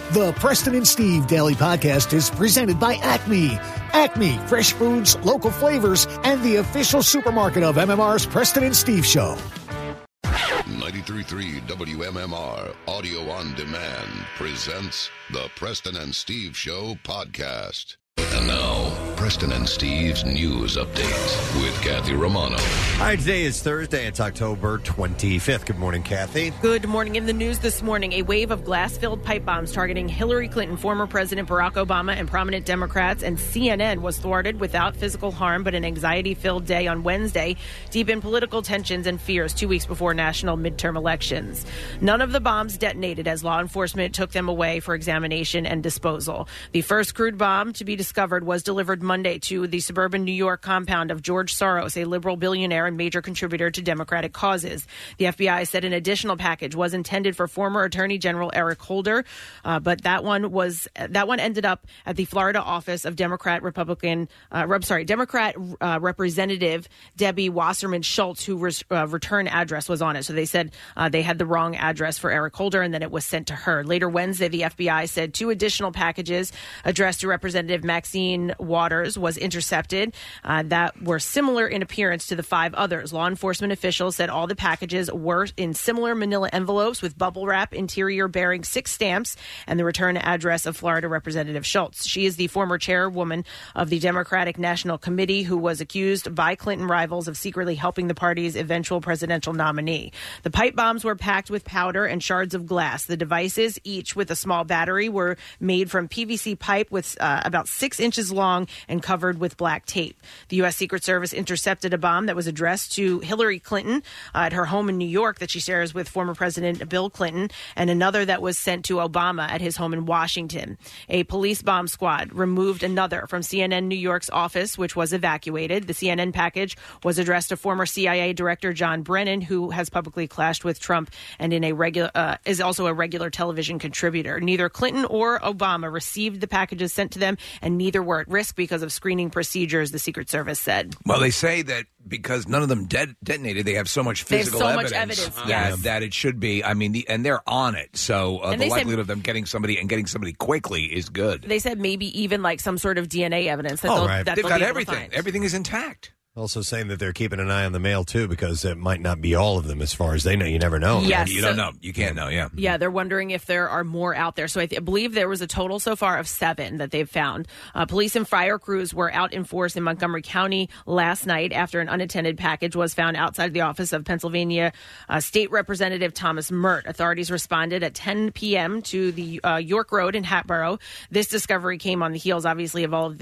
The Preston and Steve Daily Podcast is presented by Acme. Acme, fresh foods, local flavors, and the official supermarket of MMR's Preston and Steve Show. 93.3 WMMR Audio on Demand presents the Preston and Steve Show podcast. And now, Preston and Steve's News Update with Kathy Romano. All right, today is Thursday. It's October 25th. Good morning, Kathy. Good morning. In the news this morning, a wave of glass-filled pipe bombs targeting Hillary Clinton, former President Barack Obama, and prominent Democrats and CNN was thwarted without physical harm, but an anxiety-filled day on Wednesday, deep in political tensions and fears 2 weeks before national midterm elections. None of the bombs detonated as law enforcement took them away for examination and disposal. The first crude bomb to be discovered was delivered Monday to the suburban New York compound of George Soros, a liberal billionaire and major contributor to Democratic causes. The FBI said an additional package was intended for former Attorney General Eric Holder, but that one ended up at the Florida office of Democrat Representative Debbie Wasserman Schultz, whose return address was on it. So they said they had the wrong address for Eric Holder, and then it was sent to her. Later Wednesday, the FBI said two additional packages addressed to Representative Maxine Waters was intercepted that were similar in appearance to the five others. Law enforcement officials said all the packages were in similar manila envelopes with bubble wrap interior bearing 6 stamps and the return address of Florida Representative Schultz. She is the former chairwoman of the Democratic National Committee who was accused by Clinton rivals of secretly helping the party's eventual presidential nominee. The pipe bombs were packed with powder and shards of glass. The devices, each with a small battery, were made from PVC pipe with about 6 inches long and covered with black tape. The U.S. Secret Service intercepted a bomb that was addressed to Hillary Clinton at her home in New York that she shares with former President Bill Clinton, and another that was sent to Obama at his home in Washington. A police bomb squad removed another from CNN New York's office, which was evacuated. The CNN package was addressed to former CIA Director John Brennan, who has publicly clashed with Trump and is also a regular television contributor. Neither Clinton or Obama received the packages sent to them, and neither were at risk because of screening procedures, the Secret Service said. Well, they say that because none of them detonated, they have so much physical evidence yes. that it should be. I mean, and they're on it. So the likelihood of them getting somebody quickly is good. They said maybe even like some sort of DNA evidence. That they've got everything. Everything is intact. Also saying that they're keeping an eye on the mail, too, because it might not be all of them as far as they know. You never know. Yes. You don't know. You can't know, yeah. Yeah, they're wondering if there are more out there. So I believe there was a total so far of 7 that they've found. Police and fire crews were out in force in Montgomery County last night after an unattended package was found outside the office of Pennsylvania State Representative Thomas Mert. Authorities responded at 10 p.m. to the York Road in Hatboro. This discovery came on the heels, obviously, of all of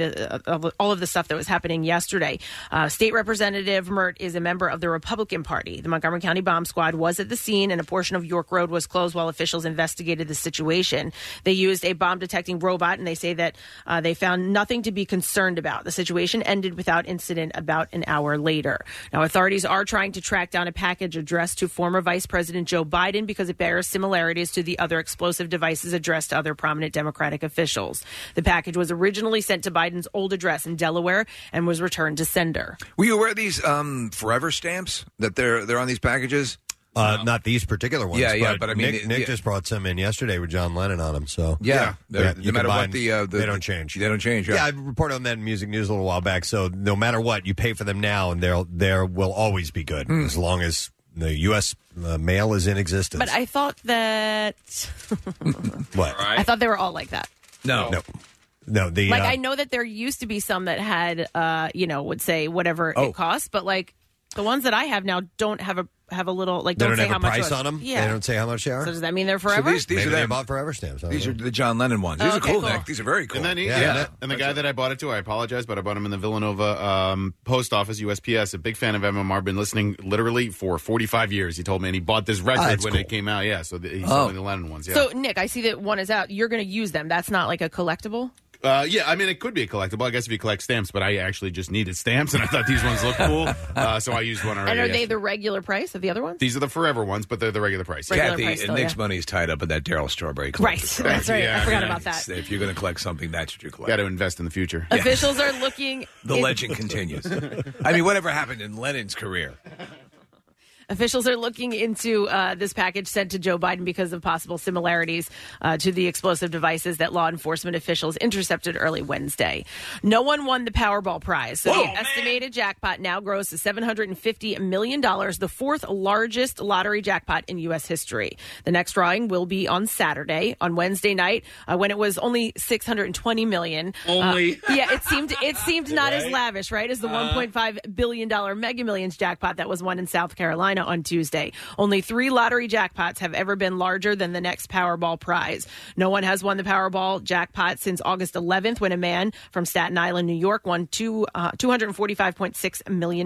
the stuff that was happening yesterday. State Representative Mert is a member of the Republican Party. The Montgomery County bomb squad was at the scene, and a portion of York Road was closed while officials investigated the situation. They used a bomb-detecting robot, and they say that they found nothing to be concerned about. The situation ended without incident about an hour later. Now, authorities are trying to track down a package addressed to former Vice President Joe Biden because it bears similarities to the other explosive devices addressed to other prominent Democratic officials. The package was originally sent to Biden's old address in Delaware and was returned to sender. Were you aware of these forever stamps that they're on these packages? Not these particular ones. Yeah, but I mean, Nick just brought some in yesterday with John Lennon on them. So no matter what they don't change. They don't change. Yeah, I reported on that in Music News a little while back. So no matter what, you pay for them now, and there will always be good as long as the U.S. Mail is in existence. But I thought that what? I thought they were all like that. No. I know that there used to be some that had, would say whatever it costs, but like the ones that I have now don't have a little like they don't say have how a much price on them. Yeah, they don't say how much they are. So does that mean they're forever? So these are they bought forever stamps. These are the John Lennon ones. These are cool, Nick. These are very cool. And the guy that I bought it to, I apologize, but I bought him in the Villanova post office, USPS. A big fan of MMR, been listening literally for 45 years. He told me, and he bought this record when it came out. Yeah, so he's selling the Lennon ones. Yeah. So Nick, I see that one is out. You're going to use them. That's not like a collectible. Yeah, I mean, it could be a collectible, I guess, if you collect stamps, but I actually just needed stamps, and I thought these ones looked cool, so I used one already. And are they the regular price of the other ones? These are the forever ones, but they're the regular price. Kathy, Nick's money is tied up in that Darryl Strawberry collection. Right, that's right. I forgot about that. If you're going to collect something, that's what you collect. Got to invest in the future. Officials are looking... The legend continues. I mean, whatever happened in Lennon's career? Officials are looking into this package sent to Joe Biden because of possible similarities to the explosive devices that law enforcement officials intercepted early Wednesday. No one won the Powerball prize, so the estimated jackpot now grows to $750 million, the fourth largest lottery jackpot in U.S. history. The next drawing will be on Saturday. On Wednesday night, when it was only $620 million. It seemed not as lavish, right, as the $1.5 billion Mega Millions jackpot that was won in South Carolina on Tuesday. Only 3 lottery jackpots have ever been larger than the next Powerball prize. No one has won the Powerball jackpot since August 11th, when a man from Staten Island, New York, won $245.6 million.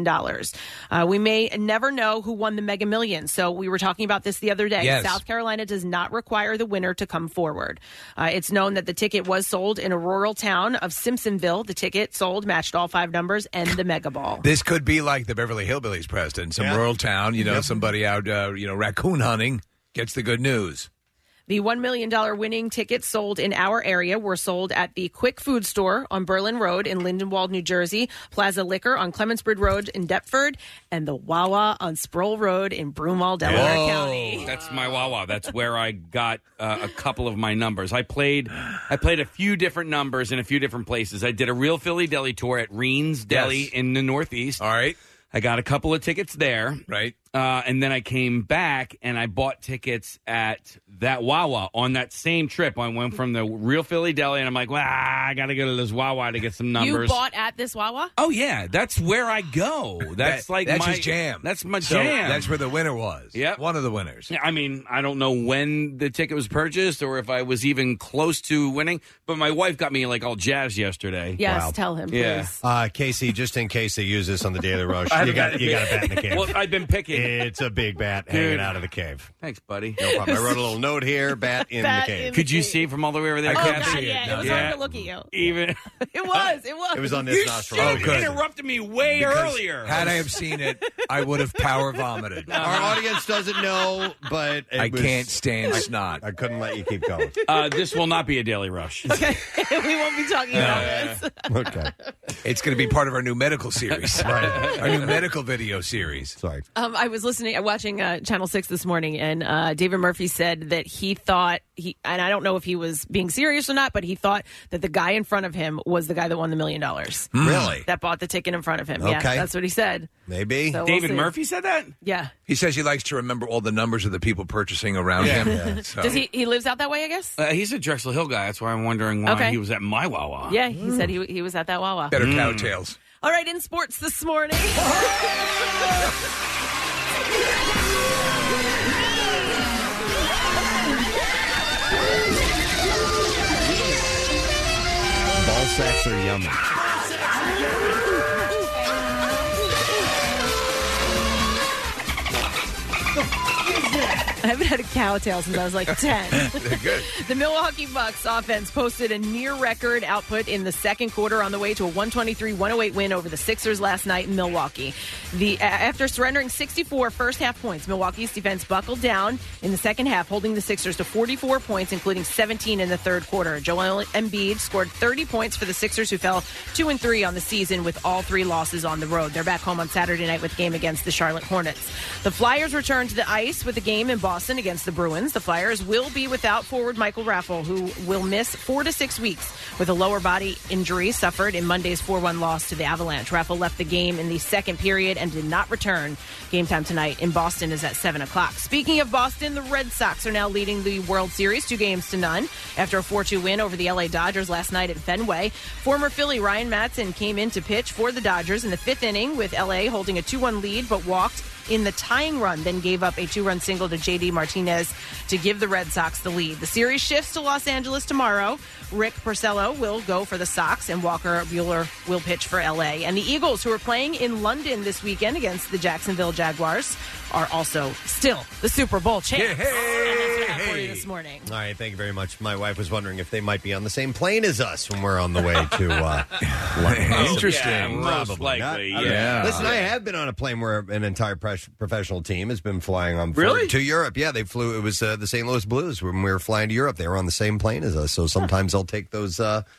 We may never know who won the Mega Millions, so we were talking about this the other day. Yes. South Carolina does not require the winner to come forward. It's known that the ticket was sold in a rural town of Simpsonville. The ticket sold matched all 5 numbers and the Mega Ball. This could be like the Beverly Hillbillies, Preston. Some rural town, somebody out, raccoon hunting gets the good news. The $1 million winning tickets sold in our area were sold at the Quick Food Store on Berlin Road in Lindenwold, New Jersey, Plaza Liquor on Clemensbridge Road in Deptford, and the Wawa on Sproul Road in Broomall, Delaware County. That's my Wawa. That's where I got a couple of my numbers. I played a few different numbers in a few different places. I did a Real Philly Deli tour at Reen's Deli in the Northeast. All right. I got a couple of tickets there. Right. And then I came back and I bought tickets at that Wawa on that same trip. I went from the Real Philly Deli and I'm like, I got to go to this Wawa to get some numbers. You bought at this Wawa? Oh, yeah. That's where I go. That's his jam. That's my So jam. that's where the winner was. Yep. One of the winners. I mean, I don't know when the ticket was purchased or if I was even close to winning, but my wife got me like all jazzed yesterday. Yes, tell him, please. Yeah. Casey, just in case they use this on the Daily Rush, you got a bat in the cave. Well, I've been picking. It's a big bat hanging out of the cave. Thanks, buddy. No problem. I wrote a little note here, bat in the cave. Could you see from all the way over there? I couldn't see it. It was hard to look at you. Even It was. It was on this nostril. You interrupted me way earlier. Had I have seen it, I would have power vomited. Our audience doesn't know, but I can't stand snot. I couldn't let you keep going. This will not be a Daily Rush. Okay. We won't be talking about this. Okay. It's going to be part of our new medical series. Right. Our new medical video series. Sorry. I was watching Channel 6 this morning, and David Murphy said that he thought, and I don't know if he was being serious or not, but he thought that the guy in front of him was the guy that won the $1 million. Really? That bought the ticket in front of him. Okay. Yeah, that's what he said. Maybe. So David we'll see. Murphy said that? Yeah. He says he likes to remember all the numbers of the people purchasing around him. Yeah. So. Does he lives out that way, I guess? He's a Drexel Hill guy. That's why I'm wondering why he was at my Wawa. Yeah, he said he was at that Wawa. Better cowtails. All right, in sports this morning. Ball sacks are yummy. I haven't had a cowtail since I was like 10. They're good. The Milwaukee Bucks offense posted a near-record output in the second quarter on the way to a 123-108 win over the Sixers last night in Milwaukee. After surrendering 64 first-half points, Milwaukee's defense buckled down in the second half, holding the Sixers to 44 points, including 17 in the third quarter. Joel Embiid scored 30 points for the Sixers, who fell 2-3 on the season with all 3 losses on the road. They're back home on Saturday night with a game against the Charlotte Hornets. The Flyers return to the ice with a game in Boston against the Bruins. The Flyers will be without forward Michael Raffle, who will miss 4 to 6 weeks with a lower body injury suffered in Monday's 4-1 loss to the Avalanche. Raffle left the game in the second period and did not return. Game time tonight in Boston is at 7 o'clock. Speaking of Boston, the Red Sox are now leading the World Series 2-0 after a 4-2 win over the LA Dodgers last night at Fenway. Former Philly Ryan Madson came in to pitch for the Dodgers in the 5th inning with LA holding a 2-1 lead, but walked in the tying run, then gave up a 2-run single to J.D. Martinez to give the Red Sox the lead. The series shifts to Los Angeles tomorrow. Rick Porcello will go for the Sox, and Walker Buehler will pitch for L.A. And the Eagles, who are playing in London this weekend against the Jacksonville Jaguars, are also still the Super Bowl champs. Hey, hey, and that's what I have for you hey. this morning. All right, thank you very much. My wife was wondering if they might be on the same plane as us when we're on the way to London. Interesting. Yeah, most Probably likely. not. Yeah. Listen, I have been on a plane where an entire professional team has been flying on Really? to Europe. Yeah, they flew. It was the St. Louis Blues when we were flying to Europe. They were on the same plane as us. So sometimes I'll take those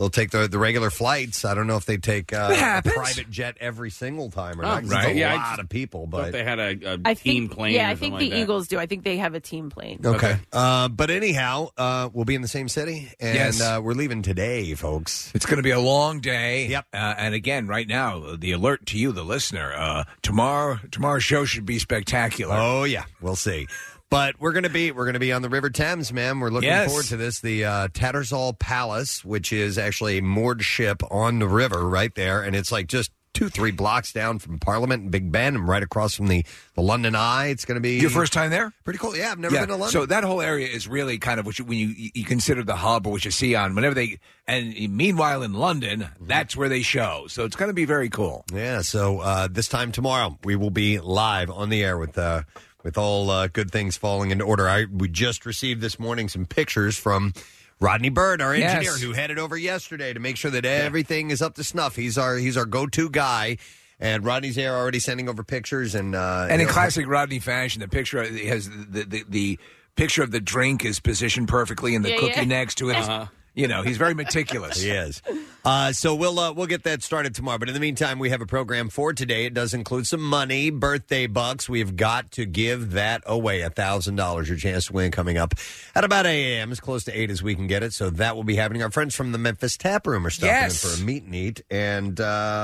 they'll take the regular flights. I don't know if they take a happens. private jet every single time or not. 'Cause right. It's a lot of people. But they had a team plane. Yeah, or I think something the like that. Eagles do. I think they have a team plane. Okay. But anyhow, we'll be in the same city, and Yes. we're leaving today, folks. It's going to be a long day. Yep. And again, right now, the alert to you, the listener, tomorrow's show should be spectacular. Oh yeah, we'll see. But we're gonna be on the River Thames, man. We're looking Yes. forward to this. The Tattersall Palace, which is actually a moored ship on the river right there, and it's like just 2-3 blocks down from Parliament and Big Ben, and right across from the London Eye. It's going to be Your first time there? pretty cool. Yeah, I've never been to London. So that whole area is really kind of when you consider the hub or what you see on whenever they. And meanwhile, in London, that's where they show. So it's going to be very cool. Yeah. So this time tomorrow, we will be live on the air with all good things falling into order. We just received this morning some pictures from Rodney Bird, our engineer, Yes. who headed over yesterday to make sure that everything is up to snuff. He's our go-to guy, and Rodney's there already sending over pictures. And in classic Rodney fashion, the picture has the picture of the drink is positioned perfectly, and the cookie next to it. You know, he's very meticulous. He is. So we'll get that started tomorrow. But in the meantime, we have a program for today. It does include some money, birthday bucks. We've got to give that away, $1,000. Your chance to win coming up at about 8 a.m. as close to 8 as we can get it. So that will be happening. Our friends from the Memphis Tap Room are stopping in for a meet and eat. And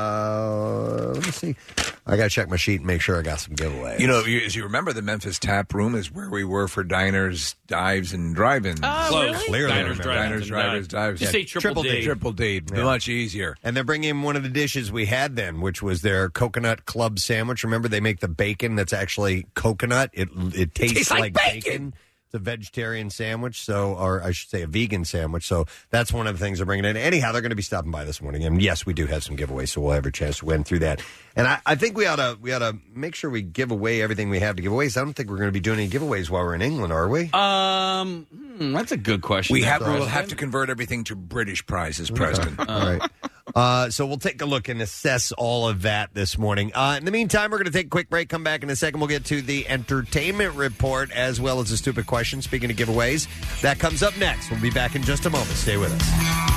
let me see. I got to check my sheet and make sure I got some giveaways. You know, as you remember, the Memphis Tap Room is where we were for diners, dives, and drive-ins. Oh, Close. really? Clearly Diners, remember. Diners, drive-ins, dives. Just say triple D. Triple D. Much easier. And they're bringing in one of the dishes we had then, which was their coconut club sandwich. Remember, they make the bacon that's actually coconut. It tastes like bacon. It's a vegetarian sandwich, or I should say a vegan sandwich. So that's one of the things they're bringing in. Anyhow, they're going to be stopping by this morning. And yes, we do have some giveaways, so we'll have a chance to win through that. And I think we ought to make sure we give away everything we have to give away. So I don't think we're going to be doing any giveaways while we're in England, are we? That's a good question. We'll have to convert everything to British prizes, Preston. All right. So we'll take a look and assess all of that this morning. In the meantime, we're going to take a quick break, come back in a second. We'll get to the entertainment report as well as a stupid question. Speaking of giveaways, that comes up next. We'll be back in just a moment. Stay with us.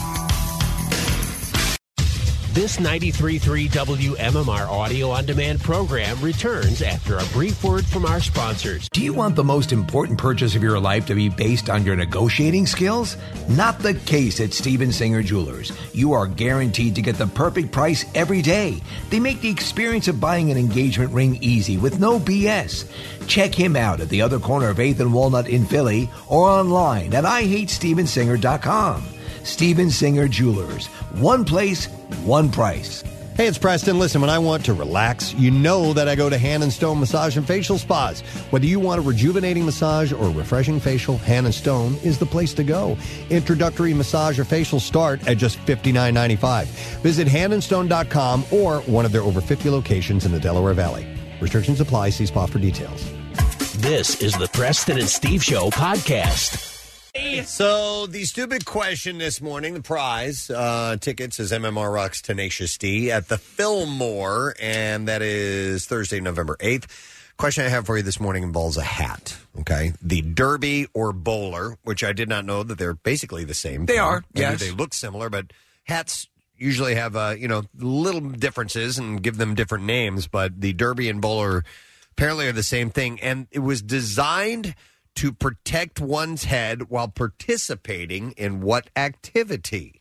This 93.3 WMMR audio-on-demand program returns after a brief word from our sponsors. Do you want the most important purchase of your life to be based on your negotiating skills? Not the case at Steven Singer Jewelers. You are guaranteed to get the perfect price every day. They make the experience of buying an engagement ring easy with no BS. Check him out at the other corner of 8th and Walnut in Philly or online at IHateStevenSinger.com. Steven Singer Jewelers. One place, one price. Hey, it's Preston. Listen, when I want to relax, you know that I go to Hand & Stone Massage and Facial Spas. Whether you want a rejuvenating massage or a refreshing facial, Hand & Stone is the place to go. Introductory massage or facial start at just $59.95. Visit handandstone.com or one of their over 50 locations in the Delaware Valley. Restrictions apply. See spa for details. This is the Preston and Steve Show podcast. So the stupid question this morning, the prize, tickets is MMR Rocks Tenacious D at the Fillmore, and that is Thursday, November 8th. Question I have for you this morning involves a hat, okay? The Derby or Bowler, which I did not know that they're basically the same. They thing. are, yes. They look similar, but hats usually have, little differences and give them different names, but the Derby and Bowler apparently are the same thing, and it was designed to protect one's head while participating in what activity?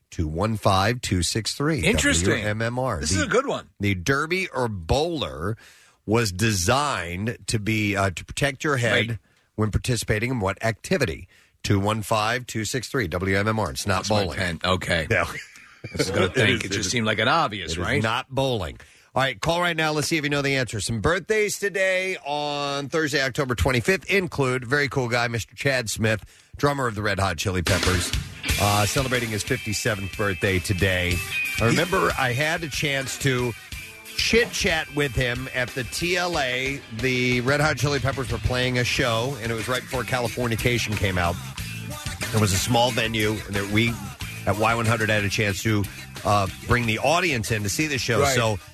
215-263. Interesting. WMMR. This is a good one. The Derby or Bowler was designed to be to protect your head when participating in what activity? 215-263. WMMR. It's not bowling. Okay. No. This is going to think. It just seemed like an obvious, right? It's not bowling. All right, call right now. Let's see if you know the answer. Some birthdays today on Thursday, October 25th include very cool guy, Mr. Chad Smith, drummer of the Red Hot Chili Peppers, celebrating his 57th birthday today. I remember I had a chance to chit-chat with him at the TLA. The Red Hot Chili Peppers were playing a show, and it was right before Californication came out. It was a small venue, and we at Y100 had a chance to bring the audience in to see the show. Right. So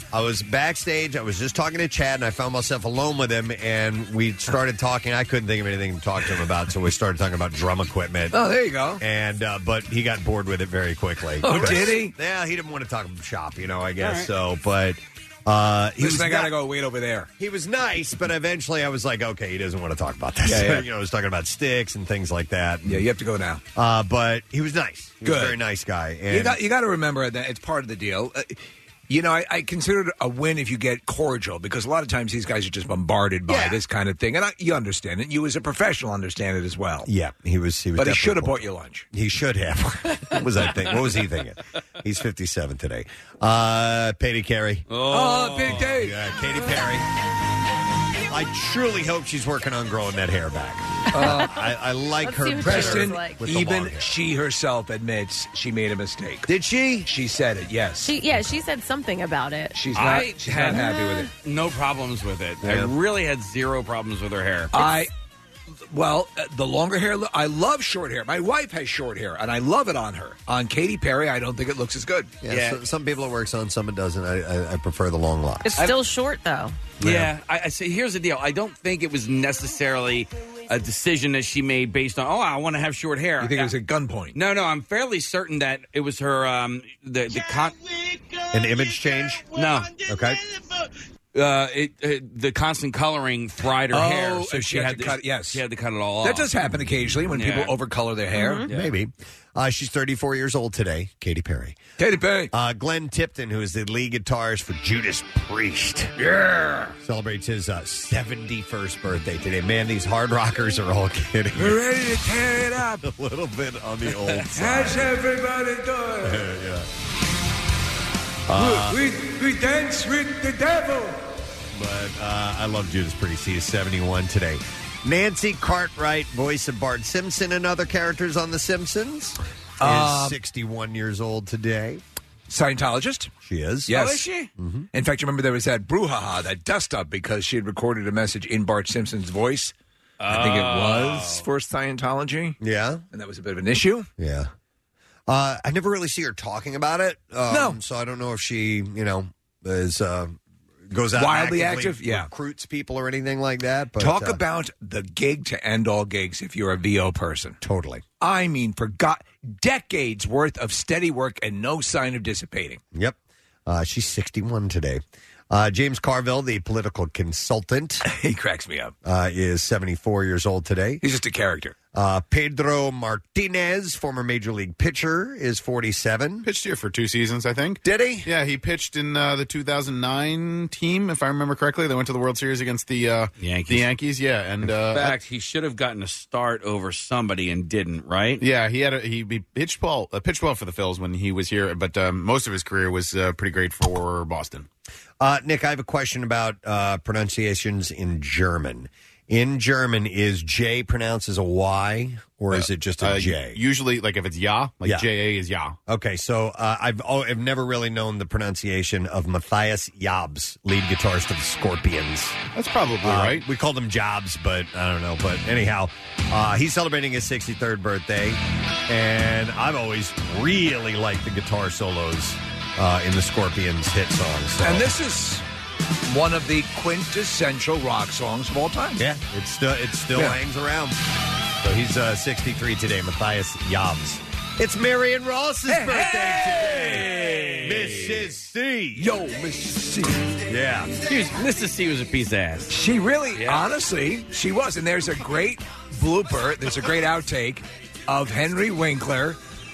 I was backstage. I was just talking to Chad, and I found myself alone with him, and we started talking. I couldn't think of anything to talk to him about, so we started talking about drum equipment. Oh, there you go. And but he got bored with it very quickly. Oh, did he? Yeah, he didn't want to talk shop, I guess. Right. So, but I got to go wait over there. He was nice, but eventually I was like, okay, he doesn't want to talk about this. Yeah. I was talking about sticks and things like that. Yeah, you have to go now. But he was nice. He was a very nice guy. And You got to remember that it's part of the deal. I consider it a win if you get cordial, because a lot of times these guys are just bombarded by this kind of thing. And you understand it. You as a professional understand it as well. Yeah, he was. But he should have bought you lunch. He should have. What was he thinking? He's 57 today. Katy Perry. Oh, big day. Yeah, Katy Perry. I truly hope she's working on growing that hair back. I like her. Preston, with the even long hair. she herself admits she made a mistake. Did she? She said it, yes. She said something about it. She's not happy with it. No problems with it. Yeah. I really had zero problems with her hair. The longer hair, I love short hair. My wife has short hair, and I love it on her. On Katy Perry, I don't think it looks as good. Yeah. So, some people it works on, some it doesn't. I prefer the long locks. It's still short, though. Yeah, I say here's the deal. I don't think it was necessarily a decision that she made based on, I want to have short hair. You think it was at gunpoint? No, I'm fairly certain that it was her, an image change? No. Okay. The constant coloring fried her hair, so she had to cut. Yes, she had to cut it all off. That does happen occasionally when people overcolor their hair. Mm-hmm. Yeah. Maybe. She's 34 years old today, Katy Perry. Katy Perry. Glenn Tipton, who is the lead guitarist for Judas Priest. Yeah. Celebrates his 71st birthday today. Man, these hard rockers are all kidding. We're ready to tear it up. A little bit on the old side. How's everybody doing? We dance with the devil. But I love Judas Priest. He is 71 today. Nancy Cartwright, voice of Bart Simpson and other characters on The Simpsons, is 61 years old today. Scientologist? She is. Yes. Oh, is she? Mm-hmm. In fact, you remember there was that brouhaha, that dust-up, because she had recorded a message in Bart Simpson's voice. I think it was for Scientology. Yeah. And that was a bit of an issue. Yeah. I never really see her talking about it. No. So I don't know if she, is goes out wildly and active. Yeah. Recruits people or anything like that. But, Talk about the gig to end all gigs if you're a VO person. Totally. I mean, decades worth of steady work and no sign of dissipating. Yep. She's 61 today. James Carville, the political consultant. He cracks me up. Is 74 years old today. He's just a character. Pedro Martinez, former Major League pitcher, is 47. Pitched here for 2 seasons, I think. Did he? Yeah, he pitched in the 2009 team, if I remember correctly. They went to the World Series against the Yankees. Yeah, and in fact, he should have gotten a start over somebody and didn't. Right? Yeah, he pitched well for the Phils when he was here, but most of his career was pretty great for Boston. Nick, I have a question about pronunciations in German. In German, is J pronounced as a Y, or is it just a J? Usually, like if it's Ja, J-A is Ja. Okay, so I've never really known the pronunciation of Matthias Jobs, lead guitarist of the Scorpions. That's probably right. We called him Jobs, but I don't know. But anyhow, he's celebrating his 63rd birthday, and I've always really liked the guitar solos in the Scorpions hit songs. So. And this is one of the quintessential rock songs of all time. Yeah, it still hangs around. So he's 63 today, Matthias Jobs. It's Marion Ross's birthday today. Mrs. C. Yo, Mrs. C. Yeah. Mrs. C was a piece of ass. She really, honestly, she was. And there's a great blooper, there's a great outtake of Henry Winkler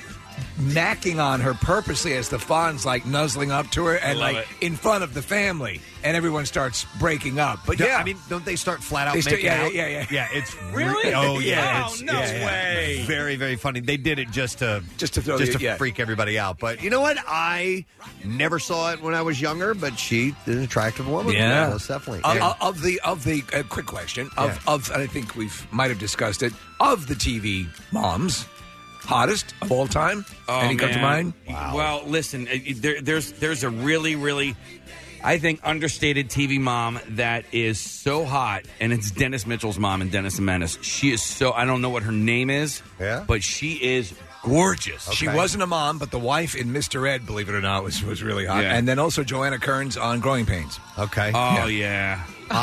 macking on her purposely as the Fonz nuzzling up to her and in front of the family, and everyone starts breaking up. But I mean, don't they start flat out making out? Yeah. It's really no way. Very, very funny. They did it just to freak everybody out. But you know what? I never saw it when I was younger, but she is an attractive woman. Yeah, most definitely. Of the quick question and I think might have discussed it, of the TV moms. Hottest of all time? Any come to mind? Wow. Well, listen, there's a really, really, I think, understated TV mom that is so hot, and it's Dennis Mitchell's mom in Dennis the Menace. She is so, I don't know what her name is, but she is gorgeous. Okay. She wasn't a mom, but the wife in Mr. Ed, believe it or not, was really hot. Yeah. And then also Joanna Kearns on Growing Pains. Okay. Oh, yeah.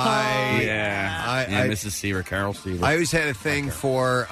I Mrs. Seaver, Carol Seaver. I always had a thing for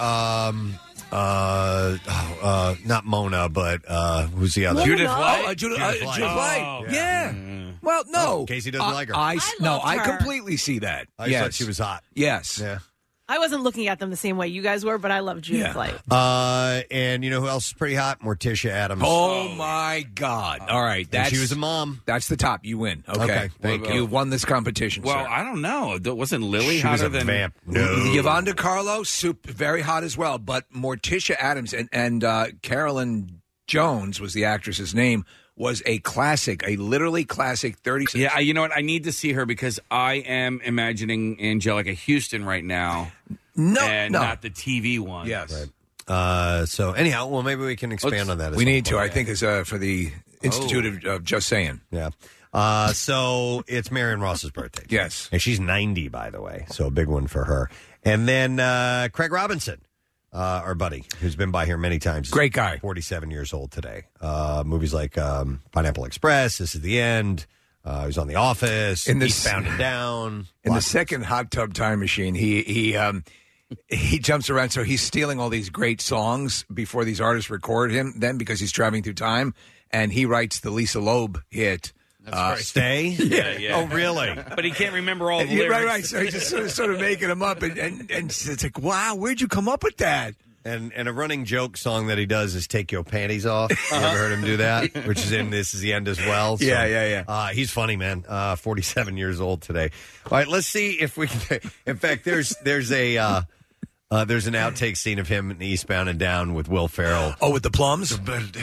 not Mona, but who's the other? Judith Light. Judith Light. Light. Yeah. Well, no. Casey doesn't like her. I loved her. completely see that. I just thought she was hot. Yes. Yeah. I wasn't looking at them the same way you guys were, but I love Judith Light. And you know who else is pretty hot? Morticia Addams. Oh, my God. All right. And she was a mom. That's the top. You win. Okay. Thank you. You won this competition, Well, sir. I don't know. Wasn't Lily She was hotter a than vamp. No. Yvonne DiCarlo, very hot as well. But Morticia Addams and Carolyn Jones was the actress's name, was a classic, a literally classic 30s. Yeah, you know what? I need to see her because I am imagining Angelica Houston right now. Not the TV one. Yes. Right. So anyhow, well, maybe we can expand on that. We need to. I think is for the Institute of Just Saying. Yeah. So it's Marion Ross's birthday. Yes. And she's 90, by the way. So a big one for her. And then Craig Robinson, our buddy, who's been by here many times. Great guy. 47 years old today. Movies like Pineapple Express, This Is the End. He was on The Office, Eastbound and Down. In the second Hot Tub Time Machine, he jumps around. So he's stealing all these great songs before these artists record him then because he's traveling through time. And he writes the Lisa Loeb hit. Stay? Yeah. Oh, really? But he can't remember all the lyrics. Right. So he's just sort of making them up. And it's like, wow, where'd you come up with that? And a running joke song that he does is "Take Your Panties Off." You ever heard him do that? Which is in "This Is the End" as well. So, yeah. He's funny, man. 47 years old today. All right, let's see if we can. In fact, there's an outtake scene of him in Eastbound and Down with Will Ferrell. Oh, with the plums?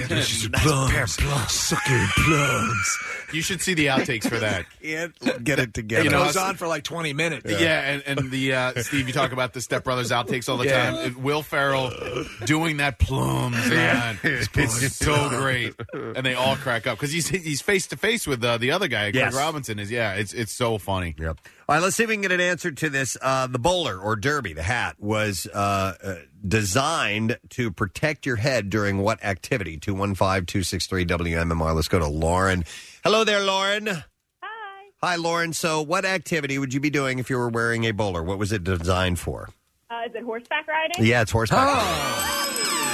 Sucking plums. You should see the outtakes for that. Can't get it together. It goes on for like 20 minutes. Yeah, and the Steve, you talk about the Step Brothers outtakes all the time. Will Ferrell doing that plums, man. It's so great, and they all crack up because he's face to face with the other guy, Craig Robinson. It's so funny. Yep. All right, let's see if we can get an answer to this. The bowler or derby, the hat, was designed to protect your head during what activity? 215-263-WMMR. Let's go to Lauren. Hello there, Lauren. Hi. Hi, Lauren. So what activity would you be doing if you were wearing a bowler? What was it designed for? Is it horseback riding? Yeah, it's horseback riding.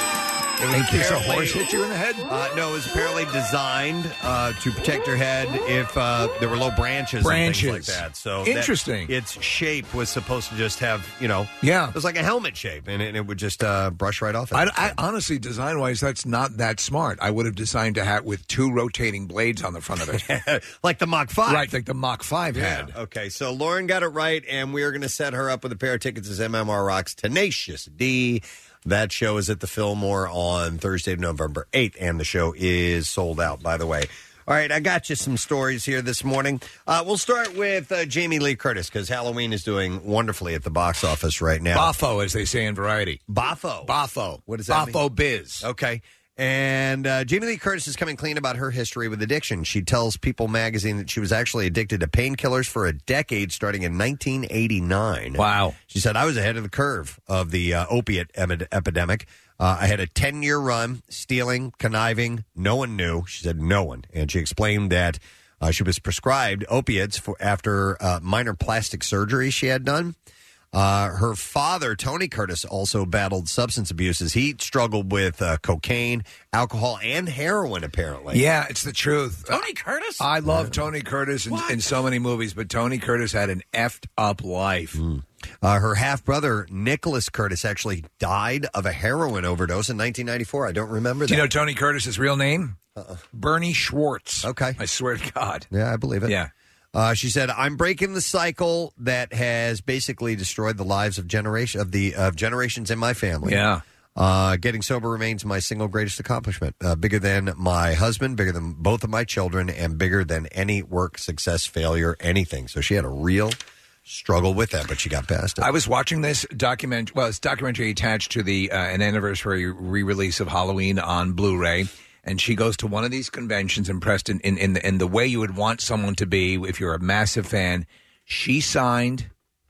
In case a horse hit you in the head? No, it was apparently designed to protect your head if there were low branches and things like that. So interesting. Its shape was supposed to just have, Yeah. it was like a helmet shape, and it would just brush right off it. I honestly, design-wise, that's not that smart. I would have designed a hat with two rotating blades on the front of it. Like the Mach 5. Right, like the Mach 5 had. Okay, so Lauren got it right, and we are going to set her up with a pair of tickets as MMR Rocks Tenacious D. That show is at the Fillmore on Thursday, November 8th, and the show is sold out, by the way. All right, I got you some stories here this morning. We'll start with Jamie Lee Curtis, because Halloween is doing wonderfully at the box office right now. Boffo, as they say in Variety. Boffo. What does that mean? Boffo Biz. Okay. And Jamie Lee Curtis is coming clean about her history with addiction. She tells People magazine that she was actually addicted to painkillers for a decade starting in 1989. Wow. She said, I was ahead of the curve of the opiate epidemic. I had a 10-year run, stealing, conniving. No one knew. She said no one. And she explained that she was prescribed opiates after minor plastic surgery she had done. Her father, Tony Curtis, also battled substance abuses. He struggled with cocaine, alcohol, and heroin, apparently. Yeah, it's the truth. Tony Curtis? I love Tony Curtis in so many movies, but Tony Curtis had an effed up life. Her half-brother, Nicholas Curtis, actually died of a heroin overdose in 1994. I don't remember that. Do you know Tony Curtis's real name? Bernie Schwartz. Okay. I swear to God. Yeah, I believe it. Yeah. She said, I'm breaking the cycle that has basically destroyed the lives of generations in my family. Yeah. Getting sober remains my single greatest accomplishment. Bigger than my husband, bigger than both of my children, and bigger than any work, success, failure, anything. So she had a real struggle with that, but she got past it. I was watching this documentary. Well, it's documentary attached to the an anniversary re-release of Halloween on Blu-ray. And she goes to one of these conventions in Preston in the way you would want someone to be if you're a massive fan. She signed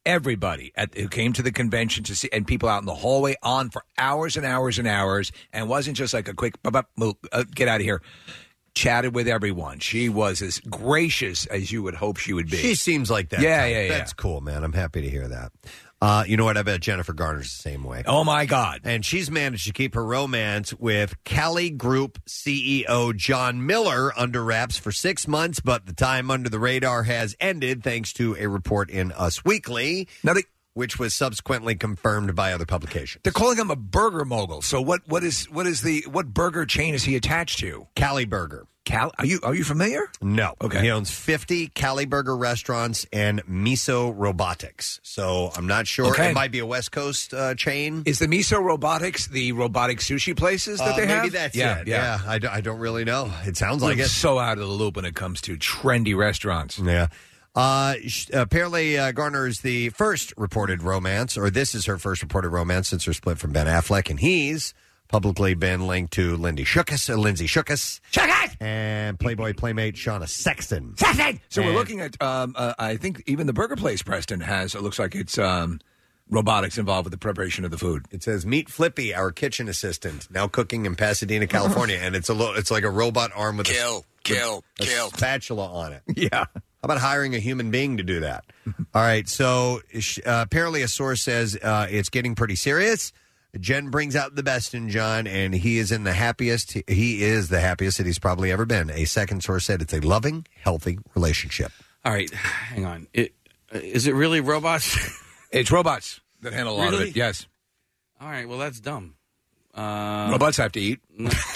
everybody who came to the convention to see, and people out in the hallway on for hours and hours and hours, and it wasn't just like a quick get out of here. Chatted with everyone. She was as gracious as you would hope she would be. She seems like that. Yeah. That's cool, man. I'm happy to hear that. You know what? I bet Jennifer Garner's the same way. Oh, my God. And she's managed to keep her romance with Cali Group CEO John Miller under wraps for 6 months, but the time under the radar has ended thanks to a report in Us Weekly, which was subsequently confirmed by other publications. They're calling him a burger mogul. So what burger chain is he attached to? Cali Burger. Are you familiar? No. Okay. He owns 50 Cali Burger restaurants and Miso Robotics. So I'm not sure. Okay. It might be a West Coast chain. Is the Miso Robotics the robotic sushi places that they have? Maybe that's it. Yeah. I don't really know. It sounds like I'm it. so out of the loop when it comes to trendy restaurants. Yeah. Apparently, Garner is the first reported romance, or this is her first reported romance since her split from Ben Affleck, and he's publicly been linked to Lindsay Shookus, and Playboy Playmate Shauna Sexton. So we're looking at, I think even the burger place, Preston, it looks like it's robotics involved with the preparation of the food. It says, meet Flippy, our kitchen assistant, now cooking in Pasadena, California, and it's like a robot arm with a spatula on it. Yeah. How about hiring a human being to do that? All right, so apparently a source says it's getting pretty serious. Jen brings out the best in John, and he is the happiest that he's probably ever been. A second source said it's a loving, healthy relationship. All right, hang on. Is it really robots? It's robots that handle a lot of it, yes. All right, well, that's dumb. Robots have to eat.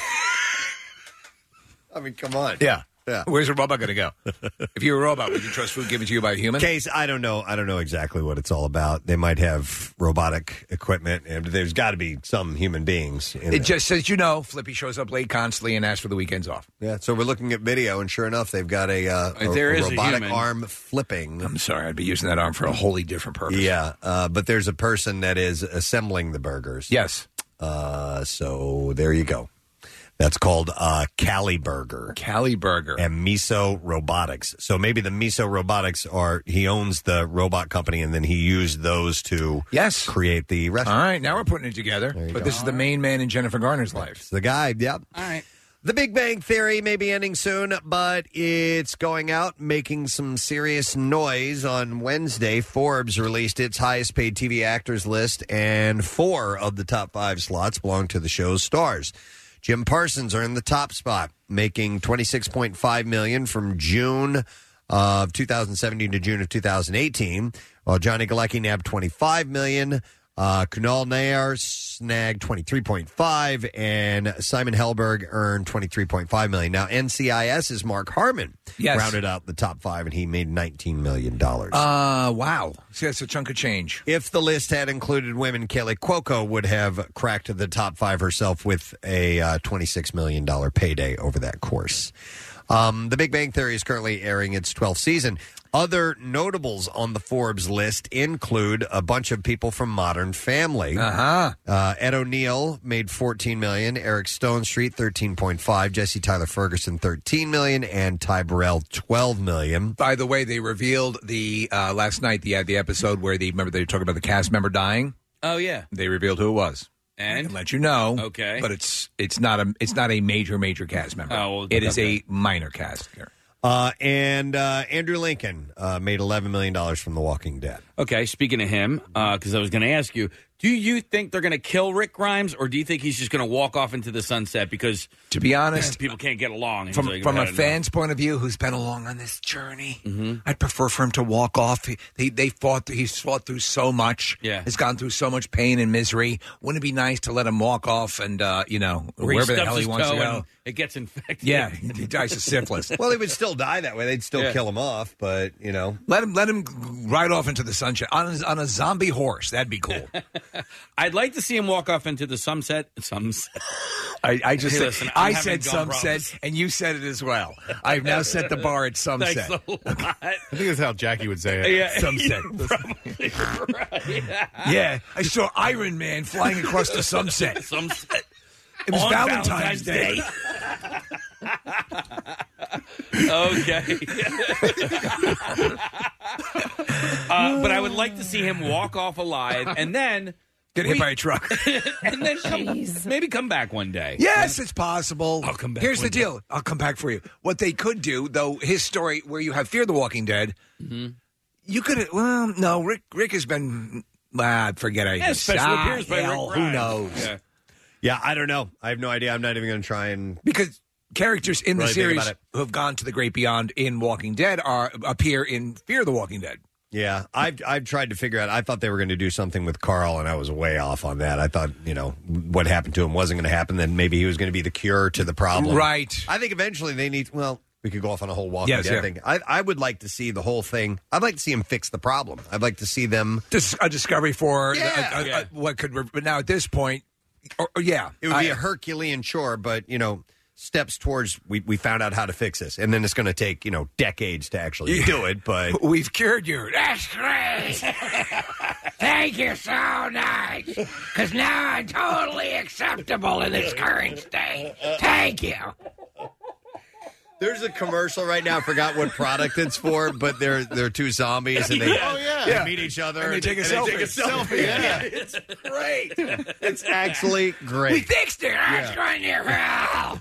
I mean, come on. Yeah. Where's a robot going to go? If you're a robot, would you trust food given to you by a human? Case, I don't know exactly what it's all about. They might have robotic equipment, and there's got to be some human beings. It just says, Flippy shows up late constantly and asks for the weekends off. Yeah, so we're looking at video, and sure enough, they've got a robotic arm flipping. I'm sorry, I'd be using that arm for a wholly different purpose. Yeah, but there's a person that is assembling the burgers. Yes. So there you go. That's called Cali Burger. Cali Burger. And Miso Robotics. So maybe the Miso Robotics he owns the robot company, and then he used those to create the restaurant. All right, now we're putting it together. But this is the main man in Jennifer Garner's life. It's the guy, yep. All right. The Big Bang Theory may be ending soon, but it's going out, making some serious noise. On Wednesday, Forbes released its highest paid TV actors list, and 4 of the top 5 slots belong to the show's stars. Jim Parsons are in the top spot, making $26.5 million from June of 2017 to June of 2018, while Johnny Galecki nabbed $25 million. Kunal Nair snagged $23.5 and Simon Helberg earned $23.5 million. Now, NCIS's Mark Harmon rounded out the top 5, and he made $19 million. Wow. See, that's a chunk of change. If the list had included women, Kaylee Cuoco would have cracked the top 5 herself with a $26 million payday over that course. The Big Bang Theory is currently airing its 12th season. Other notables on the Forbes list include a bunch of people from Modern Family. Ed O'Neill made $14 million, Eric Stonestreet $13.5, Jesse Tyler Ferguson $13 million, and Ty Burrell $12 million. By the way, they revealed last night the episode where remember they were talking about the cast member dying. Oh yeah, they revealed who it was. And I can let you know. Okay, but it's not a major cast member. Oh, well, it is a minor cast here. And Andrew Lincoln made $11 million from The Walking Dead. Okay, speaking of him, because I was going to ask you, do you think they're going to kill Rick Grimes, or do you think he's just going to walk off into the sunset because, to be honest, people can't get along? From a fan's point of view who's been along on this journey, I'd prefer for him to walk off. He's fought through so much. Yeah. He's gone through so much pain and misery. Wouldn't it be nice to let him walk off and, wherever the hell he wants to go? It gets infected. Yeah, he dies of syphilis. Well, he would still die that way. They'd still kill him off, but, Let him ride off into the sunshine on a zombie horse. That'd be cool. I'd like to see him walk off into the sunset. I just said, listen, I said sunset, and you said it as well. I've now set the bar at sunset. Thanks a lot. I think that's how Jackie would say it. Yeah, sunset. Probably right. Yeah, I saw Iron Man flying across the sunset. Sunset. It was Valentine's Day. Okay. But I would like to see him walk off alive and then get hit by a truck. And then maybe come back one day. Yes, it's possible. I'll come back. Here's the one day. deal. I'll come back for you. What they could do, though, his story where you have Fear the Walking Dead, you could, well, no, Rick has been, forget it. Yeah, special appearance by Rick Who Grimes. knows? Yeah, I don't know. I have no idea. I'm not even going to try and... Because characters in the Really think series about it. who have gone to the great beyond in Walking Dead appear in Fear the Walking Dead. Yeah, I've tried to figure out. I thought they were going to do something with Carl, and I was way off on that. I thought, what happened to him wasn't going to happen. Then maybe he was going to be the cure to the problem. Right. I think eventually they need. Well, we could go off on a whole Walking Yes, Dead yeah. thing. I would like to see the whole thing. I'd like to see him fix the problem. I'd like to see them. A discovery for Yeah. what could. But now at this point, it would be a Herculean chore, but steps towards we found out how to fix this, and then it's going to take decades to actually do it. But we've cured you. That's great. Thank you so much. Because now I'm totally acceptable in its current state. Thank you. there's a commercial right now. I forgot what product it's for, but they're two zombies and they meet each other and they take a selfie. Yeah. It's great. It's actually great. We fixed it. That's wonderful.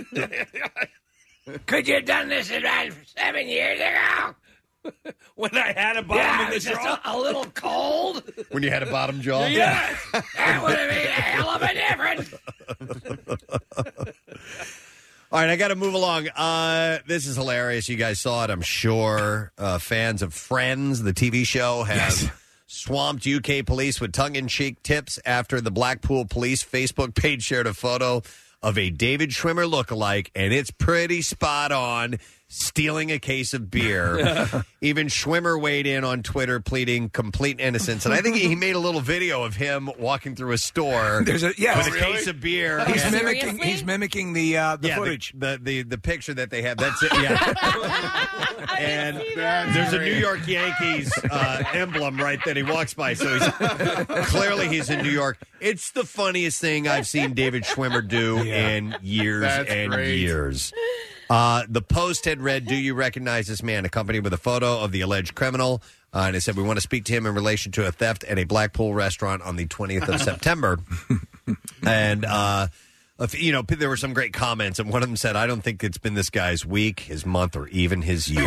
Could you have done this about 7 years ago? When I had a bottom in the it's just jaw? a little cold. When you had a bottom jaw? Yes. That would have made a hell of a difference. All right, I got to move along. This is hilarious. You guys saw it, I'm sure. Fans of Friends, the TV show, have swamped UK police with tongue-in-cheek tips after the Blackpool Police Facebook page shared a photo of a David Schwimmer lookalike, and it's pretty spot on, stealing a case of beer. Even Schwimmer weighed in on Twitter, pleading complete innocence. And I think he made a little video of him walking through a store with a case of beer. He's mimicking the footage. The picture that they have. That's it. Yeah. And there's a New York Yankees emblem right that he walks by. So he's in New York. It's the funniest thing I've seen David Schwimmer do in years years. The Post had read, "Do you recognize this man?" accompanied with a photo of the alleged criminal. And it said, "We want to speak to him in relation to a theft at a Blackpool restaurant on the 20th of September." And, there were some great comments. And one of them said, "I don't think it's been this guy's week, his month, or even his year."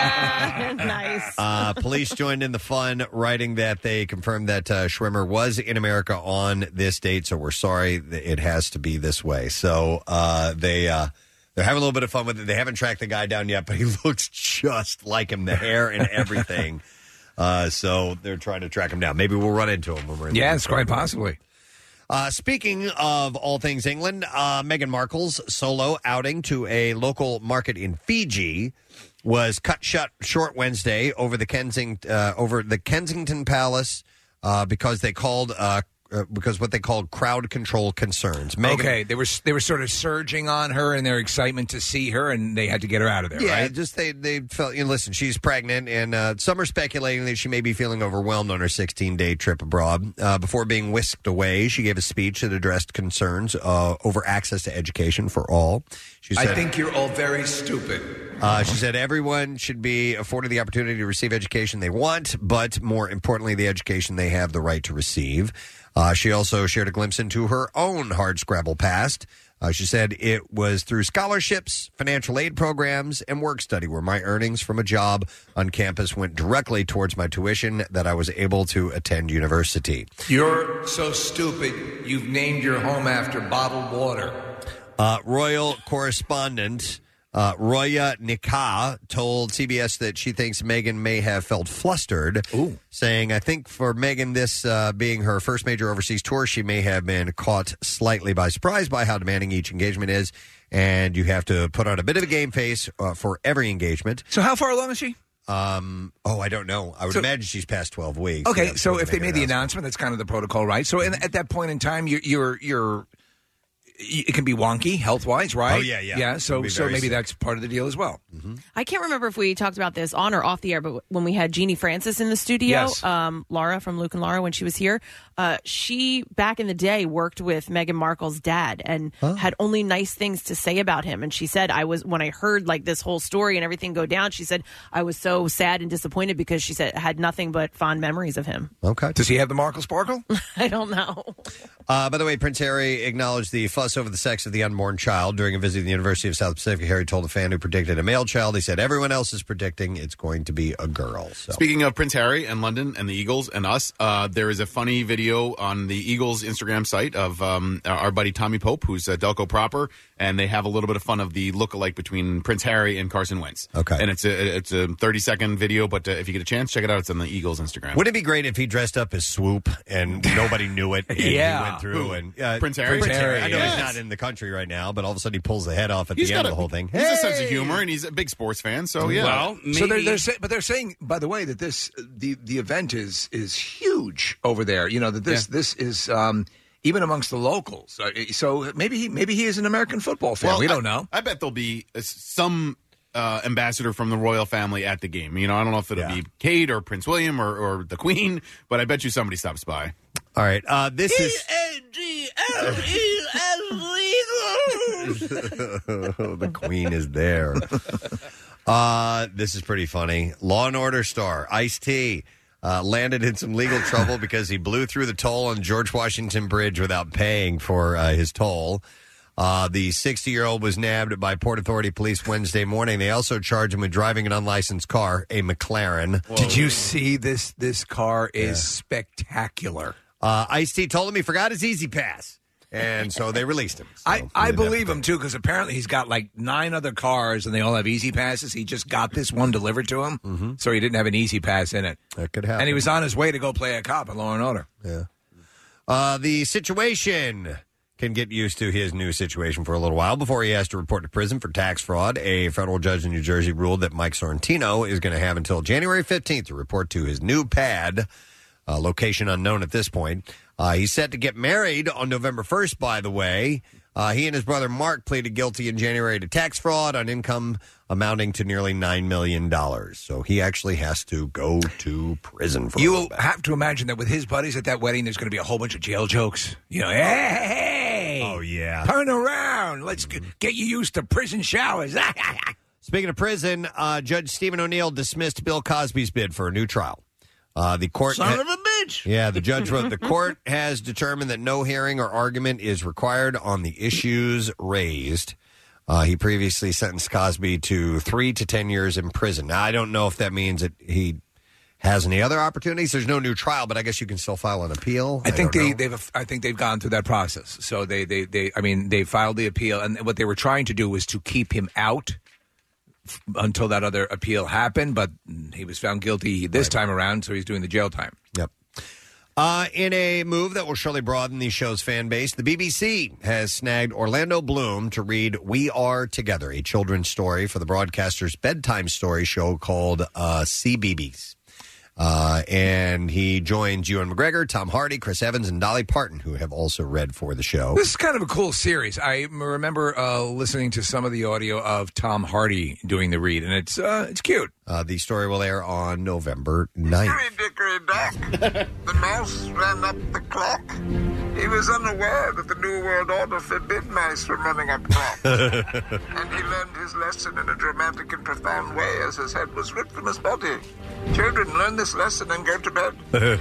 Nice. Police joined in the fun, writing that they confirmed that Schwimmer was in America on this date. So we're sorry it has to be this way. So they're having a little bit of fun with it. They haven't tracked the guy down yet, but he looks just like him, the hair and everything. So they're trying to track him down. Maybe we'll run into him when we're in it's quite possibly. Speaking of all things England, Meghan Markle's solo outing to a local market in Fiji was cut short Wednesday over the Kensington Palace because they called because what they called crowd control concerns. Okay, they were sort of surging on her in their excitement to see her, and they had to get her out of there. Yeah, right? just they felt. Listen, she's pregnant, and some are speculating that she may be feeling overwhelmed on her 16-day trip abroad. Before being whisked away, she gave a speech that addressed concerns over access to education for all. She said, I think you're all very stupid. She said everyone should be afforded the opportunity to receive education they want, but more importantly, the education they have the right to receive. She also shared a glimpse into her own hardscrabble past. She said, "It was through scholarships, financial aid programs, and work study where my earnings from a job on campus went directly towards my tuition that I was able to attend university." You're so stupid, you've named your home after bottled water. Royal correspondent Roya Nikah told CBS that she thinks Meghan may have felt flustered, saying, "I think for Meghan, this being her first major overseas tour, she may have been caught slightly by surprise by how demanding each engagement is, and you have to put on a bit of a game face for every engagement." So how far along is she? I don't know. I would imagine she's past 12 weeks. Okay, so if they made the announcement, that's kind of the protocol, right? So at that point in time, you're it can be wonky health-wise, right? Oh, yeah. Yeah, so maybe that's part of the deal as well. Mm-hmm. I can't remember if we talked about this on or off the air, but when we had Jeannie Francis in the studio, Yes. Laura from Luke and Laura, when she was here, she, back in the day, worked with Meghan Markle's dad and had only nice things to say about him. And she said, when I heard like this whole story and everything go down, she said, I was so sad and disappointed because she said had nothing but fond memories of him. Okay. Does he have the Markle Sparkle? I don't know. By the way, Prince Harry acknowledged the fuss over the sex of the unborn child during a visit to the University of South Pacific. Harry told a fan who predicted a male child, he said, everyone else is predicting it's going to be a girl. So. Speaking of Prince Harry and London and the Eagles and us, there is a funny video on the Eagles Instagram site of our buddy Tommy Pope, who's Delco proper, and they have a little bit of fun of the look-alike between Prince Harry and Carson Wentz. Okay. And it's a 30-second video, but if you get a chance, check it out. It's on the Eagles Instagram. Wouldn't it be great if he dressed up as Swoop and nobody knew it? And he went through and Prince Harry. I know Yes. he's not in the country right now, but all of a sudden he pulls the head off at the end of the whole thing. He's a sense of humor, and he's a big sports fan. So yeah. Well, maybe. So they're saying, by the way, that the event is huge over there. You know that this is even amongst the locals. So maybe he is an American football fan. Well, we don't know. I bet there'll be some ambassador from the royal family at the game. You know, I don't know if it'll be Kate or Prince William or the Queen, but I bet you somebody stops by. All right, this is the Queen is there. This is pretty funny. Law and Order star Ice-T landed in some legal trouble because he blew through the toll on George Washington Bridge without paying for his toll. The 60-year-old was nabbed by Port Authority police Wednesday morning. They also charged him with driving an unlicensed car, a McLaren. Whoa. Did you see this? This car is spectacular. Ice-T told him he forgot his Easy Pass, and so they released him. So I believe him, too, because apparently he's got like 9 other cars, and they all have Easy Passes. He just got this one delivered to him, so he didn't have an Easy Pass in it. That could happen. And he was on his way to go play a cop in Law and Order. Yeah. The Situation can get used to his new situation for a little while before he has to report to prison for tax fraud. A federal judge in New Jersey ruled that Mike Sorrentino is going to have until January 15th to report to his new pad, location unknown at this point. He's set to get married on November 1st, by the way. He and his brother Mark pleaded guilty in January to tax fraud on income amounting to nearly $9 million. So he actually has to go to prison for You will have to imagine that with his buddies at that wedding, there's going to be a whole bunch of jail jokes. You know, hey, oh, yeah. Turn around. Let's get you used to prison showers. Speaking of prison, Judge Stephen O'Neill dismissed Bill Cosby's bid for a new trial. The court Son of a bitch. Yeah, the judge wrote, the court has determined that no hearing or argument is required on the issues raised. He previously sentenced Cosby to 3 to 10 years in prison. Now, I don't know if that means that he has any other opportunities. There's no new trial, but I guess you can still file an appeal. I think they've gone through that process. So they filed the appeal, and what they were trying to do was to keep him out until that other appeal happened, but he was found guilty this time around, so he's doing the jail time. Yep. In a move that will surely broaden the show's fan base, the BBC has snagged Orlando Bloom to read We Are Together, a children's story for the broadcaster's bedtime story show called CBeebies. And he joins Ewan McGregor, Tom Hardy, Chris Evans, and Dolly Parton, who have also read for the show. This is kind of a cool series. I remember listening to some of the audio of Tom Hardy doing the read, and it's cute. The story will air on November 9th. Dickory Dock. The mouse ran up the clock. He was unaware that the New World Order forbid mice from running up clocks. And he learned his lesson in a dramatic and profound way as his head was ripped from his body. Children, learn this lesson and go to bed.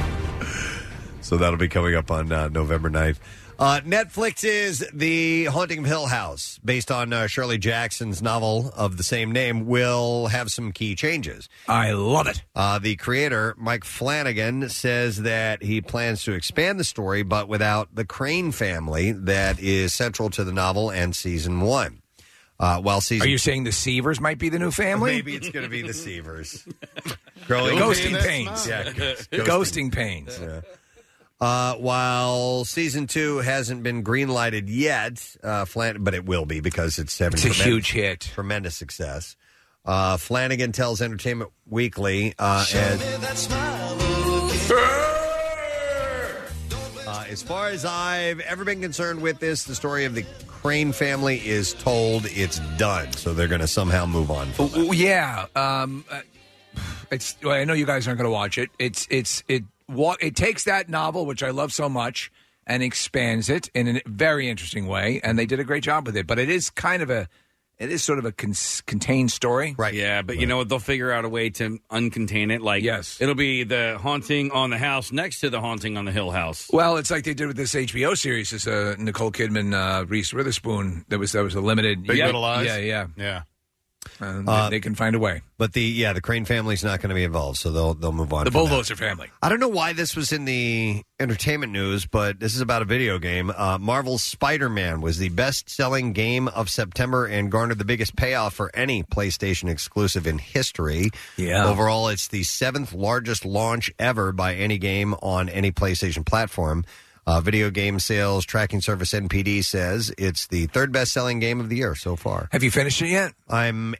So that'll be coming up on November 9th. Netflix's The Haunting of Hill House, based on Shirley Jackson's novel of the same name, will have some key changes. I love it. The creator, Mike Flanagan, says that he plans to expand the story, but without the Crane family that is central to the novel and season 1. Are you saying the Seavers might be the new family? Maybe it's going to be the Seavers. Ghosting Pains. Yeah, Ghosting Pains. Yeah. While season 2 hasn't been greenlighted yet, but it will be because it's having a huge hit, tremendous success. Flanagan tells Entertainment as far as I've ever been concerned with this, the story of the Crane family is told. It's done, so they're going to somehow move on from that. Yeah. I know you guys aren't going to watch it. It takes that novel, which I love so much, and expands it in a very interesting way, and they did a great job with it. But it is sort of a contained story. Right. Yeah, but you know what? They'll figure out a way to uncontain it. Like, yes. It'll be the haunting on the house next to the haunting on the Hill House. Well, it's like they did with this HBO series. This Nicole Kidman, Reese Witherspoon. That was a limited. Big Little Lies? Yeah. They can find a way. But the Crane family's not going to be involved, so they'll move on. The Bulldozer family. I don't know why this was in the entertainment news, but this is about a video game. Marvel's Spider-Man was the best-selling game of September and garnered the biggest payoff for any PlayStation exclusive in history. Yeah. Overall, it's the 7th largest launch ever by any game on any PlayStation platform. Video game sales tracking service NPD says it's the 3rd best-selling game of the year so far. Have you finished it yet? I'm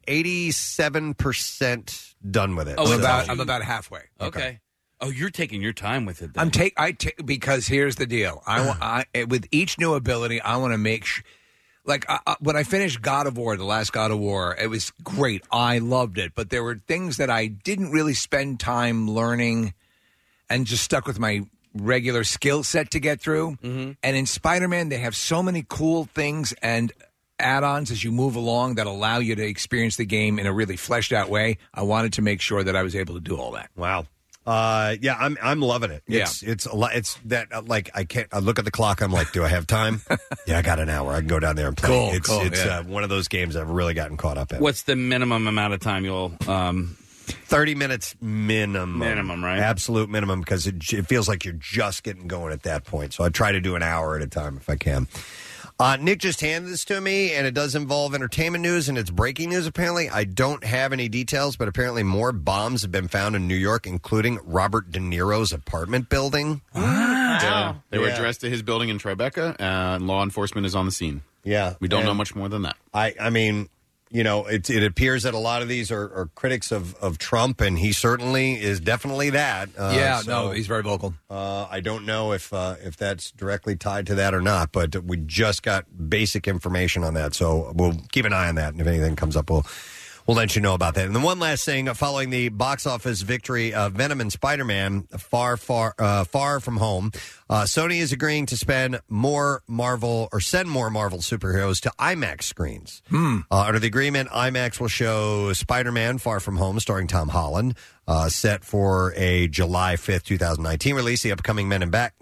87% done with it. Oh, I'm about halfway. Okay. Oh, you're taking your time with it. Then. Because here's the deal. With each new ability, I want to make sure. Like, when I finished God of War, the last God of War, it was great. I loved it. But there were things that I didn't really spend time learning and just stuck with my regular skill set to get through. Mm-hmm. And in Spider-Man, they have so many cool things and add-ons as you move along that allow you to experience the game in a really fleshed out way. I wanted to make sure that I was able to do all that. Wow. Yeah, I'm loving it. It's a lot. It's that like I can't. I look at the clock. I'm like, do I have time? Yeah, I got an hour. I can go down there and play. It's one of those games I've really gotten caught up in. What's the minimum amount of time you'll? 30 minutes minimum. Minimum, right? Absolute minimum, because it feels like you're just getting going at that point. So I try to do an hour at a time if I can. Nick just handed this to me, and it does involve entertainment news, and it's breaking news, apparently. I don't have any details, but apparently more bombs have been found in New York, including Robert De Niro's apartment building. Wow. Yeah. They were addressed to his building in Tribeca, and law enforcement is on the scene. Yeah. We don't know much more than that. I mean, you know, it appears that a lot of these are critics of Trump, and he certainly is definitely that. He's very vocal. I don't know if that's directly tied to that or not, but we just got basic information on that, so we'll keep an eye on that, and if anything comes up, we'll let you know about that. And then one last thing, following the box office victory of Venom and Spider-Man, Far From Home, Sony is agreeing to send more Marvel superheroes to IMAX screens. Under the agreement, IMAX will show Spider-Man Far From Home, starring Tom Holland, set for a July 5th, 2019 release. The upcoming Men in Black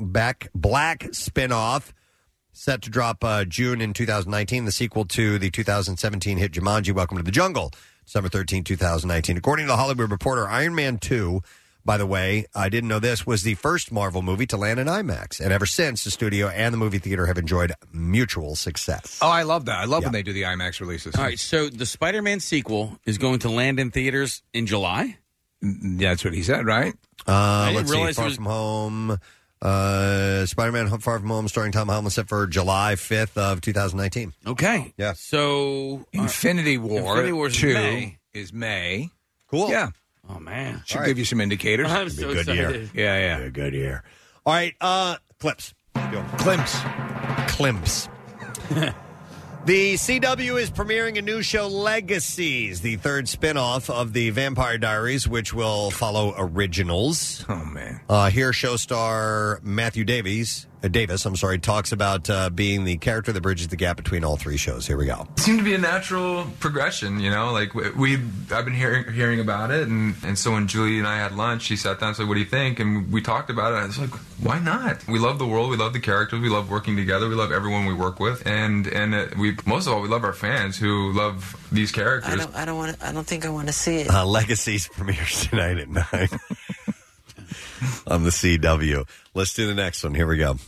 spinoff, set to drop June in 2019, the sequel to the 2017 hit Jumanji, Welcome to the Jungle, December 13, 2019. According to The Hollywood Reporter, Iron Man 2, by the way, I didn't know this, was the first Marvel movie to land in IMAX. And ever since, the studio and the movie theater have enjoyed mutual success. Oh, I love that. I love when they do the IMAX releases. All right, so the Spider-Man sequel is going to land in theaters in July? That's what he said, right? Let's see, Far From Home... Spider-Man Far From Home, starring Tom Holland, set for July 5th of 2019. Okay. Yeah. So Infinity War 2 is May. Cool. Yeah. Oh, man. Should give you some indicators. I'm so good excited. year. Yeah. Be a good year. All right, clips. Climps. The CW is premiering a new show, Legacies, the 3rd spinoff of the Vampire Diaries, which will follow originals. Oh, man. Here, show star Matthew Davis, talks about being the character that bridges the gap between all 3 shows. Here we go. It seemed to be a natural progression, you know, like I've been hearing about it, and so when Julie and I had lunch, she sat down and said, "What do you think?" And we talked about it, and I was like, why not? We love the world, we love the characters, we love working together, we love everyone we work with, and we most of all, we love our fans who love these characters. I don't think I want to see it. Legacies premieres tonight at 9 on the CW. Let's do the next one. Here we go.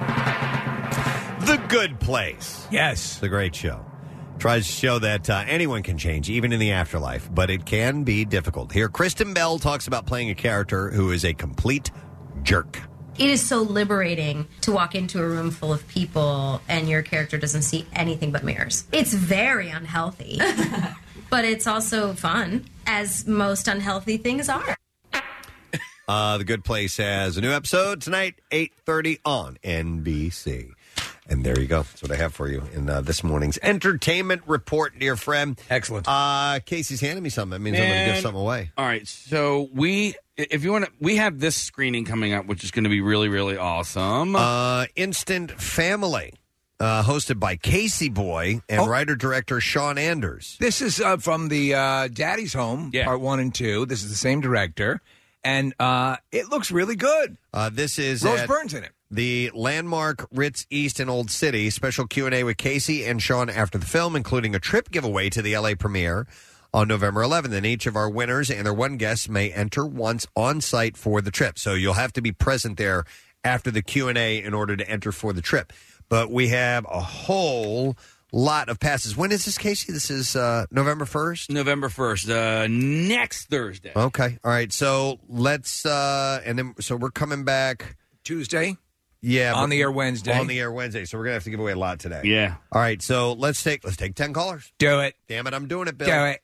The Good Place. Yes. It's a great show. Tries to show that anyone can change, even in the afterlife, but it can be difficult. Here, Kristen Bell talks about playing a character who is a complete jerk. It is so liberating to walk into a room full of people and your character doesn't see anything but mirrors. It's very unhealthy, but it's also fun, as most unhealthy things are. The Good Place has a new episode tonight, 8:30 on NBC. And there you go. That's what I have for you in this morning's entertainment report, dear friend. Excellent. Casey's handing me something. That means I'm going to give something away. All right. So we have this screening coming up, which is going to be really, really awesome. Instant Family, hosted by Casey Boy and writer-director Sean Anders. This is from the Daddy's Home, Part 1 and 2. This is the same director, and it looks really good. This is Rose Byrne's in it. The Landmark Ritz East in Old City. Special Q&A with Casey and Sean after the film, including a trip giveaway to the LA premiere on November 11th. And each of our winners and their one guest may enter once on site for the trip. So you'll have to be present there after the Q&A in order to enter for the trip. But we have a whole lot of passes. When is this, Casey? This is November 1st? November 1st, next Thursday. Okay. All right. So let's, so we're coming back Tuesday. Yeah. On the air Wednesday. On the air Wednesday. So we're going to have to give away a lot today. Yeah. All right. So let's take 10 callers. Do it. Damn it. I'm doing it, Bill. Do it.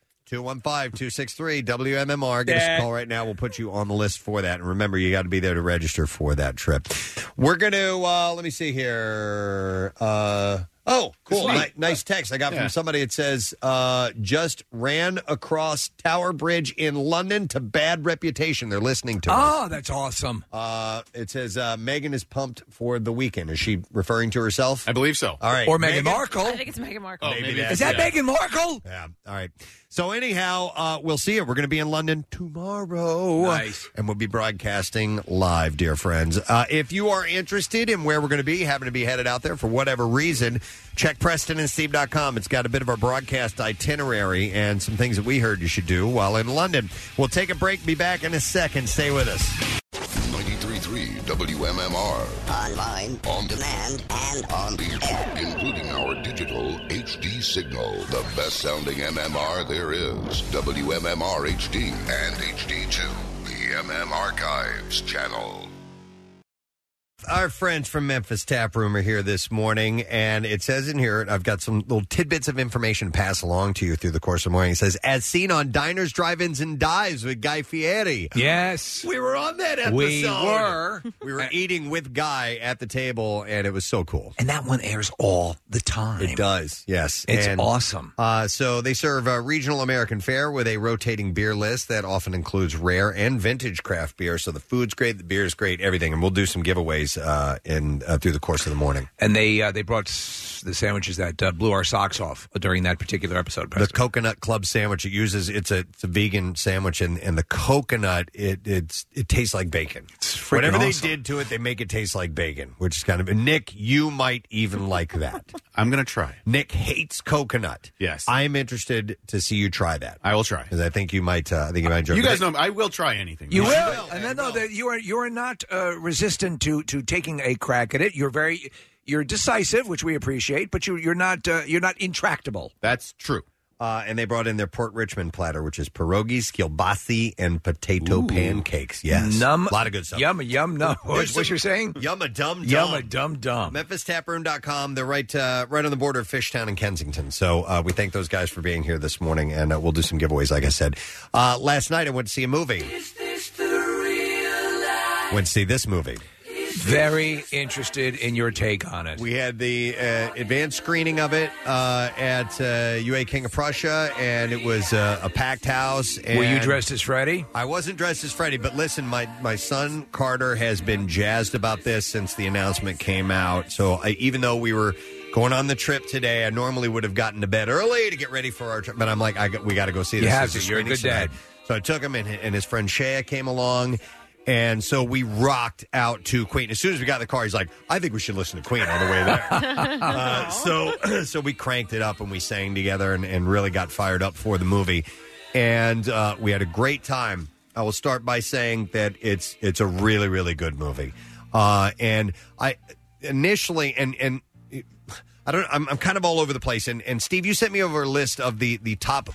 215-263-WMMR. Give us a call right now. We'll put you on the list for that. And remember, you got to be there to register for that trip. We're going to, let me see here. Cool. Nice text I got from somebody. It says, just ran across Tower Bridge in London to bad reputation. They're listening to us. Oh, that's awesome. It says, Meghan is pumped for the weekend. Is she referring to herself? I believe so. All right. Or Meghan Markle. I think it's Meghan Markle. Is that Meghan Markle? Yeah. All right. So anyhow, we'll see you. We're going to be in London tomorrow. Nice. And we'll be broadcasting live, dear friends. If you are interested in where we're going to be, happen to be headed out there for whatever reason, check PrestonandSteve.com. It's got a bit of our broadcast itinerary and some things that we heard you should do while in London. We'll take a break. Be back in a second. Stay with us. 93.3 WMMR. Online, on demand, and on the air. Including our digital HD signal. The best sounding MMR there is. WMMR HD and HD2. The MM Archives channel. Our friends from Memphis Tap Room are here this morning, and it says in here, I've got some little tidbits of information to pass along to you through the course of the morning. It says, as seen on Diners, Drive-Ins, and Dives with Guy Fieri. Yes. We were on that episode. We were. We were eating with Guy at the table, and it was so cool. And that one airs all the time. It does, yes. It's awesome. So they serve regional American fare with a rotating beer list that often includes rare and vintage craft beer. So the food's great, the beer's great, everything. And we'll do some giveaways through the course of the morning. And they brought the sandwiches that blew our socks off during that particular episode. The Coconut Club sandwich it's a vegan sandwich, and the coconut it tastes like bacon. It's whatever awesome. they did to it, they make it taste like bacon, which is kind of Nick. You might even like that. I'm going to try. Nick hates coconut. Yes, I'm interested to see you try that. I will try because I think you might. Enjoy. You guys know I will try anything. You will, and then you are not resistant to taking a crack at it. You're decisive, which we appreciate, but you're not intractable. That's true. And they brought in their Port Richmond platter, which is pierogies, kielbasi, and potato pancakes. Yes. A lot of good stuff. Yum, no. What you're saying? Yum-a-dum-dum. Yum-a-dum-dum. MemphisTaproom.com. They're right on the border of Fishtown and Kensington. So we thank those guys for being here this morning, and we'll do some giveaways, like I said. Last night I went to see a movie. Is this the real life? Went to see this movie. Very interested in your take on it. We had the advanced screening of it at UA King of Prussia, and it was a packed house. And were you dressed as Freddy? I wasn't dressed as Freddy, but listen, my son Carter has been jazzed about this since the announcement came out. So even though we were going on the trip today, I normally would have gotten to bed early to get ready for our trip, but I'm like, we got to go see this. You have to. You're a good dad. So I took him, and his friend Shea came along. And so we rocked out to Queen. As soon as we got in the car, he's like, I think we should listen to Queen on the way there. So we cranked it up and we sang together and really got fired up for the movie. And we had a great time. I will start by saying that it's a really, really good movie. And I initially, and I'm kind of all over the place. And Steve, you sent me over a list of the top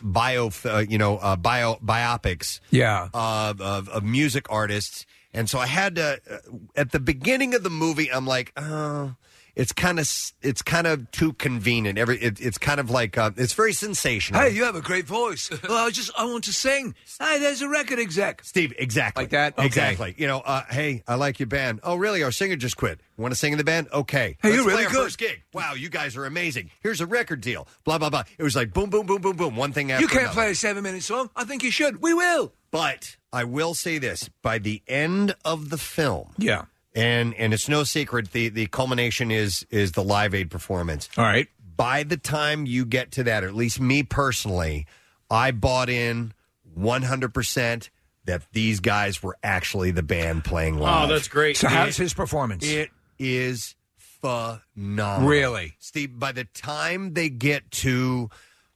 biopics of music artists. And so I had to, at the beginning of the movie, I'm like, it's kind of too convenient. It's kind of like it's very sensational. Hey, you have a great voice. Well, I want to sing. Hey, there's a record exec. Steve, exactly. Like that? Okay. Exactly. Hey, I like your band. Oh, really? Our singer just quit. Want to sing in the band? Okay. Hey, Let's you're really play our good. First gig. Wow, you guys are amazing. Here's a record deal. Blah, blah, blah. It was like boom, boom, boom, boom, boom. One thing after You can't another. play a 7-minute song. I think you should. We will. But I will say this. By the end of the film... Yeah. And it's no secret, the culmination is the Live Aid performance. All right. By the time you get to that, or at least me personally, I bought in 100% that these guys were actually the band playing live. Oh, that's great. So how's his performance? It is phenomenal. Really? Steve, by the time they get to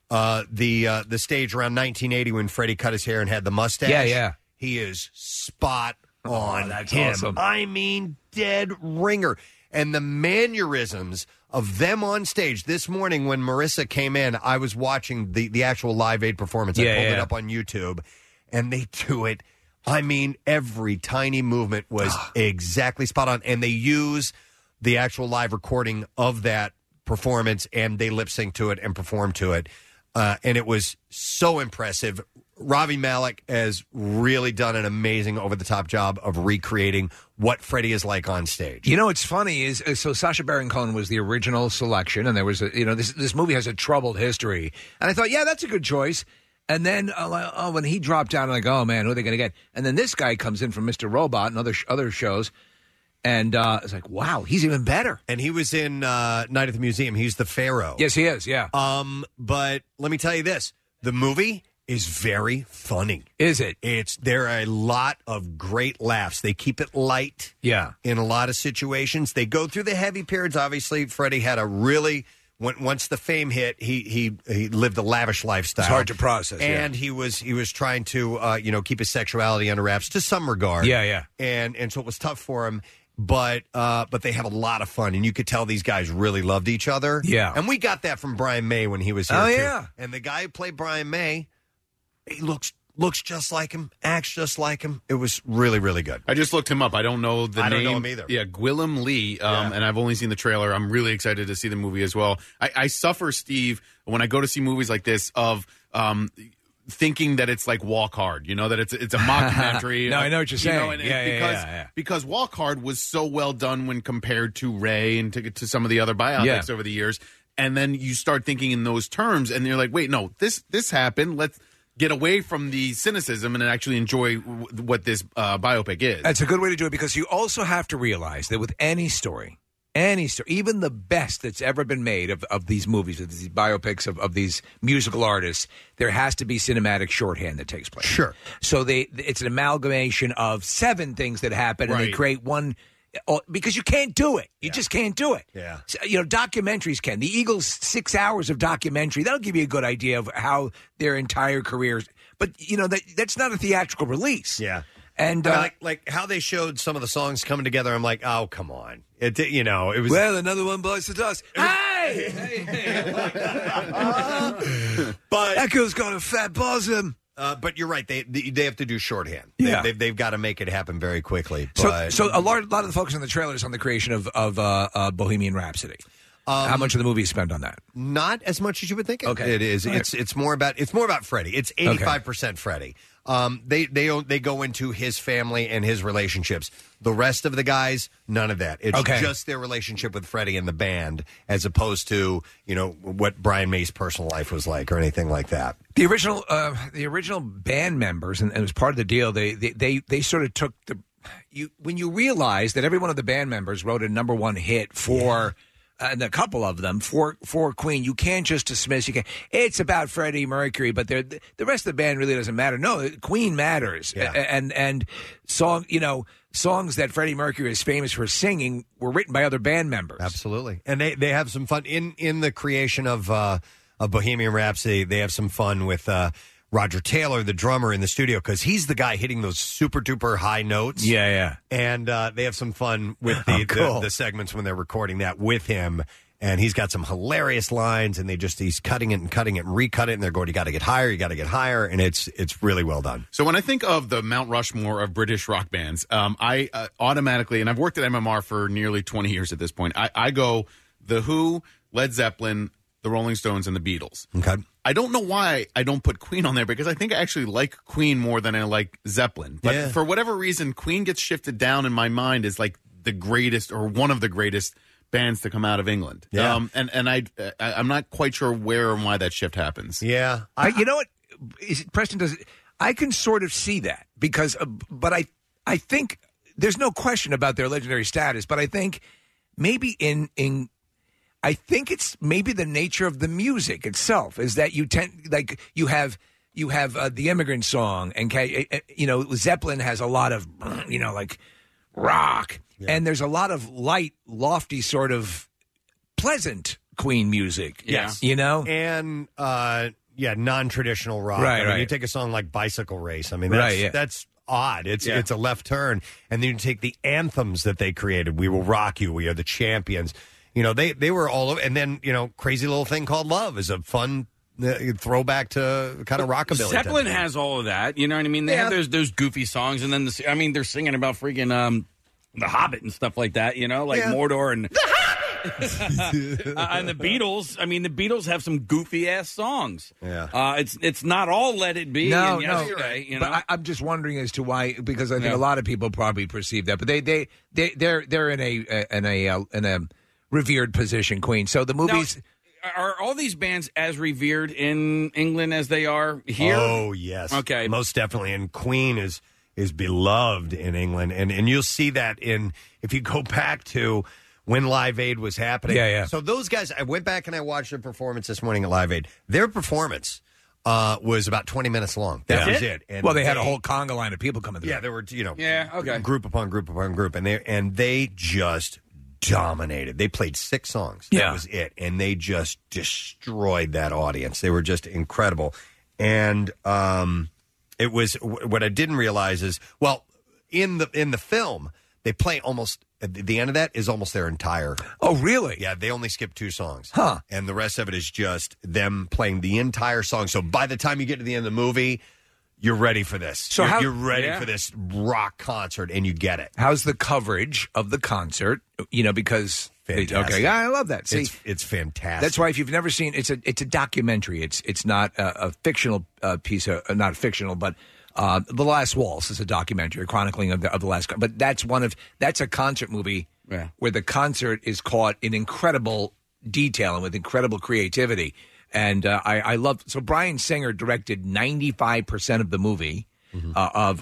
the stage around 1980 when Freddie cut his hair and had the mustache, yeah. he is spot on. That's him. awesome. I mean, dead ringer. And the mannerisms of them on stage. This morning when Marissa came in, I was watching the actual Live Aid performance. I pulled it up on YouTube, and they do it. I mean, every tiny movement was exactly spot on. And they use the actual live recording of that performance, and they lip sync to it and perform to it. And it was so impressive. Ravi Malek has really done an amazing over-the-top job of recreating what Freddie is like on stage. You know what's funny is, so Sacha Baron Cohen was the original selection, and there was this movie has a troubled history, and I thought, yeah, that's a good choice. And then when he dropped down, I'm like, oh man, who are they going to get? And then this guy comes in from Mr. Robot and other shows, and it's like, wow, he's even better. And he was in Night at the Museum. He's the Pharaoh. Yes, he is. Yeah. But let me tell you this: the movie is very funny. Is it? There are a lot of great laughs. They keep it light. Yeah. In a lot of situations, they go through the heavy periods. Obviously, Freddie had a really once the fame hit, he lived a lavish lifestyle. It's hard to process. And he was trying to keep his sexuality under wraps to some regard. Yeah. And so it was tough for him. But they have a lot of fun, and you could tell these guys really loved each other. Yeah. And we got that from Brian May when he was here, Oh, too. yeah. And the guy who played Brian May, he looks just like him, acts just like him. It was really, really good. I just looked him up. I don't know the name. I don't know him either. Yeah, Gwillem Lee, and I've only seen the trailer. I'm really excited to see the movie as well. I suffer, Steve, when I go to see movies like this of thinking that it's like Walk Hard, that it's a mockumentary. No, I know what you're saying. Because Walk Hard was so well done when compared to Ray and to some of the other biopics over the years. And then you start thinking in those terms, and you're like, wait, no, this happened. Let's get away from the cynicism and actually enjoy what this biopic is. That's a good way to do it, because you also have to realize that with any story, even the best that's ever been made of these movies, of these biopics of these musical artists, there has to be cinematic shorthand that takes place. Sure. So it's an amalgamation of 7 things that happen, and they create one. Because you can't do it. You just can't do it. Yeah. So, documentaries can. The Eagles' 6 hours of documentary, that'll give you a good idea of how their entire careers. But, that's not a theatrical release. Yeah. And like how they showed some of the songs coming together, I'm like, oh, come on. It was. Well, another one bites the dust. Hey! But that girl's got a fat bosom. But you're right. They have to do shorthand. Yeah. They've got to make it happen very quickly. So a lot of the focus on the trailer is on the creation of Bohemian Rhapsody. How much of the movie is spent on that? Not as much as you would think. Okay. It is. Right. It's more about Freddie. It's 85% Freddie. They go into his family and his relationships. The rest of the guys, none of that. It's just their relationship with Freddie and the band, as opposed to what Brian May's personal life was like or anything like that. The original band members, and it was part of the deal. They sort of took when you realize that every one of the band members wrote a number one hit for. And a couple of them for Queen, you can't just dismiss. It's about Freddie Mercury, but the rest of the band really doesn't matter. No, Queen matters, and songs that Freddie Mercury is famous for singing were written by other band members. Absolutely, and they have some fun in the creation of Bohemian Rhapsody. They have some fun with Roger Taylor, the drummer, in the studio, because he's the guy hitting those super duper high notes. Yeah. And they have some fun with the segments when they're recording that with him. And he's got some hilarious lines, and he's cutting it and recut it, and they're going, you got to get higher, and it's really well done. So when I think of the Mount Rushmore of British rock bands, I automatically, and I've worked at MMR for nearly 20 years at this point, I go The Who, Led Zeppelin, the Rolling Stones, and the Beatles. Okay. I don't know why I don't put Queen on there, because I think I actually like Queen more than I like Zeppelin. But for whatever reason, Queen gets shifted down in my mind as like the greatest, or one of the greatest bands to come out of England. Yeah. I'm not quite sure where and why that shift happens. Yeah. You know what? Preston does. I can sort of see that because, but I think there's no question about their legendary status. But I think maybe I think it's maybe the nature of the music itself is that you have the Immigrant Song, and Zeppelin has a lot of like rock. Yeah. And there's a lot of light, lofty, sort of pleasant Queen music. Yes. And, non-traditional rock. Right, I mean, you take a song like Bicycle Race. I mean, that's odd. It's a left turn. And then you take the anthems that they created. We Will Rock You. We Are the Champions. They were all over. And then, Crazy Little Thing Called Love is a fun throwback to kind of rockabilly. Zeppelin has all of that. You know what I mean? They have those goofy songs. And then, they're singing about freaking... The Hobbit and stuff like that, Mordor and and the Beatles. I mean, the Beatles have some goofy ass songs. Yeah, it's not all Let It Be. No, and Yesterday, But I'm just wondering as to why, because I think a lot of people probably perceive that, but they're in a revered position, Queen. So the movies. Now, are all these bands as revered in England as they are here? Oh yes, okay, most definitely. And Queen is beloved in England, and you'll see that if you go back to when Live Aid was happening. Yeah. So those guys, I went back and I watched their performance this morning at Live Aid. Their performance was about 20 minutes long. That was it. And they had a whole conga line of people coming through. Yeah, there were group upon group upon group, and they just dominated. They played 6 songs. Yeah. That was it, and they just destroyed that audience. They were just incredible, and it was what I didn't realize is, in the film, they play almost at the end of that is almost their entire. Oh, really? Yeah, they only skip 2 songs. Huh. And the rest of it is just them playing the entire song. So by the time you get to the end of the movie, you're ready for this. So you're ready for this rock concert, and you get it. How's the coverage of the concert? Because fantastic. Okay, I love that. See, it's fantastic. That's why if you've never seen it's a documentary. It's not a fictional piece of not fictional, but The Last Waltz is a documentary chronicling of the last. But that's a concert movie where the concert is caught in incredible detail and with incredible creativity. And I love. So Bryan Singer directed 95% of the movie. Of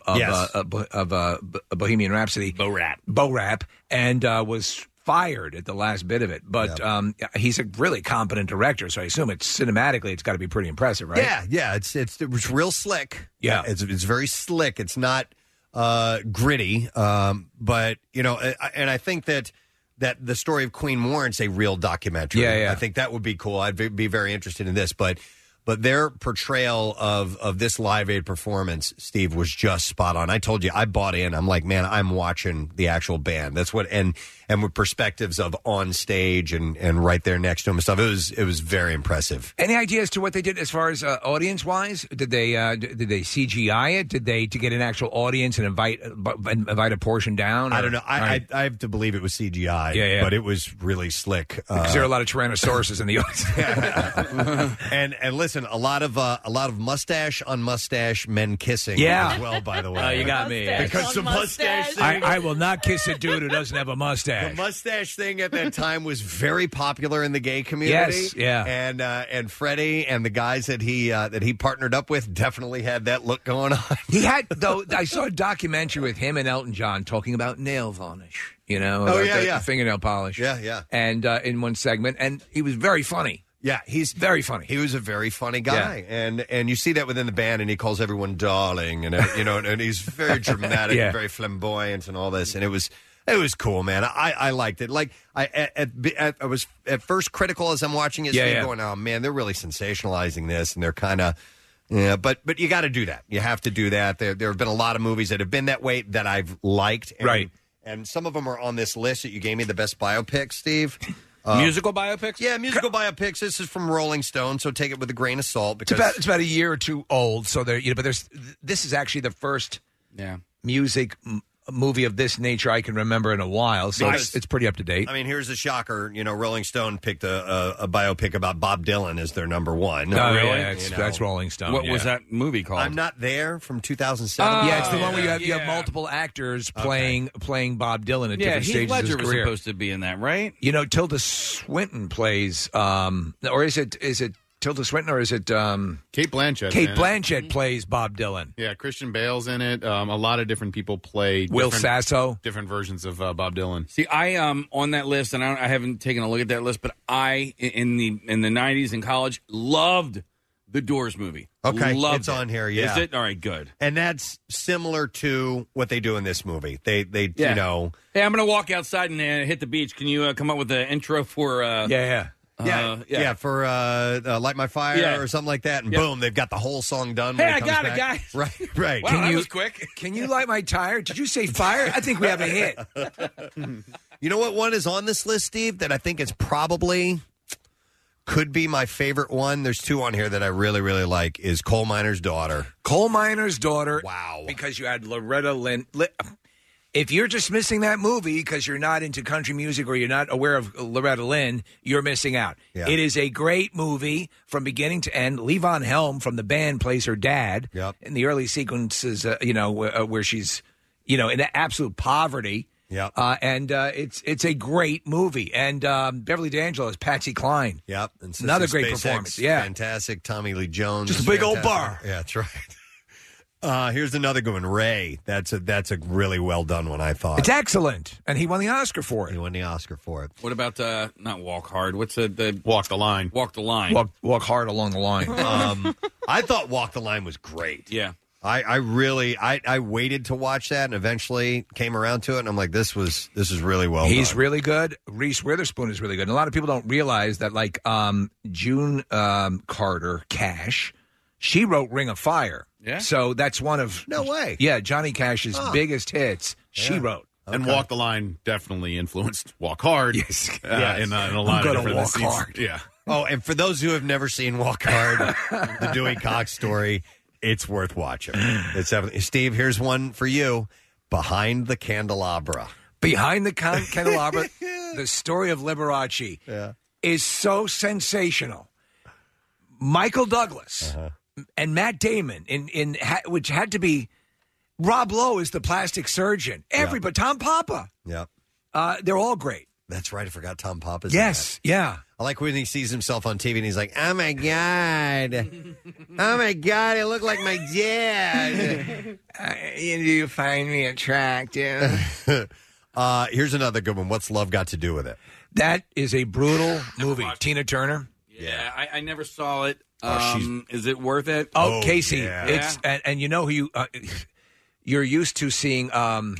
Bohemian Rhapsody, Bo Rap, and was fired at the last bit of it. But he's a really competent director, so I assume cinematically it's got to be pretty impressive, right? Yeah. It was real slick. Yeah, it's very slick. It's not gritty, but and I think that the story of Queen warrants a real documentary. Yeah. I think that would be cool. I'd be very interested in this, but their portrayal of this Live Aid performance, Steve, was just spot on. I told you, I bought in. I'm like, man, I'm watching the actual band. That's what, and with perspectives of on stage and right there next to him and stuff. It was very impressive. Any idea as to what they did as far as audience wise? Did they CGI it? Did they to get an actual audience and invite a portion down? I don't know. I have to believe it was CGI. Yeah. But it was really slick. Because there are a lot of Tyrannosauruses in the audience. and listen. A lot of mustache on mustache men kissing as well, by the way. You got me. Because the mustache thing. I will not kiss a dude who doesn't have a mustache. The mustache thing at that time was very popular in the gay community. Yes, yeah. And Freddie and the guys that he partnered up with definitely had that look going on. He had, though, I saw a documentary with him and Elton John talking about nail varnish, fingernail polish. Yeah. And in one segment, and he was very funny. Yeah, he's very funny. He was a very funny guy, and you see that within the band, and he calls everyone darling, and and he's very dramatic, and very flamboyant, and all this, and it was cool, man. I liked it. Like I was at first critical as I'm watching it, going, oh man, they're really sensationalizing this, and they're kind of. Yeah, but you got to do that. You have to do that. There have been a lot of movies that have been that way that I've liked, right? And some of them are on this list that you gave me, the best biopics, Steve. Musical biopics? Yeah, musical biopics. This is from Rolling Stone, so take it with a grain of salt. Because It's about a year or two old, so there. But this is actually the first music movie of this nature I can remember in a while, so it's pretty up to date. I mean, here's a shocker. Rolling Stone picked a biopic about Bob Dylan as their number one. Oh, really? That's Rolling Stone. What was that movie called? I'm Not There from 2007. Yeah, it's the one where you have multiple actors playing Bob Dylan at different stages of his Ledger was career. supposed to be in that, right? Tilda Swinton plays, or is it Tilda Swinton or is it Kate Blanchett? Kate Blanchett plays Bob Dylan. Yeah, Christian Bale's in it. A lot of different people play Will Sasso, different versions of Bob Dylan. See, I on that list, and I haven't taken a look at that list, but I in the 90s in college loved the Doors movie. Okay, loved it's on here. Yeah, is it? All right, good. And that's similar to what they do in this movie. They Yeah. Hey, I'm going to walk outside and hit the beach. Can you come up with the intro for? For Light My Fire or something like that, and boom, they've got the whole song done. Hey, when I comes got back. it, guys. Right. Wow, that was quick. Can you light my tire? Did you say fire? I think we have a hit. You know what one is on this list, Steve, that I think is probably could be my favorite one? There's two on here that I really, really like, is Coal Miner's Daughter. Coal Miner's Daughter. Wow. Because you had Loretta Lynn. If you're just missing that movie because you're not into country music or you're not aware of Loretta Lynn, you're missing out. Yeah. It is a great movie from beginning to end. Levon Helm from the band plays her dad in the early sequences, where she's, in absolute poverty. Yep. And it's a great movie. And Beverly D'Angelo is Patsy Cline. Yep. And Sissy Another great SpaceX, performance. Yeah. Fantastic. Tommy Lee Jones. Just a is big old fantastic. bar. Yeah, that's right. Here's another good one, Ray. That's a really well done one, I thought. It's excellent, and he won the Oscar for it. He won the Oscar for it. What about not Walk Hard? What's the Walk the Line? Walk the Line. Walk hard along the line. I thought Walk the Line was great. Yeah. I really waited to watch that and eventually came around to it, and I'm like, this is really well He's done. really good. Reese Witherspoon is really good. And a lot of people don't realize that, like June Carter Cash, she wrote Ring of Fire. Yeah. So that's one of No way. Yeah, Johnny Cash's biggest hits. She wrote. And Walk the Line definitely influenced Walk Hard. Yes. In a lot of different Walk scenes. Hard. Yeah. Oh, and for those who have never seen Walk Hard, the Dewey Cox story, it's worth watching. It's definitely. Steve, here's one for you. Behind the Candelabra. Behind the Candelabra, the story of Liberace is so sensational. Michael Douglas and Matt Damon, which had to be Rob Lowe is the plastic surgeon. Everybody, Tom Papa. Yep. They're all great. That's right. I forgot Tom Papa's. Yes. Yeah. I like when he sees himself on TV and he's like, oh, my God. Oh, my God. I look like my dad. Do you find me attractive? Here's another good one. What's Love Got to Do with It? That is a brutal movie. Tina Turner. Yeah, I never saw it. Oh, Is it worth it? Oh, Casey. yeah. It's and you know who you're used to seeing Lawrence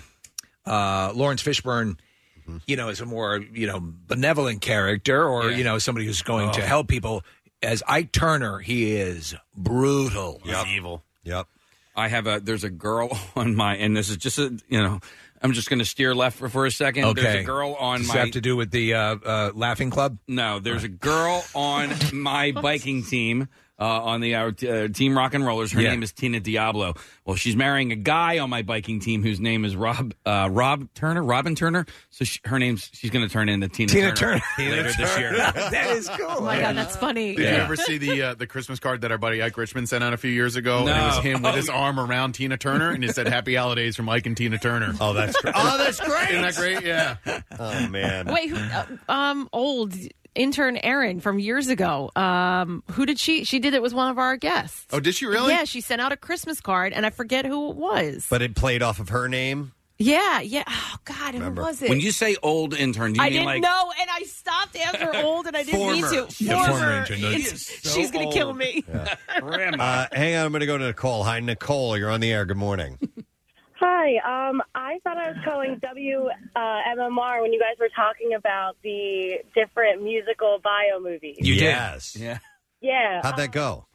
Fishburne, as a more, benevolent character or, somebody who's going to help people. As Ike Turner, he is brutal. He's evil. Yep. I have there's a girl on my, and this is just I'm just going to steer left for a second. Okay. There's a girl on Does my. that have to do with the Laughing Club? No, there's a girl on my biking team. On the Team Rock and Rollers. Her name is Tina Diablo. Well, she's marrying a guy on my biking team whose name is Robin Turner. So she's going to turn into Tina Turner later this year. That is cool. Oh my God, that's funny. Did you ever see the Christmas card that our buddy Ike Richmond sent out a few years ago? No. And it was him with his arm around Tina Turner, and it said "Happy Holidays" from Ike and Tina Turner. Oh, that's great. Oh, that's great. Isn't that great? Yeah. Oh, man. Wait, old intern Erin from years ago. Who did she? She did it with one of our guests. Oh, did she really? Yeah, she sent out a Christmas card, and I forget who it was. But it played off of her name? Yeah. Oh God, Remember. who was it? When you say old intern, do you I mean didn't know, and I stopped after old, and I didn't mean to. Former intern. She's going to kill me. Hang on, I'm going to go to Nicole. Hi, Nicole. You're on the air. Good morning. Hi. I thought I was calling WMMR when you guys were talking about the different musical bio movies. You Yes. did. Yeah. Yeah. How'd that go?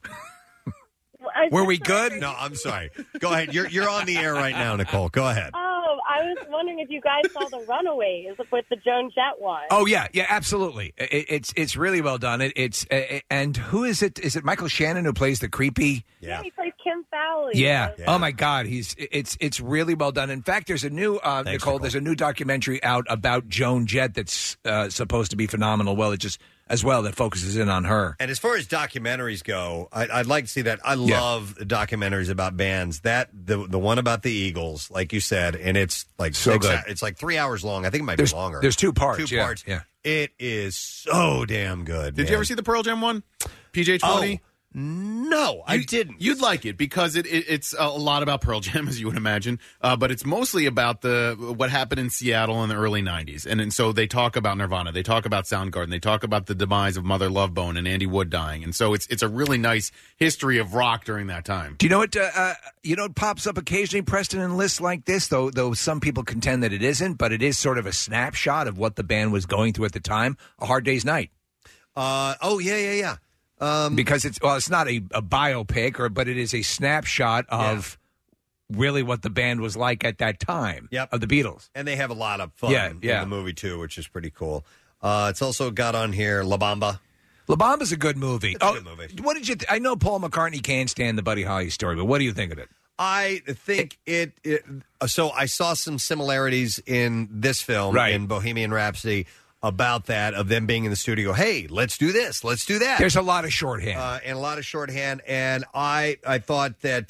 Were we good? No, I'm sorry. Go ahead. You're on the air right now, Nicole. Go ahead. Oh, I was wondering if you guys saw The Runaways with the Joan Jett one. Oh yeah, absolutely. It's really well done. And who is it? Is it Michael Shannon who plays the creepy? Yeah, he plays Kim Fowley. Yeah. Oh my God, it's really well done. In fact, there's a new Nicole. There's a new documentary out about Joan Jett that's supposed to be phenomenal. Well, it just as well that focuses in on her. And as far as documentaries go, I'd like to see that. I love documentaries about bands. That the one about the Eagles, like you said, and it's like So good. It's like 3 hours long. I think it might be longer. There's 2 parts. Two yeah, parts. Yeah. It is so damn good. Did you ever see the Pearl Jam one? PJ20? No, I didn't. You'd like it because it's a lot about Pearl Jam, as you would imagine, but it's mostly about what happened in Seattle in the early 90s. And so they talk about Nirvana, they talk about Soundgarden, they talk about the demise of Mother Love Bone and Andy Wood dying. And so it's a really nice history of rock during that time. Do you know what? It pops up occasionally, Preston, in lists like this, though some people contend that it isn't, but it is sort of a snapshot of what the band was going through at the time. A Hard Day's Night. Yeah. Because it's not a biopic, but it is a snapshot of really what the band was like at that time of the Beatles. And they have a lot of fun in the movie, too, which is pretty cool. It's also got on here La Bamba. La Bamba's a good movie. It's a good movie. What did you I know Paul McCartney can't stand the Buddy Holly story, but what do you think of it? I think so I saw some similarities in this film, in Bohemian Rhapsody, about that, of them being in the studio. Hey, let's do this. Let's do that. There's a lot of shorthand. And I thought that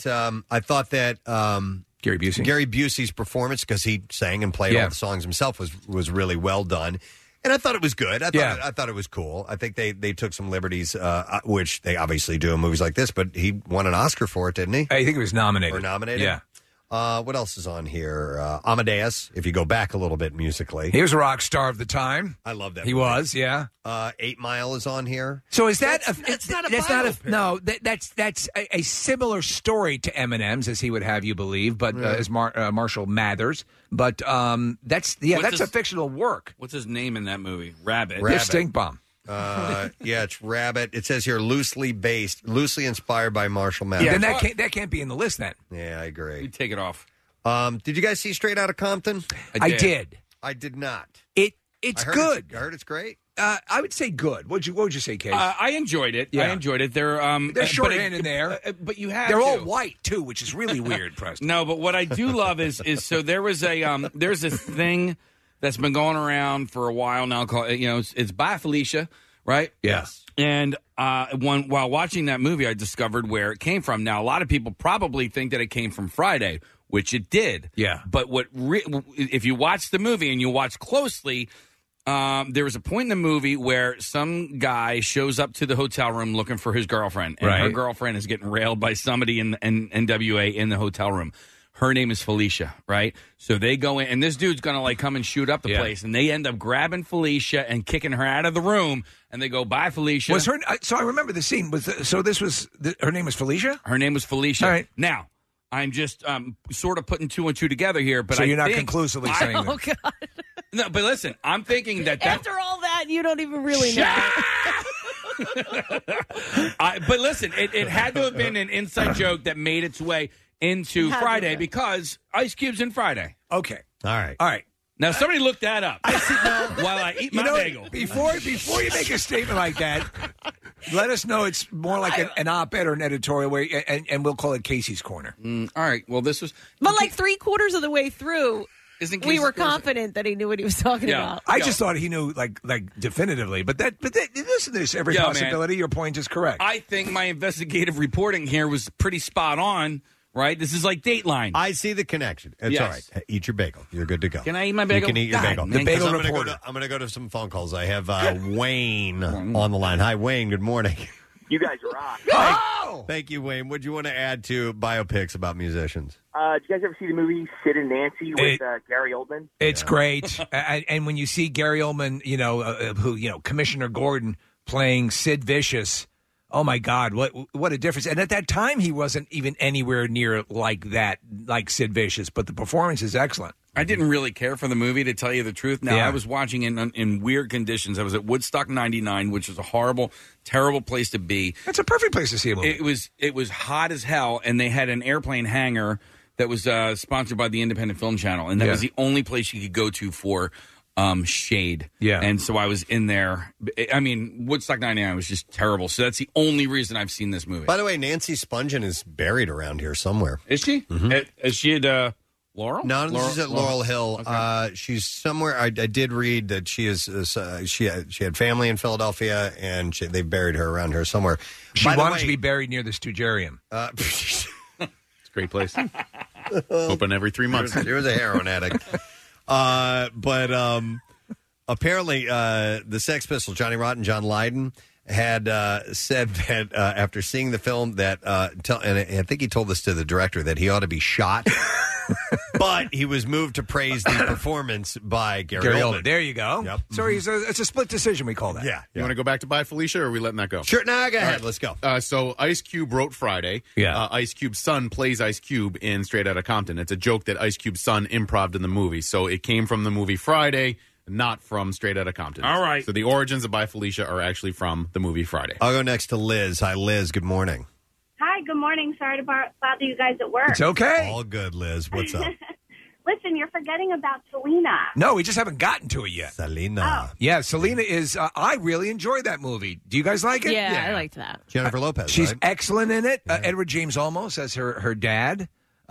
Gary Busey's performance, because he sang and played all the songs himself, was really well done. And I thought it was good. I thought it was cool. I think they took some liberties, which they obviously do in movies like this, but he won an Oscar for it, didn't he? I think he was nominated. Or nominated? Yeah. What else is on here? Amadeus, if you go back a little bit musically. He was a rock star of the time. I love that He movie. was, yeah. 8 Mile is on here. So is that That's not a biopic. That's a similar story to Eminem's, as he would have you believe, but as Marshall Mathers. But that's a fictional work. What's his name in that movie? Rabbit. Stink Bomb. It's Rabbit. It says here loosely inspired by Marshall Mathers. Yeah, then that can't be in the list then. Yeah, I agree. You take it off. Did you guys see Straight Outta Compton? I did. I did not. It's good. I heard it's great. I would say good. What would you say, Case? I enjoyed it. Yeah. I enjoyed it. They're shorthand in there, but you have they're to. all white too, which is really weird, Preston. No, but what I do love is so there was there's this thing that's been going around for a while now called it's By Felicia, right? Yes. And while watching that movie, I discovered where it came from. Now, a lot of people probably think that it came from Friday, which it did. Yeah. But if you watch the movie and you watch closely, there was a point in the movie where some guy shows up to the hotel room looking for his girlfriend, and her girlfriend is getting railed by somebody in NWA in the hotel room. Her name is Felicia, right? So they go in, and this dude's going to come and shoot up the place, and they end up grabbing Felicia and kicking her out of the room, and they go, bye, Felicia. Was her? So I remember the scene. Her name was Felicia? Her name was Felicia. All right. Now, I'm just sort of putting 2 and 2 together here, but so you're not conclusively saying that. Oh, God. No, but listen, I'm thinking that After all that, you don't even really know. But listen, it had to have been an inside joke that made its way into Friday because Ice Cube's in Friday. Okay. All right. Now, somebody look that up while I eat my bagel. Before you make a statement like that, let us know it's more like an op-ed or an editorial, and we'll call it Casey's Corner. All right. Well, this was... But 3/4 of the way through... We were confident that he knew what he was talking about. I just thought he knew like definitively, but listen, there's every possibility. Man, your point is correct. I think my investigative reporting here was pretty spot on. Right, this is like Dateline. I see the connection. It's all right. Eat your bagel. You're good to go. Can I eat my bagel? You can eat your bagel. The bagel reporter. I'm going to go to some phone calls. I have Wayne on the line. Hi, Wayne. Good morning. You guys rock. Oh! Thank you, Wayne. What do you want to add to biopics about musicians? Did you guys ever see the movie Sid and Nancy with Gary Oldman? It's great. And when you see Gary Oldman, Commissioner Gordon playing Sid Vicious, oh my God, what a difference. And at that time, he wasn't even anywhere near like that, like Sid Vicious, but the performance is excellent. I didn't really care for the movie, to tell you the truth. Now, I was watching in weird conditions. I was at Woodstock 99, which was a horrible, terrible place to be. It's a perfect place to see a movie. It was hot as hell, and they had an airplane hangar that was sponsored by the Independent Film Channel, and that was the only place you could go to for shade. Yeah. And so I was in there. I mean, Woodstock 99 was just terrible. So that's the only reason I've seen this movie. By the way, Nancy Spungen is buried around here somewhere. Is she? Mm-hmm. Is she at Laurel? No, this is at Laurel Hill. Okay. She's somewhere. I did read that she is. She had family in Philadelphia, and they buried her around here somewhere. She wanted to be buried near the Stugarium. It's a great place. Open every 3 months. She was a heroin addict. But apparently, the Sex Pistols, Johnny Rotten, John Lydon, had said that after seeing the film that, and I think he told this to the director, that he ought to be shot. But he was moved to praise the performance by Gary Oldman. There you go. Yep. So it's a split decision, we call that. Yeah. You want to go back to Bye Felicia, or are we letting that go? Sure, go ahead. Right. Let's go. So Ice Cube wrote Friday. Yeah. Ice Cube's son plays Ice Cube in Straight Outta Compton. It's a joke that Ice Cube's son improv'd in the movie. So it came from the movie Friday, not from Straight Outta Compton. All right. So the origins of Bye Felicia are actually from the movie Friday. I'll go next to Liz. Hi, Liz. Good morning. Hi, good morning. Sorry to bother you guys at work. It's okay. All good, Liz. What's up? Listen, you're forgetting about Selena. No, we just haven't gotten to it yet. Selena. Yeah, Selena is. I really enjoyed that movie. Do you guys like it? Yeah, I liked that. Jennifer Lopez. She's right? excellent in it. Edward James Olmos as her dad.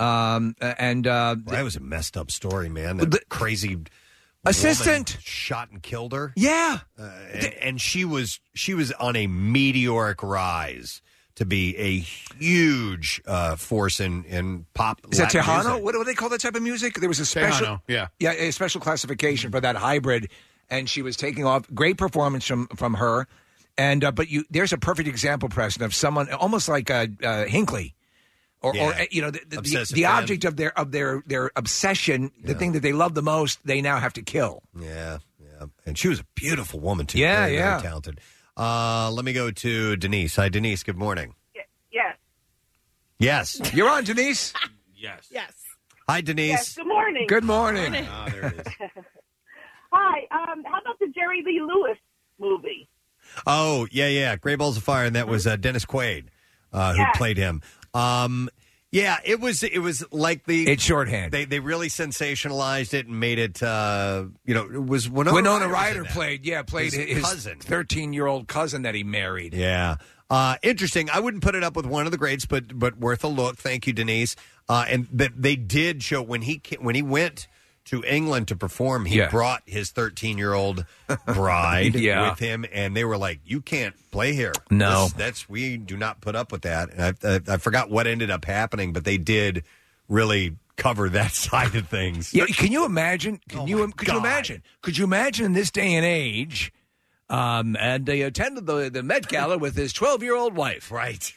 That was a messed up story, man. That crazy assistant woman shot and killed her. Yeah, and she was on a meteoric rise to be a huge force in pop. Is that Latin Tejano? music. What do they call that type of music? There was a special, Tejano, a special classification for that hybrid, and she was taking off. Great performance from her, and there's a perfect example, Preston, of someone almost like Hinckley, or the object of their obsession, the thing that they love the most, they now have to kill. Yeah, and she was a beautiful woman too. Yeah, very, very talented. Let me go to Denise. Hi, Denise. Good morning. Yes. Yes. You're on, Denise. Yes. Hi, Denise. Yes. Good morning. Good morning. There it is. Hi. How about the Jerry Lee Lewis movie? Oh, yeah. Great Balls of Fire, and that was Dennis Quaid who played him. Yeah, it was like it's shorthand. They really sensationalized it and made it. It was Winona Ryder played his cousin, 13-year-old cousin that he married. Yeah, interesting. I wouldn't put it up with one of the greats, but worth a look. Thank you, Denise. And they did show when he went to England to perform, he brought his 13-year-old bride with him, and they were like, "You can't play here. No, we do not put up with that." And I forgot what ended up happening, but they did really cover that side of things. Yeah, can you imagine? Could you imagine? Could you imagine in this day and age? And they attended the Met Gala with his 12-year-old wife. Right.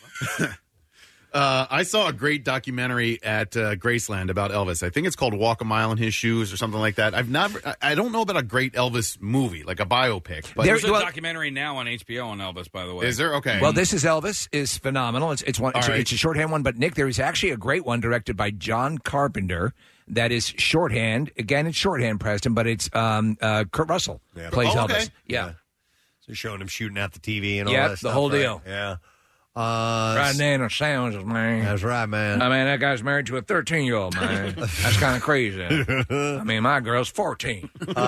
I saw a great documentary at Graceland about Elvis. I think it's called Walk a Mile in His Shoes or something like that. I don't know about a great Elvis movie, like a biopic. But there's a documentary now on HBO on Elvis, by the way. Is there? Okay. Well, This Is Elvis is phenomenal. It's a shorthand one, but Nick, there is actually a great one directed by John Carpenter that is shorthand. Again, it's shorthand, Preston, but it's Kurt Russell plays Elvis. Yeah. So showing him shooting at the TV and all that stuff. The whole deal. Right? Yeah. Right in the sandwiches, man. That's right, man. I mean, that guy's married to a 13-year-old, man. That's kind of crazy. I mean, my girl's 14.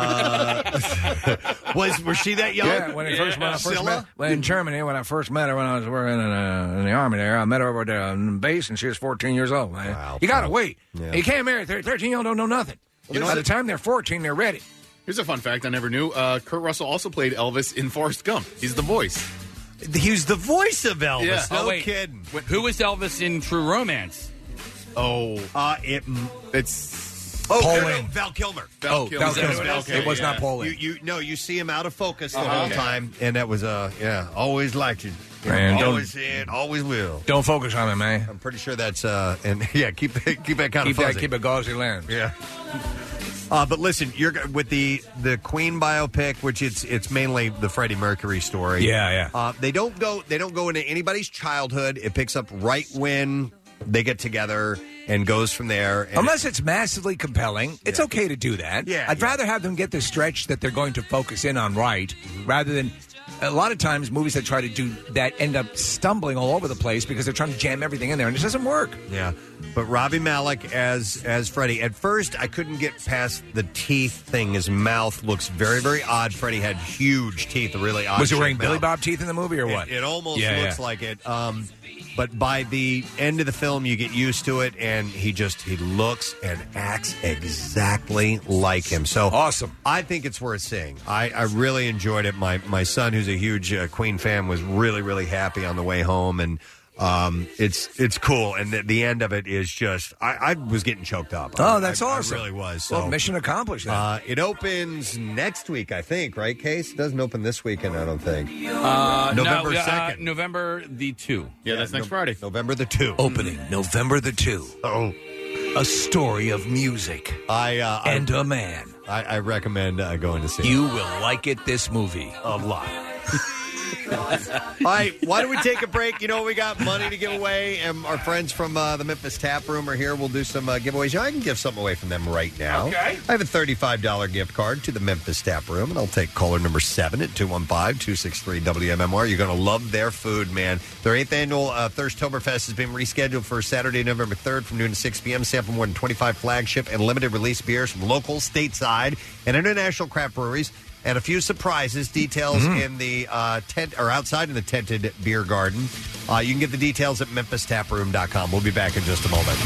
Was she that young? Yeah, when I first met in Germany, when I first met her when I was working in the army there, I met her over there on the base, and she was 14 years old, man. Wow. You got to wait. Yeah. You can't marry a 13-year-old, don't know nothing. By the time they're 14, they're ready. Here's a fun fact I never knew. Kurt Russell also played Elvis in Forrest Gump. He's the voice. He was the voice of Elvis. Yeah. No wait. kidding. Who was Elvis in True Romance? It's Paul Wayne. Val Kilmer. Val Kilmer. Okay, it was not Paul Wayne. You see him out of focus the whole time, and that was always liked you. Man, always did, always will. Don't focus on it, man. I'm pretty sure that's keep that kind of fuzzy. Keep a gauzy lens. Yeah. But listen, you're with the Queen biopic, which it's mainly the Freddie Mercury story. Yeah. They don't go into anybody's childhood. It picks up right when they get together and goes from there. And unless it's massively compelling, it's okay to do that. Yeah, I'd rather have them get the stretch that they're going to focus in on rather than a lot of times movies that try to do that end up stumbling all over the place because they're trying to jam everything in there, and it doesn't work. Yeah. But Rami Malek as Freddy. At first, I couldn't get past the teeth thing. His mouth looks very, very odd. Freddy had huge teeth, a really odd. Was he wearing mouth. Billy Bob teeth in the movie or what? It almost looks like it. But by the end of the film, you get used to it, and he looks and acts exactly like him. So awesome! I think it's worth seeing. I really enjoyed it. My son, who's a huge Queen fan, was really, really happy on the way home, and it's cool. And the end of it is just I was getting choked up. Oh, that's awesome! I really was. So well, mission accomplished. Then. It opens next week, I think. Right, Case? It doesn't open this weekend, I don't think. November 2nd. November the 2. Yeah, that's next Friday. November the 2. Opening November the 2. Oh. A story of music and a man. I recommend going to see it. You will like it, this movie, a lot. All right, why don't we take a break? You know, we got money to give away, and our friends from the Memphis Tap Room are here. We'll do some giveaways. You know, I can give something away from them right now. Okay. I have a $35 gift card to the Memphis Tap Room, and I'll take caller number 7 at 215-263-WMMR. You're going to love their food, man. Their 8th annual Thirstoberfest has been rescheduled for Saturday, November 3rd from noon to 6 p.m. Sample more than 25 flagship and limited release beers from local, stateside, and international craft breweries. And a few surprises, details in the tent or outside in the tented beer garden. You can get the details at memphistaproom.com. We'll be back in just a moment.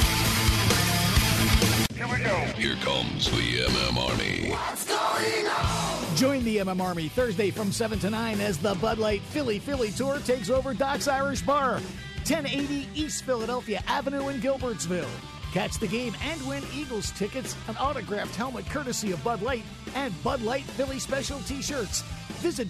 Here we go. Here comes the MM Army. What's going on? Join the MM Army Thursday from 7 to 9 as the Bud Light Philly Tour takes over Doc's Irish Bar, 1080 East Philadelphia Avenue in Gilbertsville. Catch the game and win Eagles tickets, an autographed helmet courtesy of Bud Light, and Bud Light Philly Special T-shirts. Visit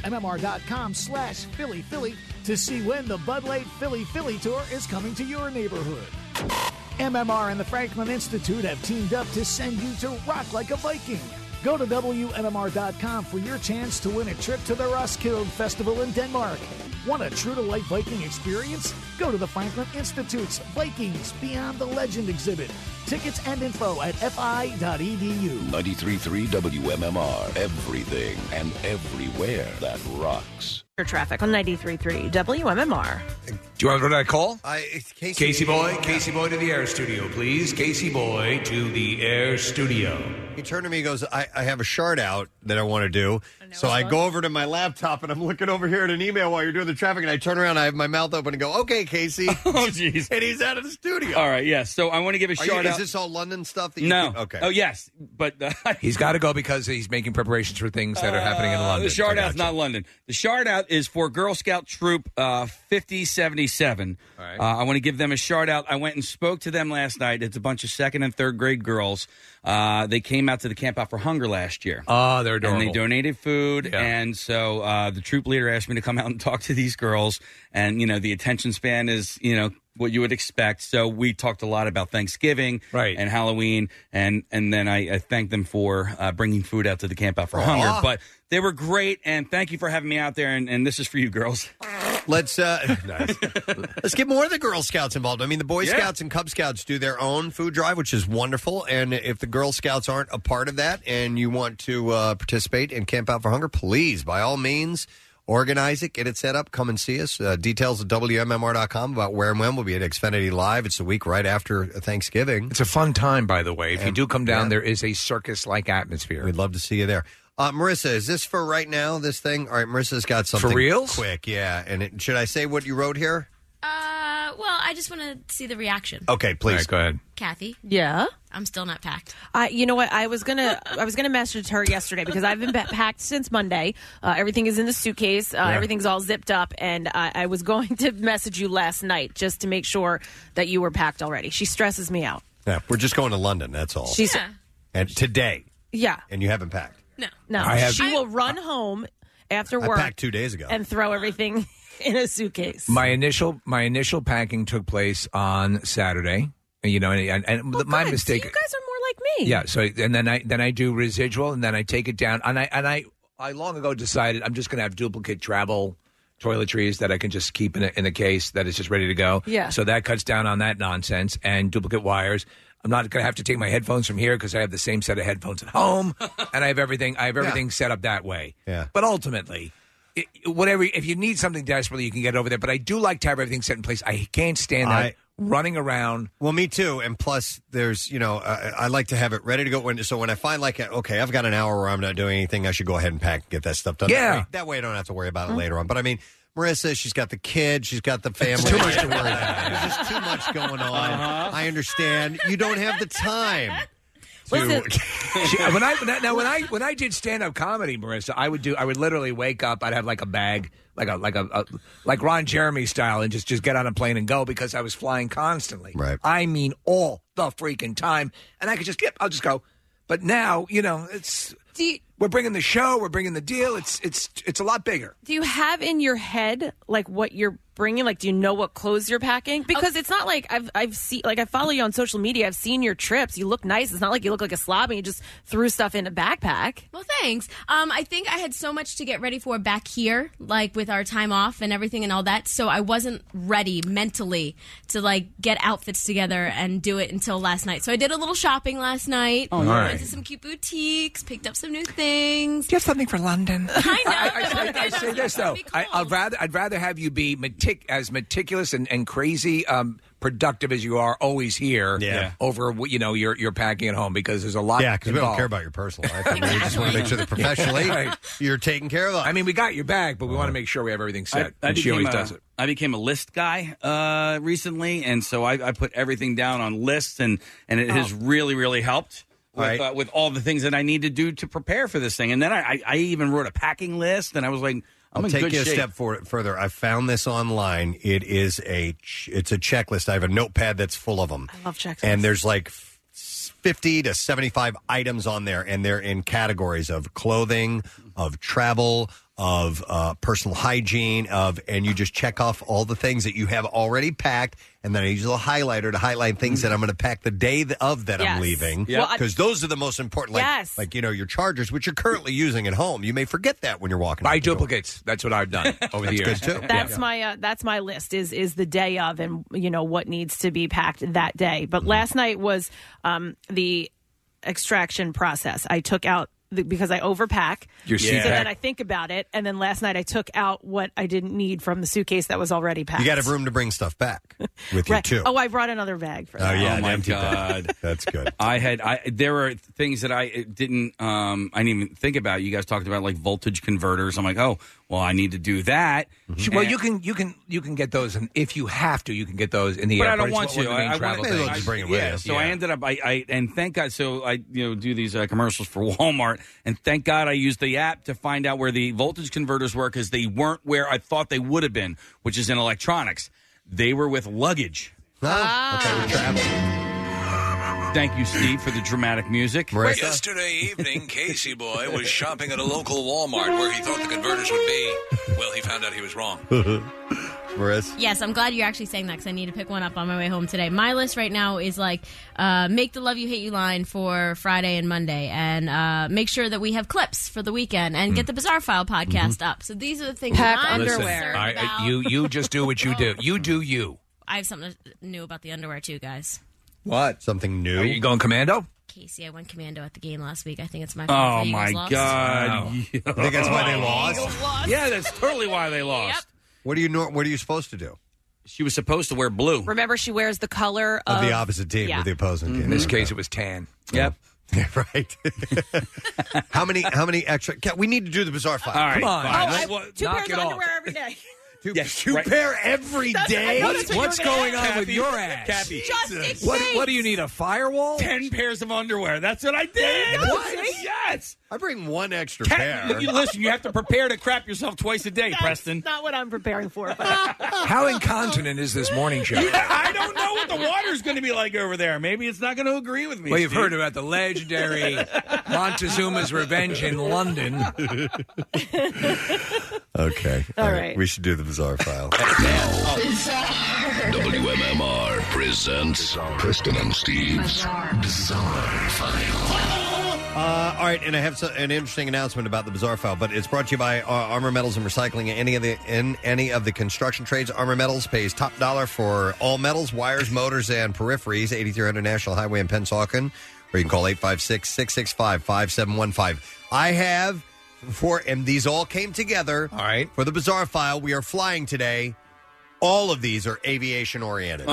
WMMR.com/Philly to see when the Bud Light Philly Tour is coming to your neighborhood. MMR and the Franklin Institute have teamed up to send you to rock like a Viking. Go to WMMR.com for your chance to win a trip to the Roskilde Festival in Denmark. Want a true-to-life Viking experience? Go to the Franklin Institute's Vikings Beyond the Legend exhibit. Tickets and info at fi.edu. 93.3 WMMR. Everything and everywhere that rocks. Traffic on 93.3 WMMR. Do you want to go to that call? It's Casey Boy to the Air Studio, please. Casey Boy to the Air Studio. He turned to me and goes, I have a shard out that I want to do. So I go over to my laptop, and I'm looking over here at an email while you're doing the traffic, and I turn around, I have my mouth open and go, okay, Casey. Oh, jeez. And he's out of the studio. All right, yes. So I want to give a shout out. Is this all London stuff? That you No. Okay. Oh, yes. But he's got to go because he's making preparations for things that are happening in London. The shout out's not London. The shout out is for Girl Scout Troop 5077. All right. I want to give them a shout out. I went and spoke to them last night. It's a bunch of 2nd and 3rd grade girls. They came out to the Camp Out for Hunger last year. Oh, they're adorable. And they donated food. Yeah. And so the troop leader asked me to come out and talk to these girls. And, you know, the attention span is, you know, what you would expect. So we talked a lot about Thanksgiving and Halloween. And then I thanked them for bringing food out to the Camp Out for Hunger. But they were great. And thank you for having me out there. And this is for you, girls. Let's let's get more of the Girl Scouts involved. I mean, the Boy Scouts and Cub Scouts do their own food drive, which is wonderful. And if the Girl Scouts aren't a part of that and you want to participate in Camp Out for Hunger, please, by all means, organize it, get it set up, come and see us. Details at WMMR.com about where and when. We'll be at Xfinity Live. It's the week right after Thanksgiving. It's a fun time, by the way. If you do come down, there is a circus-like atmosphere. We'd love to see you there. Marissa, is this for right now, this thing? All right, Marissa's got something for reals? Quick, yeah. And should I say what you wrote here? Well, I just want to see the reaction. Okay, please. All right, go ahead. Kathy? Yeah? I'm still not packed. You know what? I was gonna message her yesterday because I've been packed since Monday. Everything is in the suitcase. Everything's all zipped up, and I was going to message you last night just to make sure that you were packed already. She stresses me out. Yeah, we're just going to London. That's all. Yeah. And today. Yeah. And you haven't packed. No. She will run home after work. I packed 2 days ago and throw everything in a suitcase. My initial packing took place on Saturday. You know, and my mistake. So you guys are more like me. Yeah. So and then I do residual, and then I take it down, and I long ago decided I'm just going to have duplicate travel toiletries that I can just keep in a case that is just ready to go. Yeah. So that cuts down on that nonsense and duplicate wires. I'm not going to have to take my headphones from here because I have the same set of headphones at home, and I have everything set up that way. Yeah. But ultimately, whatever. If you need something desperately, you can get over there. But I do like to have everything set in place. I can't stand that running around. Well, me too. And plus, there's, I like to have it ready to go. So when I find okay, I've got an hour where I'm not doing anything, I should go ahead and pack and get that stuff done. Yeah. That way I don't have to worry about it later on. But I mean, Marissa, she's got the kid, she's got the family. Too much to worry about. There's just too much going on. I understand. You don't have the time. When I did stand up comedy, Marissa, I would literally wake up. I'd have like a bag, like Ron Jeremy style, and just get on a plane and go because I was flying constantly. Right. I mean, all the freaking time, and I could I'll just go. But now, it's we're bringing the show, we're bringing the deal. It's a lot bigger. Do you have in your head like what you're bringing? Like, do you know what clothes you're packing? Because it's not like I've seen, like, I follow you on social media. I've seen your trips. You look nice. It's not like you look like a slob and you just threw stuff in a backpack. Well, thanks. I think I had so much to get ready for back here, like with our time off and everything and all that. So I wasn't ready mentally to like get outfits together and do it until last night. So I did a little shopping last night. Oh, nice. Went to some cute boutiques, picked up some new things. Do you have something for London? I I say this though. I'd rather have you be as meticulous and crazy productive as you are always here. Yeah. Over your packing at home because there's a lot. Yeah, because we don't involved. care about your personal life. I mean, we just want to make sure that professionally you're taken care of. I mean, we got your bag, but we want to make sure we have everything set. And she always does it. I became a list guy recently, and so I put everything down on lists, and it has really, really helped. With all the things that I need to do to prepare for this thing. And then I even wrote a packing list, and I was like, I'm I'll in take good you a shape. step further. I found this online. It's a checklist. I have a notepad that's full of them. I love checklists. And there's like 50 to 75 items on there, and they're in categories of clothing, of travel, of personal hygiene, and you just check off all the things that you have already packed, and then I use a little highlighter to highlight things that I'm going to pack the day of that I'm leaving, because those are the most important. Like your chargers, which you're currently using at home. You may forget that when you're walking. Buy duplicates. That's what I've done over the years. Good too. That's my list is the day of, and what needs to be packed that day. But last night was the extraction process. I took out because I overpack. Your so seat then I think about it, and then last night I took out what I didn't need from the suitcase that was already packed. You got to have room to bring stuff back with you too. Oh, I brought another bag for that. Oh yeah, oh my empty God, bag. That's good. There were things that I didn't even think about. You guys talked about like voltage converters. I'm like, oh, well, I need to do that. Mm-hmm. Well, you can get those, and if you have to, you can get those in the but airport. I don't want to. I want to just bring it with you. So I ended up, and thank God. So I do these commercials for Walmart, and thank God I used the app to find out where the voltage converters were because they weren't where I thought they would have been, which is in electronics. They were with luggage. Okay, we're traveling. Thank you, Steve, for the dramatic music. Yesterday evening, Casey boy was shopping at a local Walmart where he thought the converters would be. Well, he found out he was wrong. Marissa? Yes, I'm glad you're actually saying that because I need to pick one up on my way home today. My list right now is like make the Love You Hate You line for Friday and Monday, and make sure that we have clips for the weekend, and get the Bizarre File podcast up. So these are the things Pack I'm underwear. concerned about. You just do what you do. You do you. I have something new about the underwear too, guys. What? Something new? Are you going commando? Casey, I went commando at the game last week. I think it's my Oh, fault. The my Eagles lost. God. Wow. You think that's why they lost? Yeah, that's totally why they lost. What are you supposed to do? She was supposed to wear blue. Remember, she wears the color of the opposite team with the opposing team. In this case, it was tan. Yep. Yeah, right. How many extra? We need to do the Bizarre File. All right. Come on. Fine. Two knock pairs it of off. underwear every day. Two pair every day? What's going on with your ass? Cappy. Just in case. What do you need, a firewall? 10 pairs of underwear. That's what I did. What? Yes. I bring one extra pair. Listen, you have to prepare to crap yourself twice a day, Preston. Not what I'm preparing for. How incontinent is this morning show? I don't know what the water's going to be like over there. Maybe it's not going to agree with me. Well, you've Steve. heard about the legendary Montezuma's Revenge in London. Okay. All right. We should do the Bizarre File. WMMR presents Preston and Steve's Bizarre File. All right, and I have an interesting announcement about the Bizarre File, but it's brought to you by Armor Metals and Recycling. In any of the construction trades, Armor Metals pays top dollar for all metals, wires, motors, and peripheries. 8300 National Highway in Pensauken, or you can call 856-665-5715. I have and these all came together. All right. For the Bizarre File, we are flying today. All of these are aviation-oriented.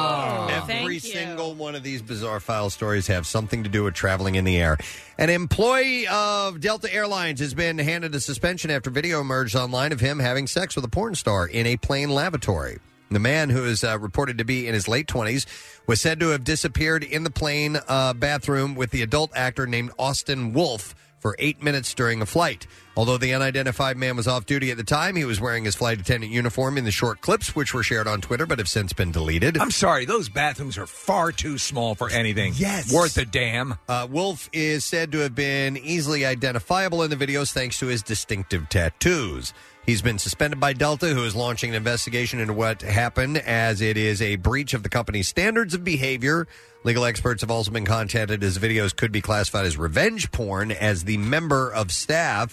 Every single one of these Bizarre File stories have something to do with traveling in the air. An employee of Delta Airlines has been handed a suspension after video emerged online of him having sex with a porn star in a plane lavatory. The man, who is reported to be in his late 20s, was said to have disappeared in the plane bathroom with the adult actor named Austin Wolf for 8 minutes during a flight. Although the unidentified man was off duty at the time, he was wearing his flight attendant uniform in the short clips, which were shared on Twitter but have since been deleted. I'm sorry, those bathrooms are far too small for anything. Yes. Worth a damn. Wolf is said to have been easily identifiable in the videos thanks to his distinctive tattoos. He's been suspended by Delta, who is launching an investigation into what happened, as it is a breach of the company's standards of behavior. Legal experts have also been contacted as videos could be classified as revenge porn, as the member of staff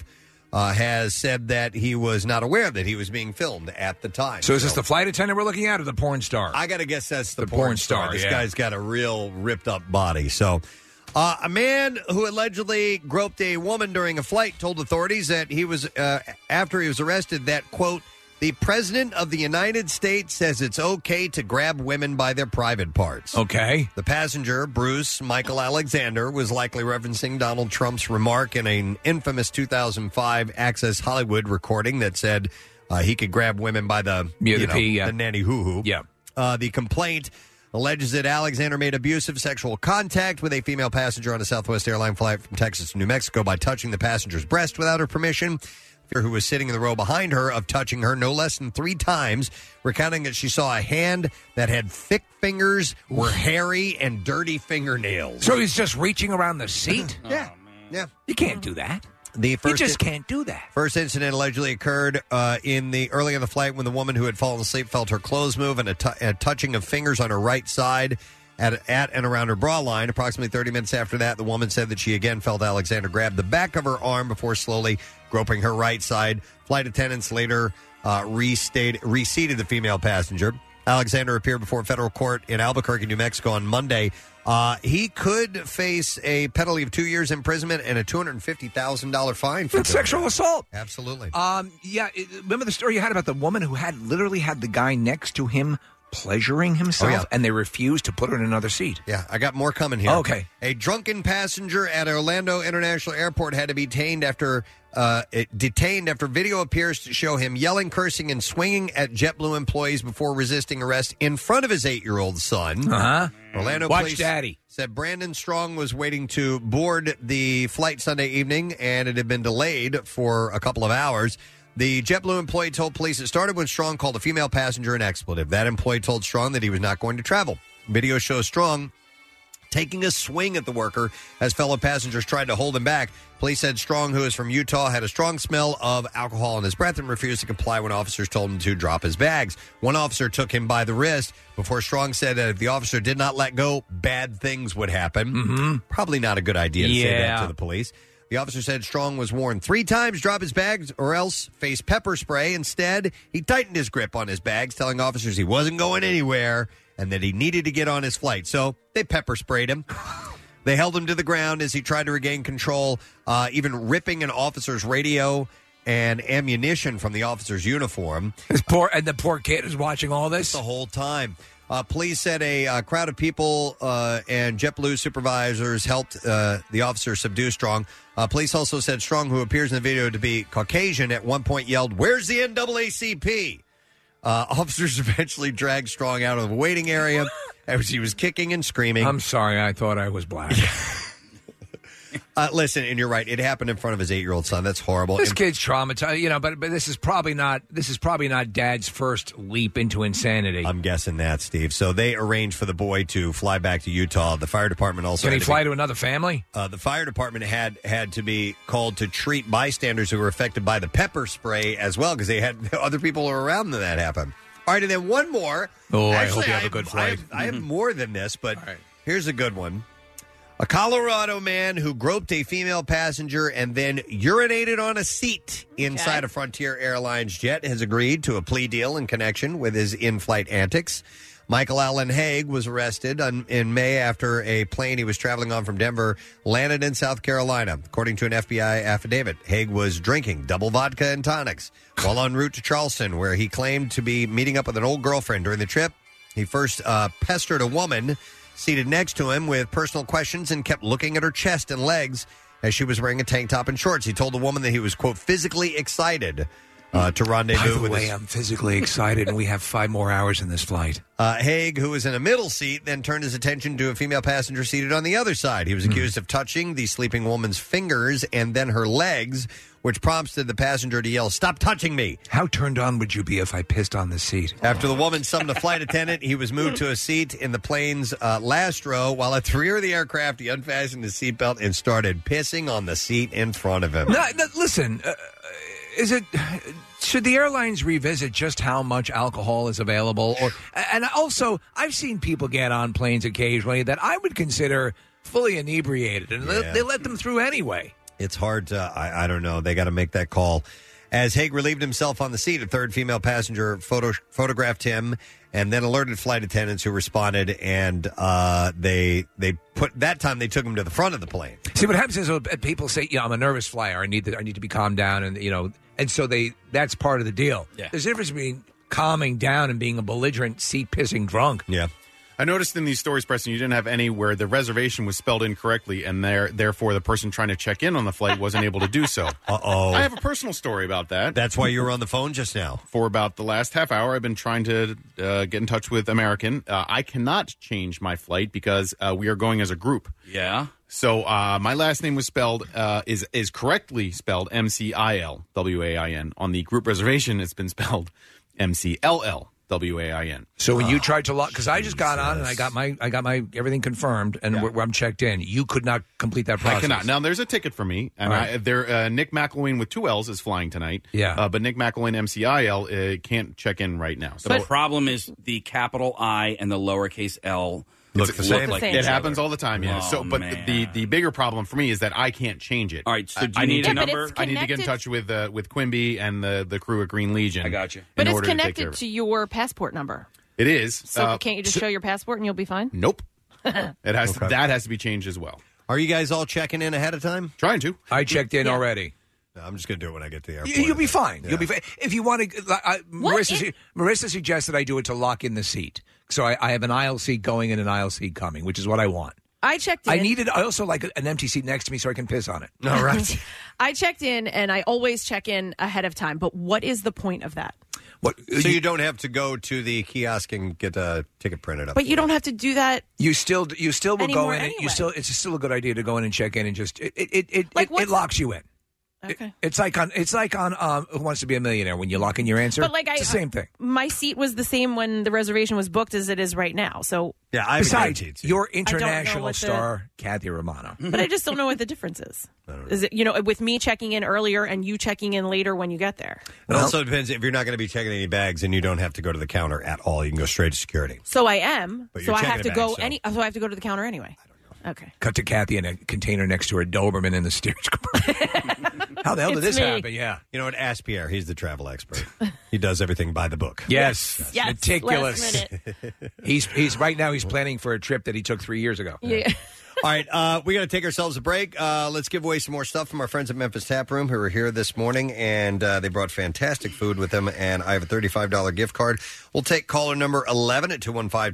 has said that he was not aware that he was being filmed at the time. So is this the flight attendant we're looking at or the porn star? I got to guess that's the porn star. This guy's got a real ripped-up body. So a man who allegedly groped a woman during a flight told authorities that he was, after he was arrested, that, quote, the President of the United States says it's okay to grab women by their private parts. Okay. The passenger, Bruce Michael Alexander, was likely referencing Donald Trump's remark in an infamous 2005 Access Hollywood recording that said he could grab women by the, the nanny hoo-hoo. Yeah. The complaint alleges that Alexander made abusive sexual contact with a female passenger on a Southwest airline flight from Texas to New Mexico by touching the passenger's breast without her permission, who was sitting in the row behind her, of touching her no less than 3 times, recounting that she saw a hand that had thick fingers, were hairy, and dirty fingernails. So he's just reaching around the seat? Yeah. You can't do that. You just can't do that. First incident allegedly occurred early in the flight when the woman who had fallen asleep felt her clothes move and a touching of fingers on her right side at and around her bra line. Approximately 30 minutes after that, the woman said that she again felt Alexander grab the back of her arm before slowly groping her right side. Flight attendants later reseated the female passenger. Alexander appeared before a federal court in Albuquerque, New Mexico on Monday. He could face a penalty of 2 years imprisonment and a $250,000 fine for sexual assault. Absolutely. Remember the story you had about the woman who had literally had the guy next to him pleasuring himself, and they refused to put her in another seat. Yeah, I got more coming here. Okay. A drunken passenger at Orlando International Airport had to be detained after video appears to show him yelling, cursing, and swinging at JetBlue employees before resisting arrest in front of his 8-year-old son. Orlando Watch police Daddy said Brandon Strong was waiting to board the flight Sunday evening, and it had been delayed for a couple of hours. The JetBlue employee told police it started when Strong called a female passenger an expletive. That employee told Strong that he was not going to travel. Video shows Strong taking a swing at the worker as fellow passengers tried to hold him back. Police said Strong, who is from Utah, had a strong smell of alcohol in his breath and refused to comply when officers told him to drop his bags. One officer took him by the wrist before Strong said that if the officer did not let go, bad things would happen. Probably not a good idea to say that to the police. The officer said Strong was warned 3 times, drop his bags or else face pepper spray. Instead, he tightened his grip on his bags, telling officers he wasn't going anywhere and that he needed to get on his flight. So they pepper sprayed him. They held him to the ground as he tried to regain control, even ripping an officer's radio and ammunition from the officer's uniform. The poor kid is watching all this the whole time. Police said a crowd of people and JetBlue supervisors helped the officer subdue Strong. Police also said Strong, who appears in the video to be Caucasian, at one point yelled, "Where's the NAACP?" Officers eventually dragged Strong out of the waiting area as he was kicking and screaming. I'm sorry, I thought I was black. Listen, and you're right. It happened in front of his 8-year-old son. That's horrible. This kid's traumatized, but this is probably not Dad's first leap into insanity. I'm guessing that, Steve. So they arranged for the boy to fly back to Utah. The fire department also can he fly to another family? The fire department had to be called to treat bystanders who were affected by the pepper spray as well, because they had other people around when that happened. All right, and then one more. Actually, I hope you have a good flight. I have more than this, but here's a good one. A Colorado man who groped a female passenger and then urinated on a seat inside a Frontier Airlines jet has agreed to a plea deal in connection with his in-flight antics. Michael Allen Haig was arrested in May after a plane he was traveling on from Denver landed in South Carolina. According to an FBI affidavit, Haig was drinking double vodka and tonics while en route to Charleston, where he claimed to be meeting up with an old girlfriend. During the trip, he first pestered a woman seated next to him with personal questions and kept looking at her chest and legs as she was wearing a tank top and shorts. He told the woman that he was, quote, physically excited to rendezvous By the with way, I'm physically excited, and we have 5 more hours in this flight. Haig, who was in a middle seat, then turned his attention to a female passenger seated on the other side. He was accused of touching the sleeping woman's fingers and then her legs, which prompted the passenger to yell, "Stop touching me!" How turned on would you be if I pissed on the seat? After the woman summoned a flight attendant, he was moved to a seat in the plane's last row, while at the rear of the aircraft, he unfastened his seatbelt and started pissing on the seat in front of him. No, listen, should the airlines revisit just how much alcohol is available? And also, I've seen people get on planes occasionally that I would consider fully inebriated, and they let them through anyway. It's hard to, I don't know. They got to make that call. As Haig relieved himself on the seat, a third female passenger photographed him and then alerted flight attendants who responded, and they took him to the front of the plane. See, what happens is people say, I'm a nervous flyer. I need to be calmed down, and so that's part of the deal. Yeah. There's a difference between calming down and being a belligerent seat-pissing drunk. Yeah. I noticed in these stories, Preston, you didn't have any where the reservation was spelled incorrectly, and therefore the person trying to check in on the flight wasn't able to do so. Uh-oh. I have a personal story about that. That's why you were on the phone just now. For about the last half hour, I've been trying to get in touch with American. I cannot change my flight because we are going as a group. Yeah. So my last name was spelled, is correctly spelled MCILWAIN. On the group reservation, it's been spelled MCLLWAIN. So when you tried to lock, because I just got on and I got my everything confirmed, and I'm checked in. You could not complete that process. I cannot. Now there's a ticket for me, and Nick McElwain with 2 L's is flying tonight. Yeah, but Nick McElwain MCIL can't check in right now. So the problem is the capital I and the lowercase L. Look the same. It happens all the time, yeah. Oh, But man. the bigger problem for me is that I can't change it. All right, so do you I need a number? I need to get in touch with Quimby and the crew at Green Legion. I got you. But it's connected to your passport number. It is. So can't you just show your passport and you'll be fine? Nope. That has to be changed as well. Are you guys all checking in ahead of time? Trying to. I checked in already. No, I'm just going to do it when I get to the airport. You'll be fine. Yeah. You'll be fine. If you want to, Marissa suggested I do it to lock in the seat. So I have an aisle seat going and an aisle seat coming, which is what I want. I checked in. I also like an empty seat next to me so I can piss on it. All right. I checked in, and I always check in ahead of time. But what is the point of that? So you don't have to go to the kiosk and get a ticket printed up. But you don't have to do that. You still will anymore go in. Anyway. It's still a good idea to go in and check in and just it locks you in. Okay. It's like on Who Wants to Be a Millionaire when you lock in your answer. But it's the same thing. My seat was the same when the reservation was booked as it is right now. So yeah. Besides, your international star, Kathy Romano. But I just don't know what the difference is. Is it with me checking in earlier and you checking in later when you get there? It also depends if you're not going to be checking any bags and you don't have to go to the counter at all. You can go straight to security. So I am. But So you're I have to checking a go bag, So I have to go to the counter anyway. I don't know. Okay. Cut to Kathy in a container next to her Doberman in the steerage compartment. How the hell did this happen? Yeah. You know what? Ask Pierre. He's the travel expert. He does everything by the book. Yes. Yes. Meticulous. Last minute. He's right now. He's planning for a trip that he took 3 years ago. Yeah. All right, we got to take ourselves a break. Let's give away some more stuff from our friends at Memphis Tap Room who are here this morning, and they brought fantastic food with them, and I have a $35 gift card. We'll take caller number 11 at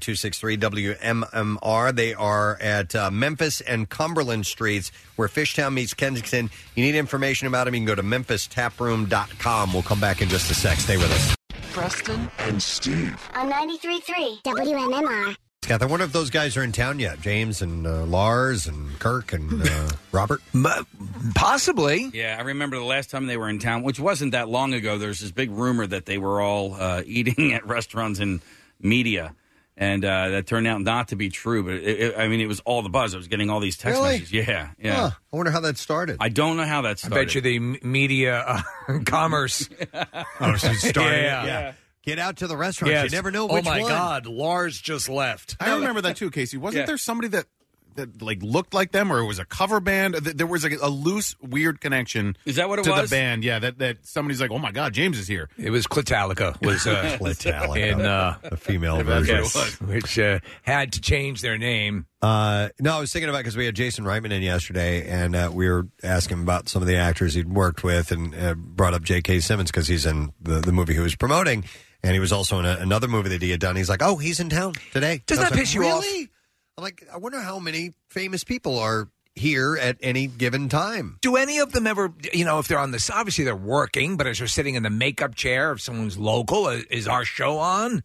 215-263-WMMR. They are at Memphis and Cumberland Streets, where Fishtown meets Kensington. You need information about them, you can go to memphistaproom.com. We'll come back in just a sec. Stay with us. Preston and Steve on 93.3 WMMR. Kath, I wonder if those guys are in town yet. James and Lars and Kirk and Robert? Possibly. Yeah, I remember the last time they were in town, which wasn't that long ago. There's this big rumor that they were all eating at restaurants in media, and that turned out not to be true. But, it was all the buzz. I was getting all these text messages. Yeah. Huh. I wonder how that started. I don't know how that started. I bet you the media commerce. started. Yeah. Get out to the restaurants. Yes. You never know which one. Oh, my God. Lars just left. I remember that, too, Casey. Wasn't there somebody that that like looked like them, or it was a cover band. There was a loose, weird connection. Is that what it to was? the band? Yeah, that somebody's like, oh my God, James is here. It was Clitalica. Was Clitalica in the female version, which had to change their name. No, I was thinking about because we had Jason Reitman in yesterday, and we were asking him about some of the actors he'd worked with, and brought up J.K. Simmons because he's in the movie he was promoting, and he was also in another movie that he had done. He's like, oh, he's in town today. Does that piss you off? Really? I'm like, I wonder how many famous people are here at any given time. Do any of them ever, if they're on this, obviously they're working, but as they're sitting in the makeup chair, if someone's local, is our show on?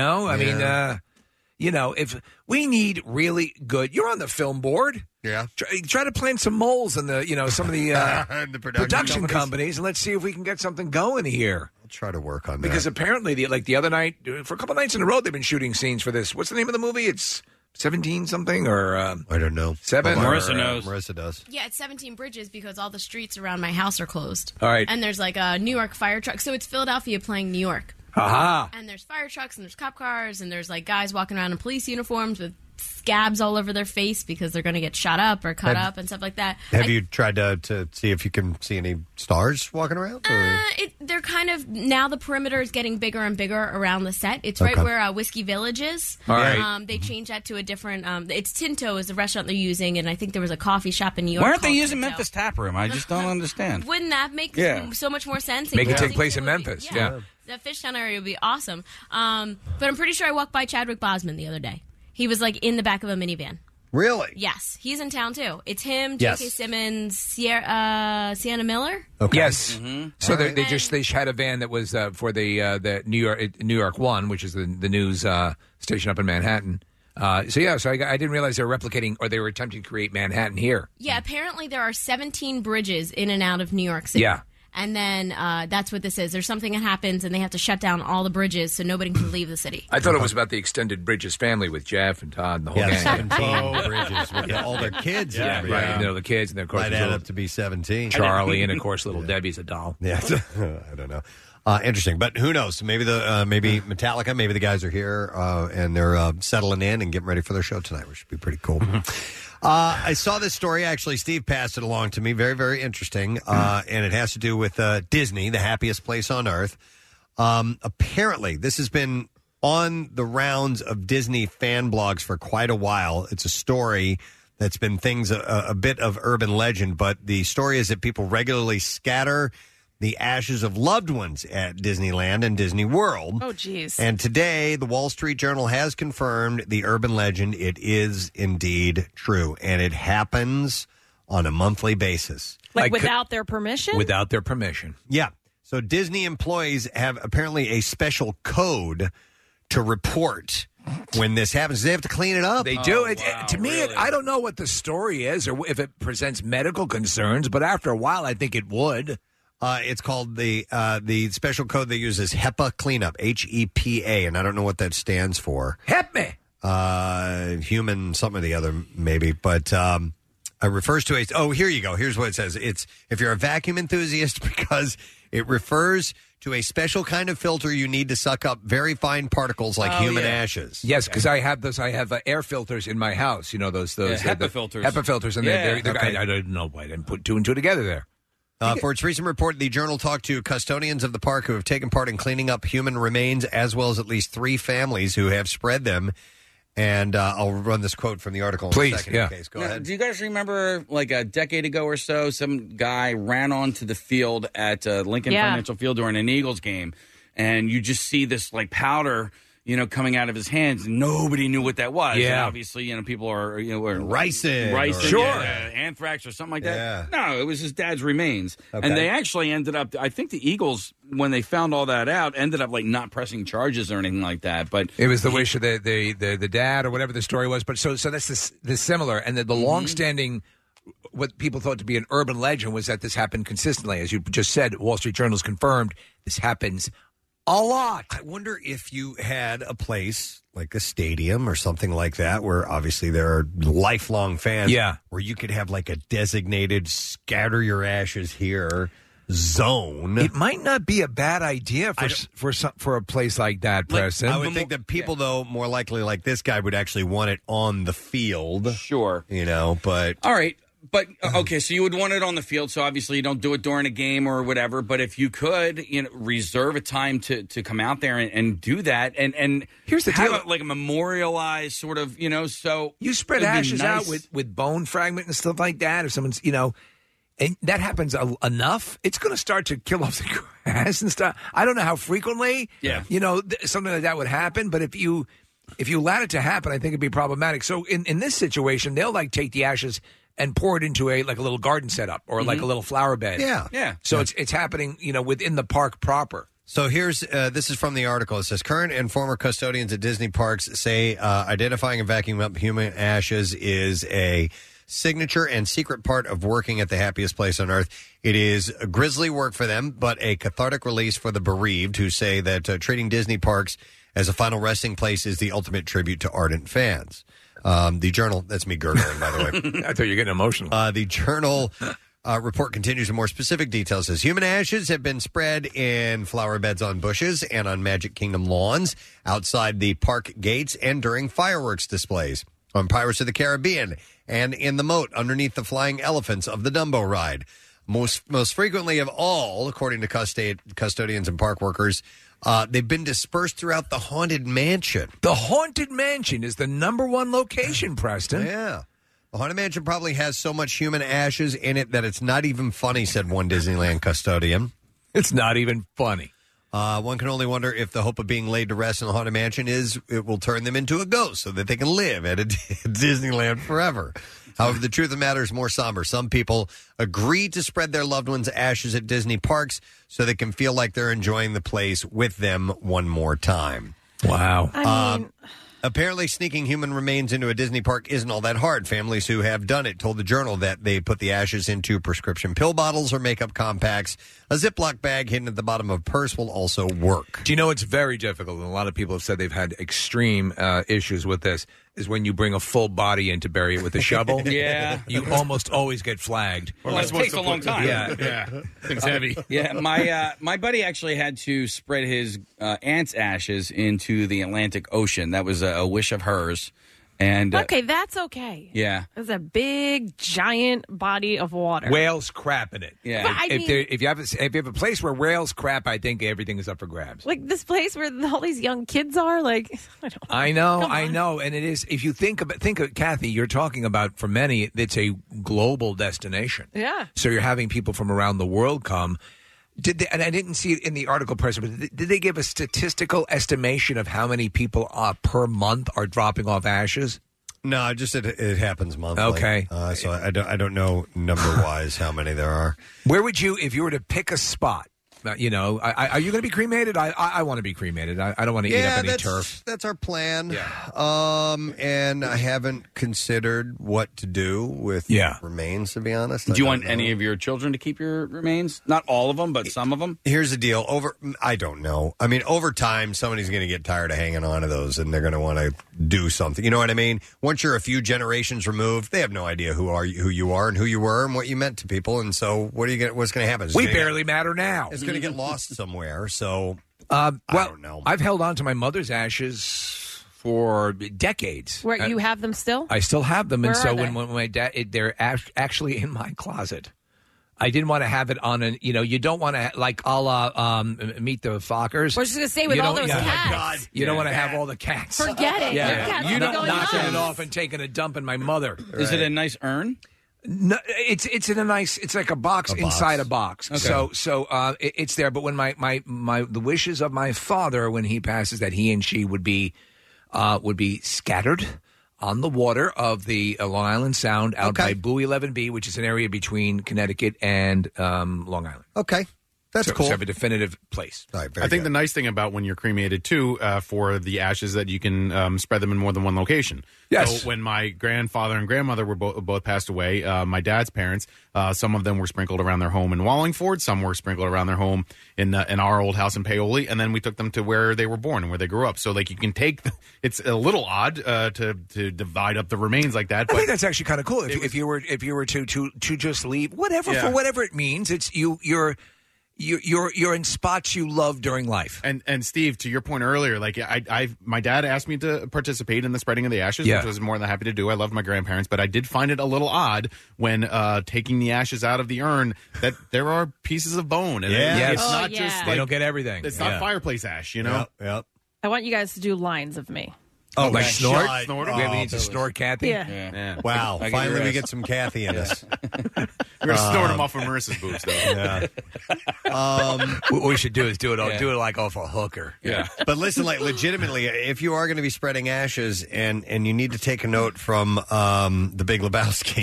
If we need really good, you're on the film board. Yeah. Try to plant some moles in the, some of the, the production companies, and let's see if we can get something going here. I'll try to work on that. Because apparently, the other night, for a couple nights in a row, they've been shooting scenes for this. What's the name of the movie? It's 17 something or I don't know. 7. Marissa knows. Marissa does. Yeah, it's 17 bridges because all the streets around my house are closed. All right. And there's like a New York fire truck. So it's Philadelphia playing New York. Aha. And there's fire trucks and there's cop cars and there's like guys walking around in police uniforms with scabs all over their face because they're going to get shot up or cut up and stuff like that. Have you tried to see if you can see any stars walking around? Or? They're kind of, now the perimeter is getting bigger and bigger around the set. It's right where Whiskey Village is. All right. They changed that to a different, it's Tinto is the restaurant they're using, and I think there was a coffee shop in New York. Why aren't they using Tinto. Memphis Tap Room? I just don't understand. Wouldn't that make so much more sense? Make it take place in Memphis. Yeah. The Fishtown area would be awesome. But I'm pretty sure I walked by Chadwick Boseman the other day. He was like in the back of a minivan. Really? Yes, he's in town too. It's him, Yes. J.K. Simmons, Sienna Miller. Okay. Yes. Mm-hmm. So they had a van that was for the New York One, which is the news station up in Manhattan. So I didn't realize they were replicating or they were attempting to create Manhattan here. Yeah, apparently there are 17 bridges in and out of New York City. Yeah. And then that's what this is. There's something that happens, and they have to shut down all the bridges so nobody can leave the city. I thought it was about the extended Bridges family with Jeff and Todd and the whole gang. 17 bridges with all their kids. Yeah, right. The kids, and then of course might add up to be 17. Charlie, and of course little Debbie's a doll. Yeah, I don't know. Interesting, but who knows? Maybe maybe Metallica, maybe the guys are here and they're settling in and getting ready for their show tonight, which should be pretty cool. I saw this story, actually. Steve passed it along to me. Very, very interesting. And it has to do with Disney, the happiest place on earth. Apparently, this has been on the rounds of Disney fan blogs for quite a while. It's a story that's been a bit of urban legend, but the story is that people regularly scatter the ashes of loved ones at Disneyland and Disney World. Oh, geez. And today, the Wall Street Journal has confirmed the urban legend. It is indeed true, and it happens on a monthly basis. Like without their permission? Without their permission. Yeah. So Disney employees have apparently a special code to report when this happens. They have to clean it up. They do. Wow, to me, really? I don't know what the story is or if it presents medical concerns, but after a while, I think it would. It's called the special code they use is HEPA cleanup, HEPA, and I don't know what that stands for. Help me. Human something or the other, maybe, but it refers to here you go. Here's what it says. It's if you're a vacuum enthusiast, because it refers to a special kind of filter you need to suck up very fine particles like human ashes. Yes, because I have those. I have air filters in my house. You know those HEPA filters. HEPA filters, and they're I don't know why I didn't put two and two together there. For its recent report, the Journal talked to custodians of the park who have taken part in cleaning up human remains, as well as at least 3 families who have spread them. And I'll run this quote from the article in a second. Yeah. Case. Go ahead. Do you guys remember, like a decade ago or so, some guy ran onto the field at Lincoln Financial Field during an Eagles game, and you just see this like powder, coming out of his hands, and nobody knew what that was. Yeah. And obviously, people are, ricin. Sure. Anthrax or something like that. Yeah. No, it was his dad's remains. Okay. And they actually ended up, I think the Eagles, when they found all that out, ended up like not pressing charges or anything like that. But it was the wish of the dad or whatever the story was. But so that's the similar. And the long-standing, what people thought to be an urban legend was that this happened consistently. As you just said, Wall Street Journal's confirmed this happens a lot. I wonder if you had a place like a stadium or something like that where obviously there are lifelong fans. Yeah. Where you could have like a designated scatter your ashes here. zone. It might not be a bad idea for a place like that, Preston. I would think that people, though, more likely like this guy would actually want it on the field. Sure. But... All right. But, okay, so you would want it on the field, so obviously you don't do it during a game or whatever, but if you could, reserve a time to come out there and do that, and here's the have deal. like a memorialized sort of, so... You spread ashes out with bone fragment and stuff like that, if someone's, and that happens enough, it's going to start to kill off the grass and stuff. I don't know how frequently, something like that would happen, but if you allowed it to happen, I think it'd be problematic. So in this situation, they'll take the ashes and pour it into a little garden setup or like a little flower bed. Yeah. So it's happening, within the park proper. So here's this is from the article. It says current and former custodians at Disney parks say identifying and vacuuming up human ashes is a signature and secret part of working at the happiest place on earth. It is grisly work for them, but a cathartic release for the bereaved who say that treating Disney parks as a final resting place is the ultimate tribute to ardent fans. The Journal, that's me gurgling, by the way. I thought you were getting emotional. The Journal report continues with more specific details. Says human ashes have been spread in flower beds on bushes and on Magic Kingdom lawns, outside the park gates, and during fireworks displays, on Pirates of the Caribbean, and in the moat underneath the flying elephants of the Dumbo ride. Most frequently of all, according to custodians and park workers, they've been dispersed throughout the Haunted Mansion. The Haunted Mansion is the number one location, Preston. Yeah. The Haunted Mansion probably has so much human ashes in it that it's not even funny, said one Disneyland custodian. It's not even funny. One can only wonder if the hope of being laid to rest in the Haunted Mansion is it will turn them into a ghost so that they can live at a Disneyland forever. However, the truth of the matter is more somber. Some people agree to spread their loved ones' ashes at Disney parks so they can feel like they're enjoying the place with them one more time. Wow. Apparently, sneaking human remains into a Disney park isn't all that hard. Families who have done it told the Journal that they put the ashes into prescription pill bottles or makeup compacts. A Ziploc bag hidden at the bottom of a purse will also work. Do you know it's very difficult, and a lot of people have said they've had extreme issues with this, is when you bring a full body in to bury it with a shovel. Yeah. You almost always get flagged. Well, it takes a long time. Yeah. Thing's heavy. Yeah, my buddy actually had to spread his aunt's ashes into the Atlantic Ocean. That was a wish of hers. And okay, that's okay. Yeah. It's a big, giant body of water. Whales crap in it. Yeah. But If you have a place where whales crap, I think everything is up for grabs. Like this place where all these young kids are, I know, and it is. If you think of Kathy, you're talking about, for many, it's a global destination. Yeah. So you're having people from around the world come. And I didn't see it in the article, President, but did they give a statistical estimation of how many people per month are dropping off ashes? No, just it happens monthly. Okay. So I don't know number-wise how many there are. Where would you, if you were to pick a spot, are you going to be cremated? I want to be cremated. I don't want to eat up any turf. That's our plan. Yeah. And I haven't considered what to do with remains, to be honest. Do you want any of your children to keep your remains? Not all of them, but some of them? Here's the deal. I don't know. I mean, over time, somebody's going to get tired of hanging on to those, and they're going to want to do something. You know what I mean? Once you're a few generations removed, they have no idea who you are and who you were and what you meant to people. And so what's going to happen? We barely matter now. It's going to get lost somewhere. So I don't know. I've held on to my mother's ashes for decades. Where you have them still? I still have them, Where and so are they? when my dad, they're actually in my closet. I didn't want to have it on you don't want to, like, a la Meet the Fockers. I was just going to say, with all those cats. God. You don't want to have all the cats. Forget it. Yeah. Your cats You're are not going knocking nuts. it off and taking a dump in my mother. Is it a nice urn? No, it's in a nice. It's like a box inside a box. Okay. So it's there. But when the wishes of my father when he passes, that he and she would be scattered on the water of the Long Island Sound out by Buoy 11B, which is an area between Connecticut and Long Island. Okay. That's cool. So have a definitive place. All right, I think the nice thing about when you're cremated, too, for the ashes, that you can spread them in more than one location. Yes. So when my grandfather and grandmother were both passed away, my dad's parents, some of them were sprinkled around their home in Wallingford. Some were sprinkled around their home in our old house in Paoli. And then we took them to where they were born and where they grew up. So, like, you can take it's a little odd to divide up the remains like that. I think that's actually kind of cool. If you were to just leave, whatever, for whatever it means, it's you're you're in spots you love during life. And Steve, to your point earlier, like my dad asked me to participate in the spreading of the ashes, which I was more than happy to do. I loved my grandparents, but I did find it a little odd when taking the ashes out of the urn that there are pieces of bone. And it's not just like, they don't get everything. It's not fireplace ash, you know. Yep. I want you guys to do lines of me. Oh, like snort? Snort? We need to snort, Kathy? Yeah. Wow. Finally, we get some Kathy in us. We're going to snort them off of Marissa's boobs, though. What we should do is do it like off a hooker. Yeah. But listen, like legitimately, if you are going to be spreading ashes and you need to take a note from the Big Lebowski,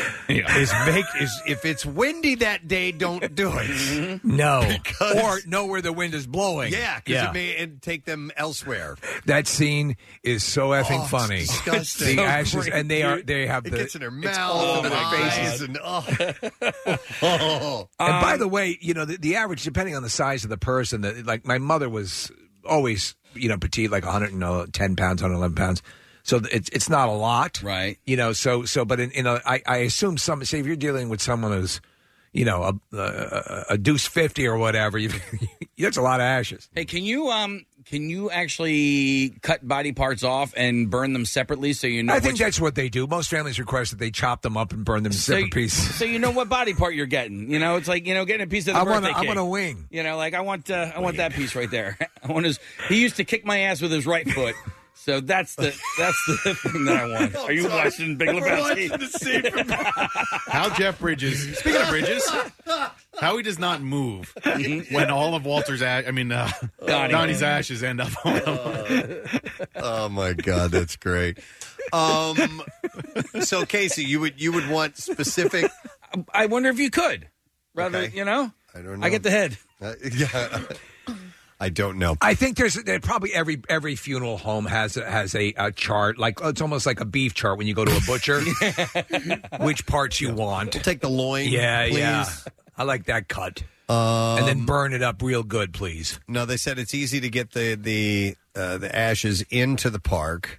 if it's windy that day, don't do it. No. Or know where the wind is blowing. Yeah, because it may take them elsewhere. That scene is so effing funny. Disgusting. The ashes, and they have it the gets in their mouth, all over their faces. And by the way, the average, depending on the size of the person, like my mother was always, petite, like 110 pounds, 111 pounds. So it's not a lot, right? But I assume say if you're dealing with someone who's, a deuce 50 or whatever, that's a lot of ashes. Hey, can you actually cut body parts off and burn them separately so you know? I think that's what they do. Most families request that they chop them up and burn them in separate pieces. So you know what body part you're getting. It's like getting a piece of the birthday cake. I want a wing. Like I want that piece right there. He used to kick my ass with his right foot. So that's the thing that I want. Are you watching Big Lebowski? How Jeff Bridges, speaking of Bridges, how he does not move when all of Donnie's ashes end up on him. Oh my God, that's great. So Casey, you would want specific. I wonder if you could. Rather, I don't know. I get the head. Yeah. I don't know. I think there's probably every funeral home has a chart, like it's almost like a beef chart when you go to a butcher. Which parts you want? We'll take the loin. Please. Yeah. I like that cut. And then burn it up real good, please. No, they said it's easy to get the ashes into the park.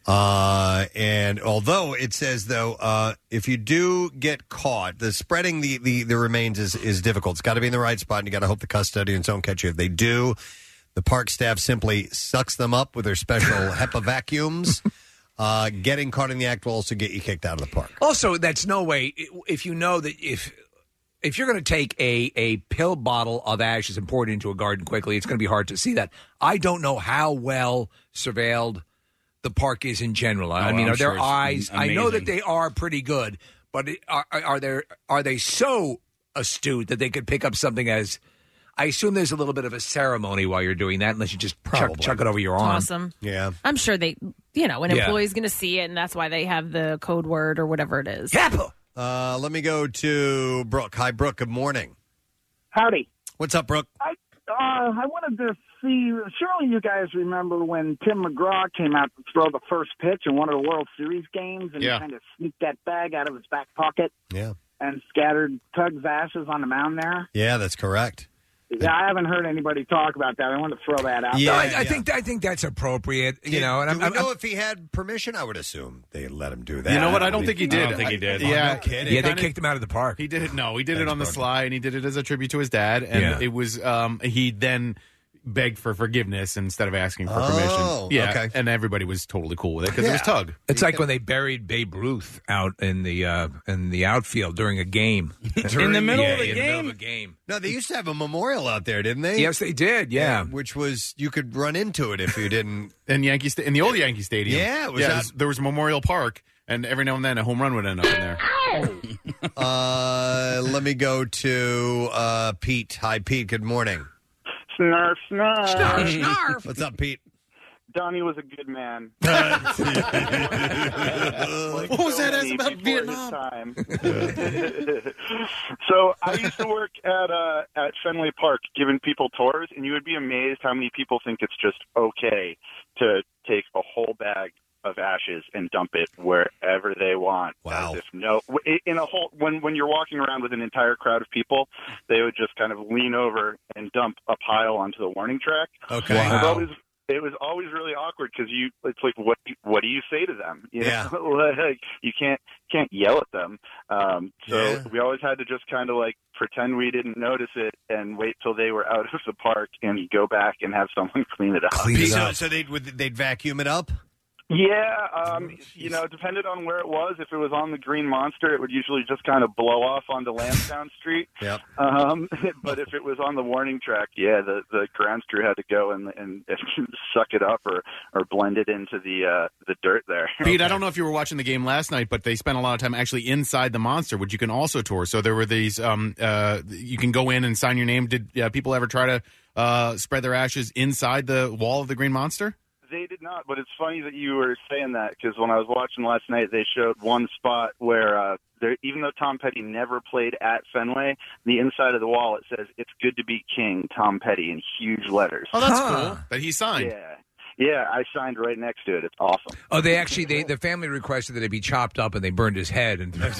And although it says, though, if you do get caught, the spreading the remains is difficult. It's got to be in the right spot, and you got to hope the custodians don't catch you. If they do, the park staff simply sucks them up with their special HEPA vacuums. Getting caught in the act will also get you kicked out of the park. Also, that's no way, if you know that if you're going to take a pill bottle of ashes and pour it into a garden quickly, it's going to be hard to see that. I don't know how well surveilled the park is in general. I mean, are there eyes? I know that they are pretty good, but are they so astute that they could pick up something as? I assume there's a little bit of a ceremony while you're doing that, unless you just chuck it over your arm. Awesome. Yeah, I'm sure an employee's going to see it, and that's why they have the code word or whatever it is. Let me go to Brooke. Hi, Brooke. Good morning. Howdy. What's up, Brooke? I wanted to see, surely you guys remember when Tim McGraw came out to throw the first pitch in one of the World Series games, and he kind of sneaked that bag out of his back pocket and scattered Tug's ashes on the mound there? Yeah, that's correct. Yeah, I haven't heard anybody talk about that. I wanted to throw that out. Yeah, there. I think that's appropriate. Do we know if he had permission? I would assume they let him do that. You know what? I don't think he did. I don't think he did. Yeah, no kidding. Yeah, they kicked him out of the park. He did it. No, he did it on the sly, and he did it as a tribute to his dad. And it was he then begged for forgiveness instead of asking for permission. Yeah, okay. And everybody was totally cool with it because it was Tug. It's like when they buried Babe Ruth out in the outfield during a game. In the middle of the game? No, they used to have a memorial out there, didn't they? Yes, they did. Yeah, which was you could run into it if you didn't in the old Yankee Stadium. Yeah, it was there was Memorial Park, and every now and then a home run would end up in there. Let me go to Pete. Hi, Pete. Good morning. Snarf, snarf. Snarf, snarf. What's up, Pete? Donnie was a good man. What was that as about Vietnam? So I used to work at Fenway Park giving people tours, and you would be amazed how many people think it's just okay to take a whole bag of ashes and dump it wherever they want. Wow. As if when you're walking around with an entire crowd of people, they would just kind of lean over and dump a pile onto the warning track. Okay. Wow. it was always really awkward because it's like, what do you say to them? You Yeah. know? Like, you can't yell at them. So we always had to just kind of like pretend we didn't notice it and wait till they were out of the park and go back and have someone clean it up. So they'd vacuum it up? Yeah, depended on where it was. If it was on the Green Monster, it would usually just kind of blow off onto Lansdowne Street. Yep. But if it was on the warning track, the grounds crew had to go and suck it up or blend it into the dirt there. Pete, I don't know if you were watching the game last night, but they spent a lot of time actually inside the Monster, which you can also tour. So there were these, you can go in and sign your name. Did people ever try to spread their ashes inside the wall of the Green Monster? They did not, but it's funny that you were saying that because when I was watching last night, they showed one spot where even though Tom Petty never played at Fenway, the inside of the wall, it says, "It's good to be king, Tom Petty," in huge letters. Oh, that's cool. That he signed. Yeah, I signed right next to it. It's awesome. Oh, the family requested that it be chopped up and they burned his head. And they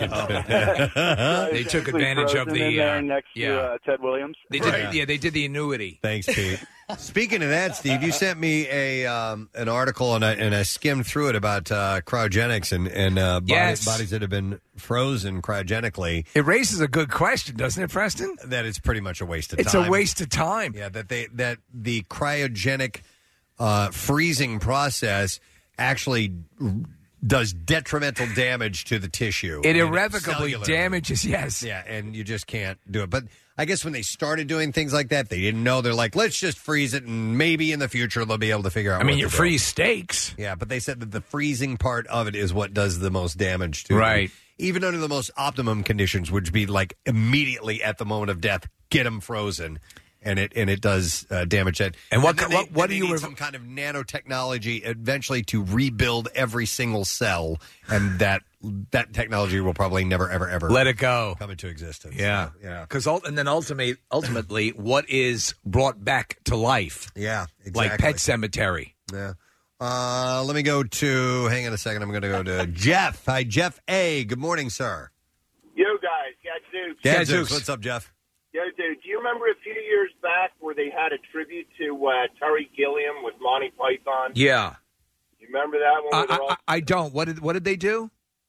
took advantage of the next to Ted Williams. They did, they did the annuity. Thanks, Pete. Speaking of that, Steve, you sent me an article and I skimmed through it about cryogenics and bodies that have been frozen cryogenically. It raises a good question, doesn't it, Preston? That it's pretty much a waste of time. It's a waste of time. Yeah, that the cryogenic freezing process actually does detrimental damage to the tissue. It irrevocably damages, yes. Yeah, and you just can't do it. But I guess when they started doing things like that, they didn't know. They're like, let's just freeze it, and maybe in the future they'll be able to figure out you freeze steaks. Yeah, but they said that the freezing part of it is what does the most damage to them. Even under the most optimum conditions, which would be like immediately at the moment of death, get them frozen. And it does damage that. And what do you need some kind of nanotechnology eventually to rebuild every single cell, and that technology will probably never ever let it go, come into existence. Yeah, So, yeah. Because ultimately, what is brought back to life? Yeah, exactly. Like Pet Cemetery. Yeah. Let me go to. Hang on a second. I'm going to go to Jeff. Hi, Jeff A. Good morning, sir. Yo, guys. Gadzooks. Gadzooks. What's up, Jeff? Yo, dude, do you remember a few years back where they had a tribute to Terry Gilliam with Monty Python? Yeah. You remember that one? I don't. What did they do?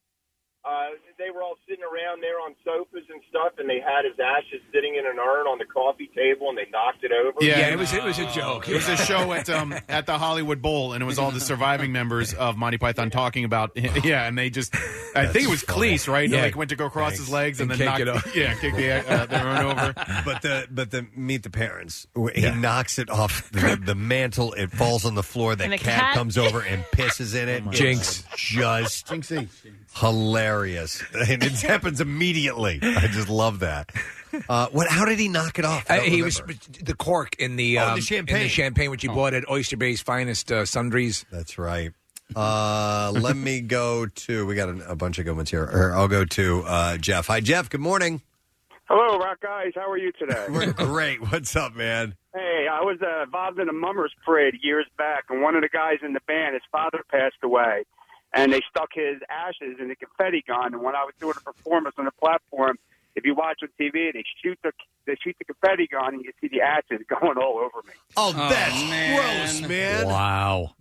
They were all sitting around there on sofas and stuff, and they had his ashes sitting in an urn on the coffee table, and they knocked it over. Yeah, it was a joke. It was a show at the Hollywood Bowl, and it was all the surviving members of Monty Python talking about and they just I think it was Cleese, right? Yeah. Like went to go cross his legs and then kick knocked it over. kick the urn over. But the Meet the Parents, he knocks it off the mantle. It falls on the floor. And That the cat cat- comes over and pisses in it. Jinx. It's just hilarious. And it happens immediately. I just love that. How did he knock it off? I don't He was remember. the cork in the champagne. in the champagne which he bought at Oyster Bay's finest sundries. That's right. Let me go to. We got a bunch of good ones here. I'll go to Jeff. Hi, Jeff. Good morning. Hello, Rock Guys. How are you today? We're great. What's up, man? Hey, I was involved in a mummers parade years back, and one of the guys in the band, his father passed away, and they stuck his ashes in a confetti gun. And when I was doing a performance on the platform, if you watch on TV, they shoot the confetti gun, and you see the ashes going all over me. Oh, that's gross, man. Wow.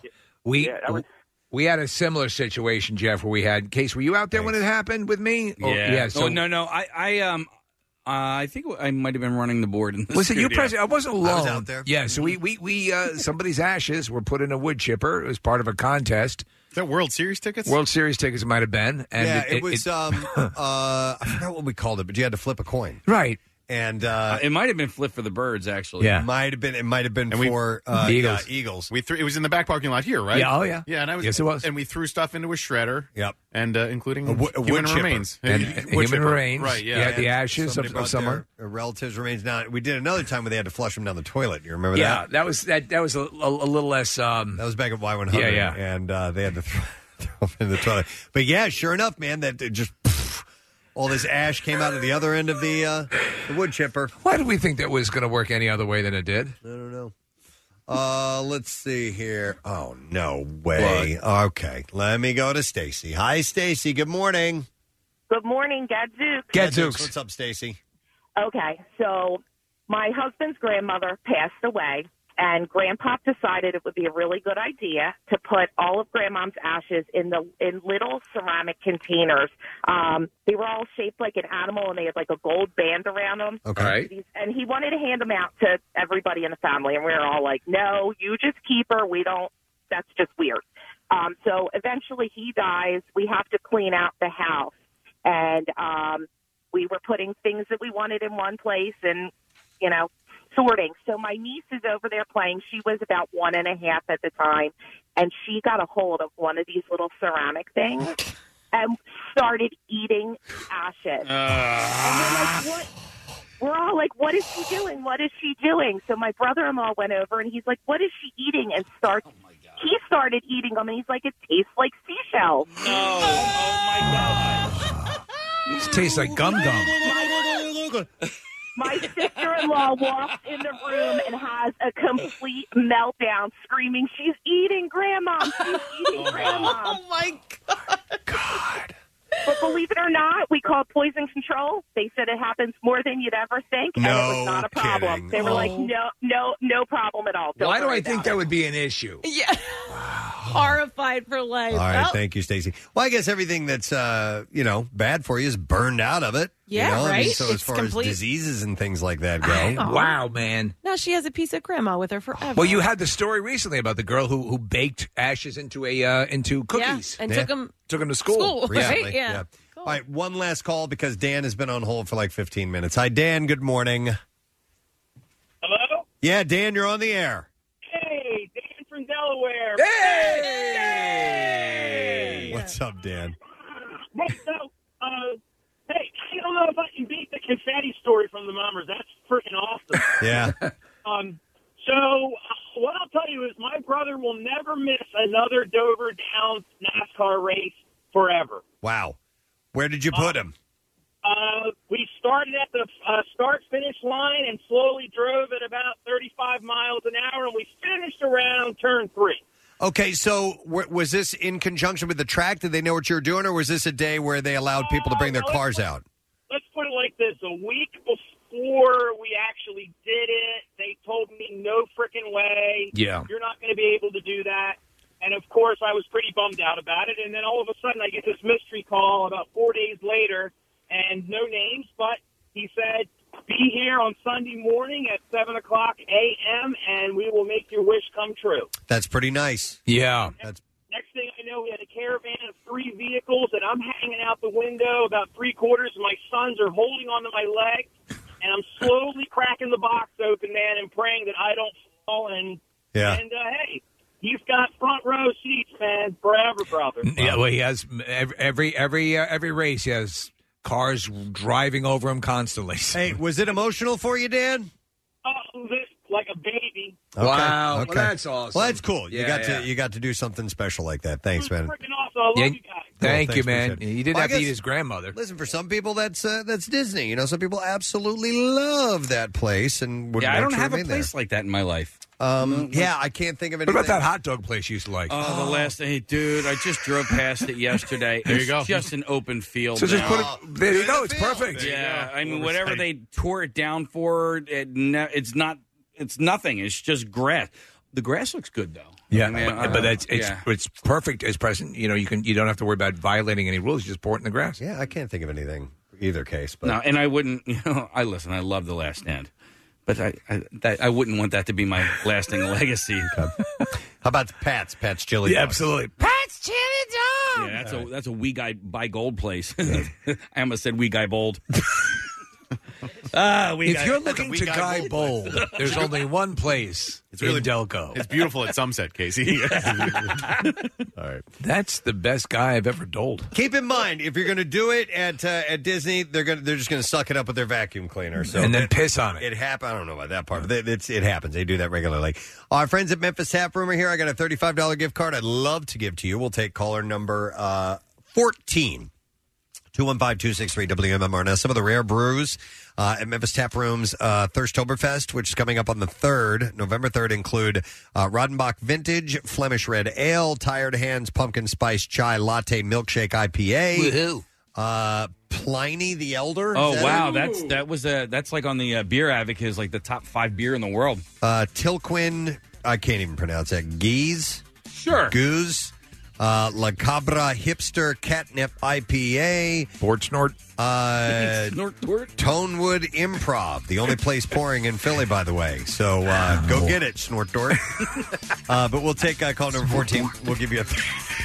We had a similar situation, Jeff, where we had Case. Were you out there when it happened with me? Yeah. So No. I think I might have been running the board in the Was it you studio. present? I wasn't alone. I was out there. Yeah. So we somebody's ashes were put in a wood chipper. It was part of a contest. Is that World Series tickets? World Series tickets it might have been. And Yeah, it was. I forgot what we called it, but you had to flip a coin, right? And it might have been Flip for the Birds, actually. It might have been for the Eagles. We threw. It was in the back parking lot here, right? Yeah, oh, yeah. Yeah, and Yes, it was. And we threw stuff into a shredder. Yep. And including A wood human chipper. remains. And Wood human chipper. remains. Right, yeah. You had the And ashes somebody of brought someone. their relatives' remains down. We did another time where they had to flush them down the toilet. You remember Yeah, that? that was a little less. That was back at Y100. Yeah. And they had to throw them in the toilet. But yeah, sure enough, man, that it just all this ash came out of the other end of the wood chipper. Why did we think that was going to work any other way than it did? I don't know. Let's see here. Oh, no way. Okay, let me go to Stacy. Hi, Stacy. Good morning. Good morning, Gadzooks. Gadzooks. What's up, Stacy? Okay, so my husband's grandmother passed away, And Grandpop decided it would be a really good idea to put all of Grandmom's ashes in little ceramic containers. They were all shaped like an animal, and they had like a gold band around them. Okay. And he wanted to hand them out to everybody in the family, and we were all like, no, you just keep her. We don't. That's just weird. So eventually he dies. We have to clean out the house. And we were putting things that we wanted in one place and, sorting. So my niece is over there playing. She was about 1.5 at the time, and she got a hold of one of these little ceramic things and started eating ashes. And we're all like, what is she doing? What is she doing? So my brother-in-law went over, and he's like, what is she eating? And he started eating them, and he's like, it tastes like seashells. No. Oh, my God. It tastes like gum. My sister-in-law walks in the room and has a complete meltdown, screaming, she's eating Grandma. She's eating Grandma. Oh, my God. But believe it or not, we called poison control. They said it happens more than you'd ever think, and it was not a problem. Kidding. They were like, no problem at all. Why do I think that would be an issue? Yeah. Horrified for life. All right, thank you, Stacey. Well, I guess everything that's bad for you is burned out of it. Yeah, right? So as far as diseases and things like that go. Wow, man. Now she has a piece of Grandma with her forever. Well, you had the story recently about the girl who baked ashes into cookies. Yeah, and took them to school. Right? Recently. Yeah. All right, one last call because Dan has been on hold for like 15 minutes. Hi, Dan. Good morning. Hello? Yeah, Dan, you're on the air. Hey, Dan from Delaware. Hey! What's up, Dan? Hey, I don't know if I can beat the confetti story from the Mummers. That's freaking awesome. Yeah. So what I'll tell you is my brother will never miss another Dover Downs NASCAR race forever. Wow. Where did you put him? We started at the start-finish line and slowly drove at about 35 miles an hour, and we finished around turn 3. Okay, so was this in conjunction with the track? Did they know what you were doing, or was this a day where they allowed people to bring their cars out? Let's put it like this. A week before we actually did it, they told me no freaking way. Yeah. You're not going to be able to do that. And, of course, I was pretty bummed out about it. And then all of a sudden I get this mystery call about 4 days later, and no names, but he said, be here on Sunday morning at 7 o'clock a.m., and we will make your wish come true. That's pretty nice. Yeah. Next thing I know, we had a caravan of 3 vehicles, and I'm hanging out the window about 3/4. My sons are holding onto my leg, and I'm slowly cracking the box open, man, and praying that I don't fall. And hey, he's got front row seats, man, forever, brother. Yeah, well, he has every race. He has cars driving over him constantly. Hey, was it emotional for you, Dan? Like a baby. Okay. Wow, Okay. well, that's awesome. Well, that's cool. Yeah, You got to do something special like that. Thanks, man. Freaking awesome. I love you guys. Thank Cool, you, thanks, man. appreciate it. You didn't Well, have I to eat guess- his grandmother. Listen, for some people, that's Disney. Some people absolutely love that place and would Yeah, I want don't to have a remain place like that in my life. Yeah, I can't think of What anything. about that hot dog place you used to like? Oh, the last day, dude! I just drove past it yesterday. There you It's go. just an open field. So just now. put it. There you go. It's perfect. Yeah, I mean, whatever they tore it down for, it's not. It's nothing. It's just grass. The grass looks good though. Yeah, I mean, but it's yeah. it's perfect as present. You don't have to worry about violating any rules. You just pour it in the grass. Yeah, I can't think of anything either case. But No, and I wouldn't. I love The Last Stand, but I wouldn't want that to be my lasting legacy. How about Pat's Chili? Yeah, Dog? absolutely. Pat's Chili Dog. Yeah, that's a We Guy Buy Gold place. I almost said We Guy Bold. If you're looking to Guy Bold, there's only one place. It's really in Delco. It's beautiful at Sunset, Casey. All right. That's the best guy I've ever doled. Keep in mind, if you're going to do it at Disney, they're just going to suck it up with their vacuum cleaner, so And then piss on it. It happens. I don't know about that part, but it happens. They do that regularly. Our friends at Memphis Tap Room are here. I got a $35 gift card I'd love to give to you. We'll take caller number 14. 215-263-WMMR. Now, some of the rare brews at Memphis Tap Room's Thirstoberfest, which is coming up on the 3rd, November 3rd, include Rodenbach Vintage, Flemish Red Ale, Tired Hands Pumpkin Spice Chai Latte Milkshake IPA. Woohoo. Pliny the Elder. Oh wow, that's like on the Beer Advocate, like the top 5 beer in the world. Tilquin, I can't even pronounce that. Guise, sure. Goose, La Cabra Hipster Catnip IPA, Snort, Tonewood Improv, the only place pouring in Philly, by the way. So go get it, Snortdort. But we'll take call number 14. We'll give you a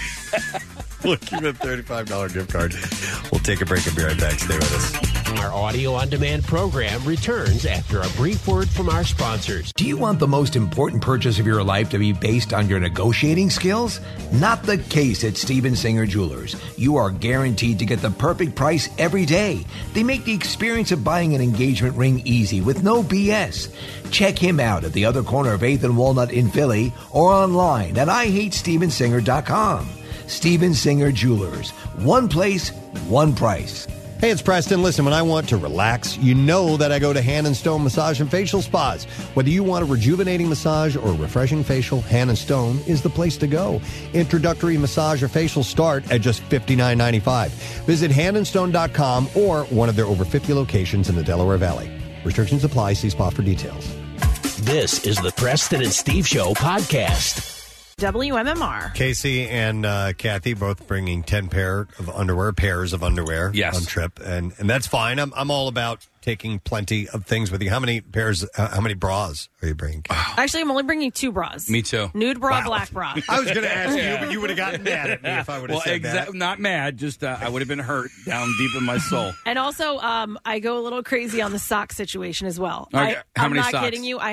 $35 gift card. We'll take a break and be right back. Stay with us. Our audio on demand program returns after a brief word from our sponsors. Do you want the most important purchase of your life to be based on your negotiating skills? Not the case at Steven Singer Jewelers. You are guaranteed to get the perfect price every day. They make the experience of buying an engagement ring easy with no BS. Check him out at the other corner of 8th and Walnut in Philly or online at IHateStevenSinger.com. Steven Singer Jewelers. One place, one price. Hey, it's Preston. Listen, when I want to relax, you know that I go to Hand & Stone Massage and Facial Spas. Whether you want a rejuvenating massage or a refreshing facial, Hand & Stone is the place to go. Introductory massage or facial start at just $59.95. Visit handandstone.com or one of their over 50 locations in the Delaware Valley. Restrictions apply. See spa for details. This is the Preston and Steve Show podcast. WMMR. Casey and Kathy both bringing 10 pairs of underwear on trip, and that's fine. I'm all about taking plenty of things with you. How many bras are you bringing, Kathy? Actually, I'm only bringing 2 bras. Me too. Nude bra, black bra. I was going to ask you, but you would have gotten mad at me if I would have said that. Not mad, just I would have been hurt down deep in my soul. And also, I go a little crazy on the sock situation as well. Okay. How many I'm not socks? kidding you.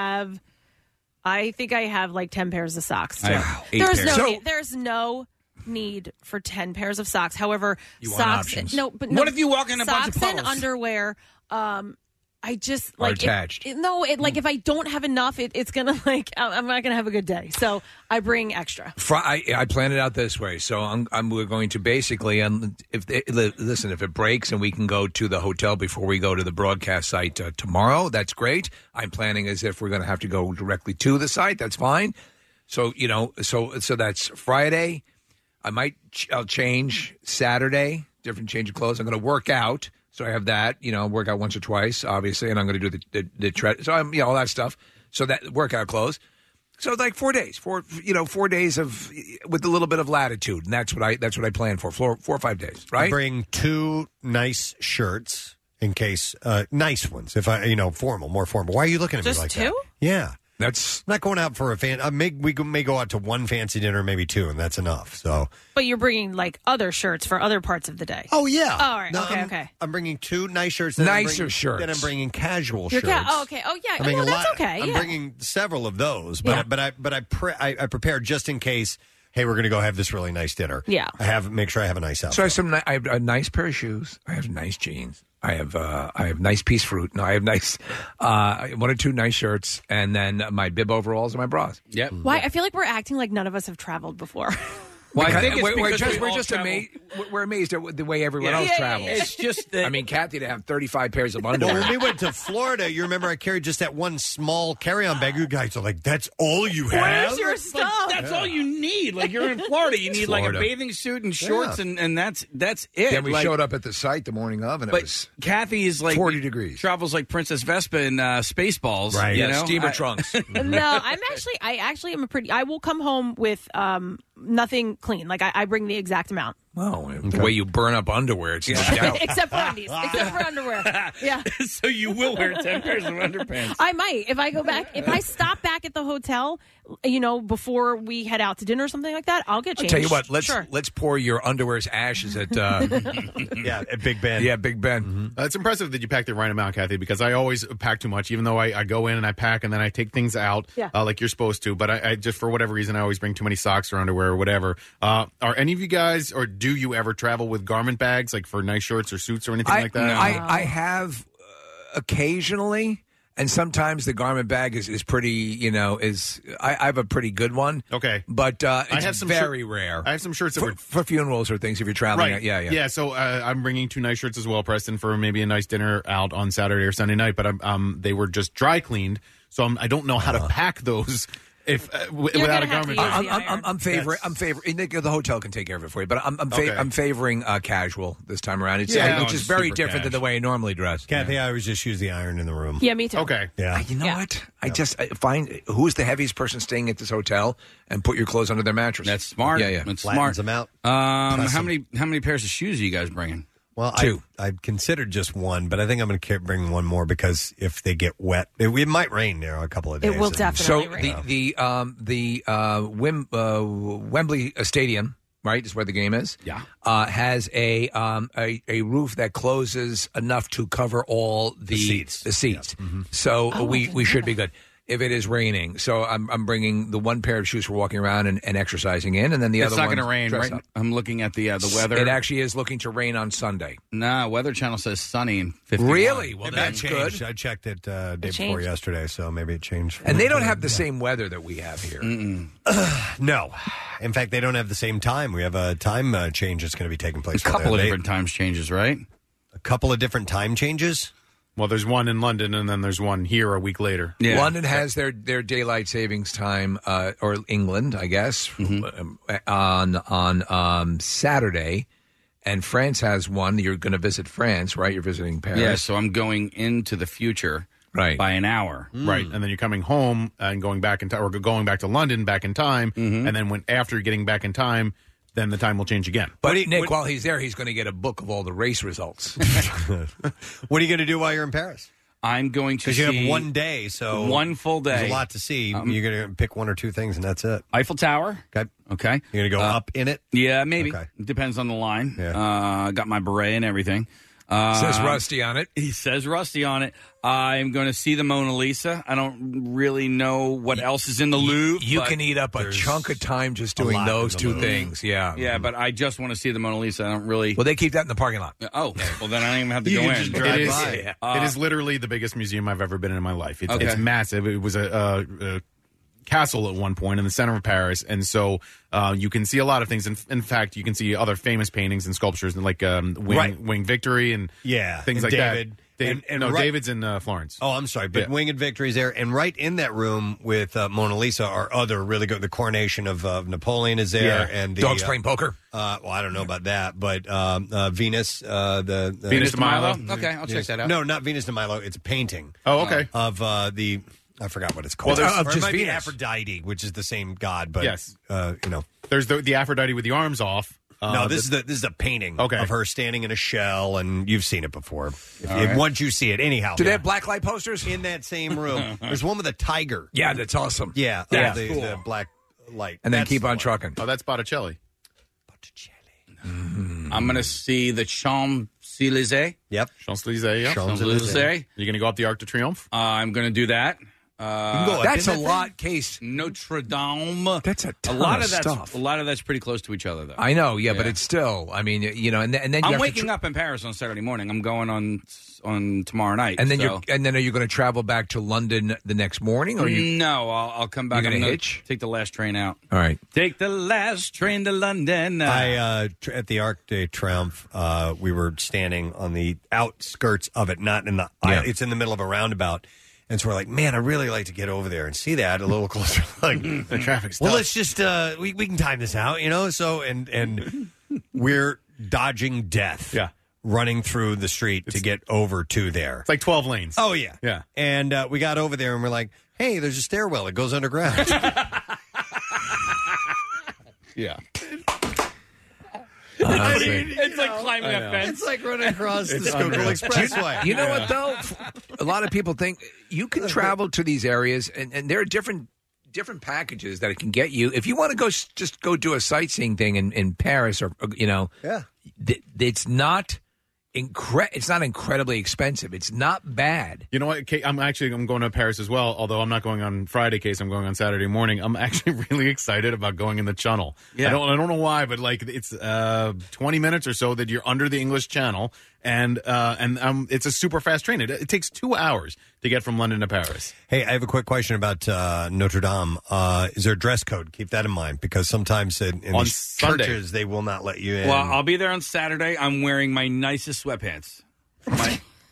I think I have like 10 pairs of socks. I have 8 pairs. There's no need for 10 pairs of socks. However, you socks. Want options. What if you walk in a bunch of socks and puddles? underwear? I just are attached. If I don't have enough, it's gonna I'm not gonna have a good day. So I bring extra. I plan it out this way. So we're going to basically, if it breaks and we can go to the hotel before we go to the broadcast site tomorrow, that's great. I'm planning as if we're going to have to go directly to the site. That's fine. So so that's Friday. I'll change Saturday, different change of clothes. I'm going to work out. So I have that, work out once or twice, obviously, and I'm going to do the tread. So I'm, all that stuff. So that workout clothes. So like 4 days, 4 days of with a little bit of latitude, and that's what I plan for 4 or 5 days. Right. I bring 2 nice shirts in case nice ones. If more formal. Why are you looking at Just me like 2? that? Yeah. That's I'm not going out for a fan. We may go out to 1 fancy dinner, maybe 2, and that's enough. So, but you're bringing like other shirts for other parts of the day. Oh yeah. Oh, all right. No, Okay. I'm bringing 2 nice shirts. Nicer shirts. Then I'm bringing casual Your shirts. okay. Oh yeah. I mean, that's okay. I'm bringing several of those, but I prepare just in case. Hey, we're going to go have this really nice dinner. Yeah. Make sure I have a nice outfit. So I have a nice pair of shoes. I have nice jeans. I have nice piece fruit. No, I have nice 1 or 2 nice shirts, and then my bib overalls and my bras. Yep. Why? I feel like we're acting like none of us have traveled before. Well, I think it's we're because just amazed. We're amazed at the way everyone else travels. It's just that, Kathy to have 35 pairs of underwear. Well, when we went to Florida, you remember I carried just that one small carry-on bag. You guys are like, that's all you have? Where's your stuff? That's all you need. Like, you're in Florida. You need like a bathing suit and shorts, and that's it. Then we showed up at the site the morning of, and it was Kathy is like 40 degrees. Travels like Princess Vespa in Spaceballs. Right. Steamer trunks. No, I actually am I will come home with nothing clean. Like I bring the exact amount. Well, the way you burn up underwear, it's no doubt. Except for undies. Except for underwear. Yeah. So you will wear 10 pairs of underpants. I might. If I go back, if I stop back at the hotel, before we head out to dinner or something like that, I'll get changed. I'll tell you what, let's pour your underwear's ashes at at Big Ben. Yeah, Big Ben. Mm-hmm. It's impressive that you packed the right amount, Kathy, because I always pack too much, even though I go in and I pack and then I take things out like you're supposed to. But I just, for whatever reason, I always bring too many socks or underwear or whatever. Are any of you guys, or do you ever travel with garment bags, like for nice shorts or suits or anything like that? No. I have occasionally, and sometimes the garment bag is pretty, I have a pretty good one. Okay. But I have it's some very rare. I have some shirts for funerals or things if you're traveling. Right. Yeah. So I'm bringing 2 nice shirts as well, Preston, for maybe a nice dinner out on Saturday or Sunday night. But they were just dry cleaned, so I don't know how to pack those without a garment. I'm favoring. The hotel can take care of it for you, but I'm favoring casual this time around. It's which is very different than the way I normally dress. Kathy, I always just use the iron in the room. Yeah, me too. Okay. Yeah. You know what? I just find who's the heaviest person staying at this hotel and put your clothes under their mattress. That's smart. Yeah. That's Flattens smart. them out. How many pairs of shoes are you guys bringing? Well, 2. I considered just one, but I think I'm going to bring one more because if they get wet, it might rain there a couple of days. It will definitely rain. So the Wembley Stadium, right, is where the game is. Yeah, has a roof that closes enough to cover all the seats. Yeah. Mm-hmm. So we should be good if it is raining. So I'm bringing the one pair of shoes for walking around and exercising in, and then the it's other one. It's not going to rain, right? I'm looking at the weather. It actually is looking to rain on Sunday. Nah, Weather Channel says sunny and 51. Really? Well, that's good. I checked it day before yesterday, so maybe it changed. And they don't have the same weather that we have here. No. In fact, they don't have the same time. We have a time change that's going to be taking place. A couple of different time changes, right? A couple of different time changes? Well, there's one in London, and then there's one here a week later. Yeah. London has their daylight savings time, or England, I guess, on Saturday, and France has one. You're going to visit France, right? You're visiting Paris. Yeah, so I'm going into the future by an hour. Right, and then you're coming home and going back in time, or going back to London back in time, and then after getting back in time, then the time will change again. But Nick, while he's there, he's going to get a book of all the race results. What are you going to do while you're in Paris? I'm going to see... Because you have one day, so... One full day. There's a lot to see. You're going to pick one or two things, and that's it. Eiffel Tower. Okay. You're going to go up in it? Yeah, maybe. Okay. Depends on the line. Yeah. Got my beret and everything. Says Rusty on it. He says Rusty on it. I'm going to see the Mona Lisa. I don't really know what else is in the Louvre. You can eat up a chunk of time just doing those two things. Yeah. Yeah, but I just want to see the Mona Lisa. I don't really... Well, they keep that in the parking lot. Oh, well, then I don't even have to go in. Just drive by. It is literally the biggest museum I've ever been in my life. It's massive. It was a castle at one point in the center of Paris, and so you can see a lot of things. In fact, you can see other famous paintings and sculptures, like Winged Victory and things like David. that. David's in Florence. Oh, I'm sorry, but Winged Victory's there, and right in that room with Mona Lisa are other really good. The coronation of Napoleon is there, and the, dogs playing poker. Well, I don't know about that, but Venus, the Venus de Milo. Okay, I'll check that out. No, not Venus de Milo. It's a painting. Oh, okay. Of the. I forgot what it's called. Well, or it just might be Venus. Aphrodite, which is the same god, but yes, there's the Aphrodite with the arms off. No, this is a painting of her standing in a shell, and you've seen it before. Once you see it, anyhow. Do they have blacklight posters in that same room? There's one with a tiger. Yeah, that's awesome. Yeah, that's the, cool. the black light, and then keep on trucking. Oh, that's Botticelli. I'm going to see the Champs-Élysées. Yep. Champs-Élysées, yeah. Champs-Élysées. You're going to go up the Arc de Triomphe? I'm going to do that. That's a lot, Case. Notre Dame. That's a ton lot of stuff. A lot of that's pretty close to each other, though. I know, but it's still. I mean, and then I'm waking up in Paris on Saturday morning. I'm going on tomorrow night, and then are you going to travel back to London the next morning, or No, I'll come back. You're going to hitch. Take the last train out. All right. Take the last train to London. At the Arc de Triomphe, we were standing on the outskirts of it, not in the. It's in the middle of a roundabout. And so we're like, man, I'd really like to get over there and see that a little closer. Like the traffic's well, let's just we can time this out, So and we're dodging death, running through the street to get over to there. It's like 12 lanes. Oh yeah, yeah. And we got over there and we're like, hey, there's a stairwell. It goes underground. Yeah. It's like climbing a fence. It's like running across the Schuylkill Expressway. You know what, though? A lot of people think you can travel to these areas, and there are different packages that it can get you. If you want to just go do a sightseeing thing in Paris, or it's not incredibly expensive. It's not bad. You know what? I'm going to Paris as well, although I'm not going on Friday, Case. I'm going on Saturday morning. I'm actually really excited about going in the Channel. Yeah. I don't know why, but like it's 20 minutes or so that you're under the English Channel, and it's a super fast train. It takes 2 hours to get from London to Paris. Hey, I have a quick question about Notre Dame. Is there a dress code? Keep that in mind, because sometimes in these churches they will not let you in. Well, I'll be there on Saturday. I'm wearing my nicest sweatpants.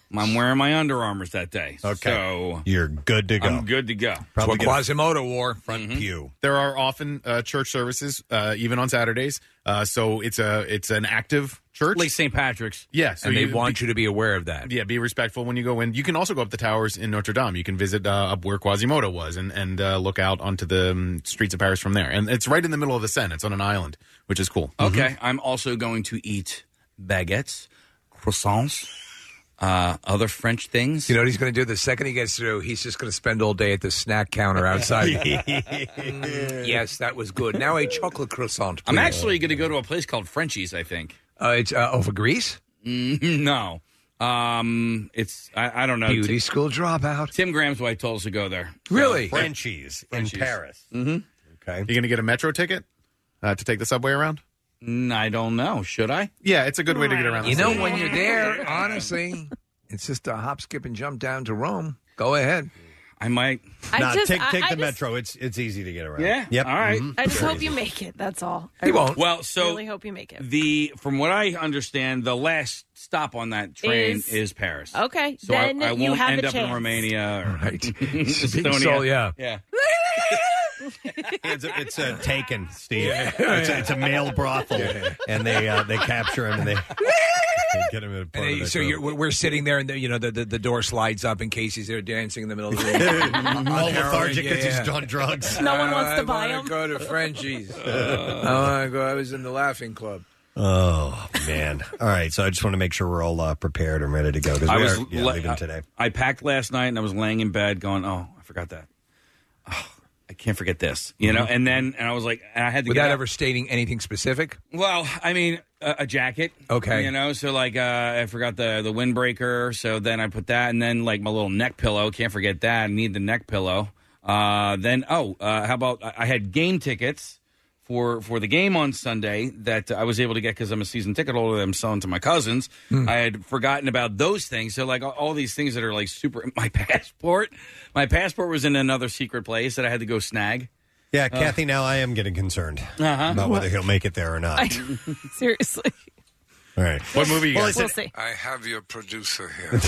I'm wearing my Under Armours that day. Okay. So you're good to go. I'm good to go. That's what Quasimodo wore. Front pew. There are often church services, even on Saturdays. So it's an active church. Like St. Patrick's. Yeah. So and they want you to be aware of that. Yeah, be respectful when you go in. You can also go up the towers in Notre Dame. You can visit up where Quasimodo was and look out onto the streets of Paris from there. And it's right in the middle of the Seine. It's on an island, which is cool. Okay. I'm also going to eat baguettes, croissants, other French things. You know what he's going to do? The second he gets through, he's just going to spend all day at the snack counter outside. Yes, that was good. Now a chocolate croissant, please. I'm actually going to go to a place called Frenchie's, I think. It's over Greece? No. It's, I don't know. Beauty school dropout. Tim Graham's wife told us to go there. Really? Frenchie's in Paris. Mm-hmm. Okay. You going to get a metro ticket to take the subway around? I don't know. Should I? Yeah, it's a good way to get around the You know, city. when you're there, honestly, it's just a hop, skip, and jump down to Rome. Go ahead. I might. Take the metro. It's easy to get around. Yeah. Yep. All right. Mhm. I just hope you make it. That's all. He won't. Well, so really hope you make it. From what I understand, the last stop on that train is Paris. Okay, So then I you won't have end a up in chance. Romania or Right. Estonia. So, yeah. Yeah. It's a taken, Steve. It's a male brothel, and they capture him and they get him in a part of So we're sitting there, and the door slides up in case he's there dancing in the middle of the room. all lethargic because he's on drugs. No one wants to buy I him. want to go to Frenchie's. I was in the Laughing Club. Oh man! All right, so I just want to make sure we're all prepared and ready to go because I we was are leaving today. I packed last night and I was laying in bed going, "Oh, I forgot that. Oh, I can't forget this." You know, and I was like, I had to. Without get ever stating anything specific. Well, I mean, a jacket. Okay. You know, so like I forgot the windbreaker, so then I put that, and then like my little neck pillow. Can't forget that. I need the neck pillow. Then how about I had game tickets for the game on Sunday that I was able to get because I'm a season ticket holder that I'm selling to my cousins. I had forgotten about those things. So like all these things that are like super. My passport was in another secret place that I had to go snag. Yeah, Kathy. Now I am getting concerned about whether he'll make it there or not. Seriously. All right. What movie you got? We'll see. I have your producer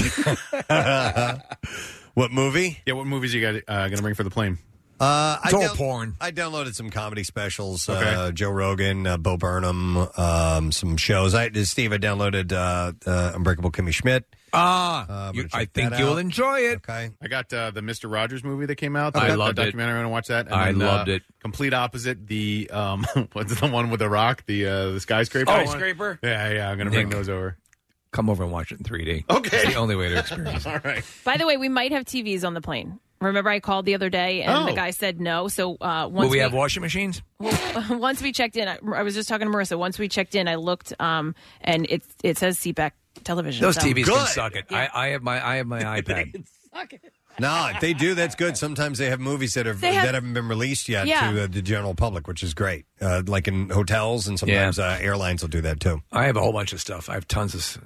here. What movie? Yeah, what movies you got going to bring for the plane? It's all porn. I downloaded some comedy specials. Okay. Joe Rogan, Bo Burnham, some shows. Steve, I downloaded Unbreakable Kimmy Schmidt. I think you'll enjoy it. Okay. I got the Mr. Rogers movie that came out. I loved the it. documentary. I want to watch that. And I then, loved it. Complete opposite. The what's the one with the rock? The skyscraper. one? Skyscraper? Yeah. I'm going to bring those over. Come over and watch it in 3D. Okay. It's the only way to experience it. All right. By the way, we might have TVs on the plane. Remember, I called the other day and the guy said no. So Will we have washing machines? once we checked in, I was just talking to Marissa. Once we checked in, I looked, and it says CPAC television. Those so. TVs can suck it. Yeah. I have my iPad. No, if they do, that's good. Sometimes they have movies that haven't been released yet to the general public, which is great. Like in hotels, and sometimes airlines will do that too. I have a whole bunch of stuff. I have tons of,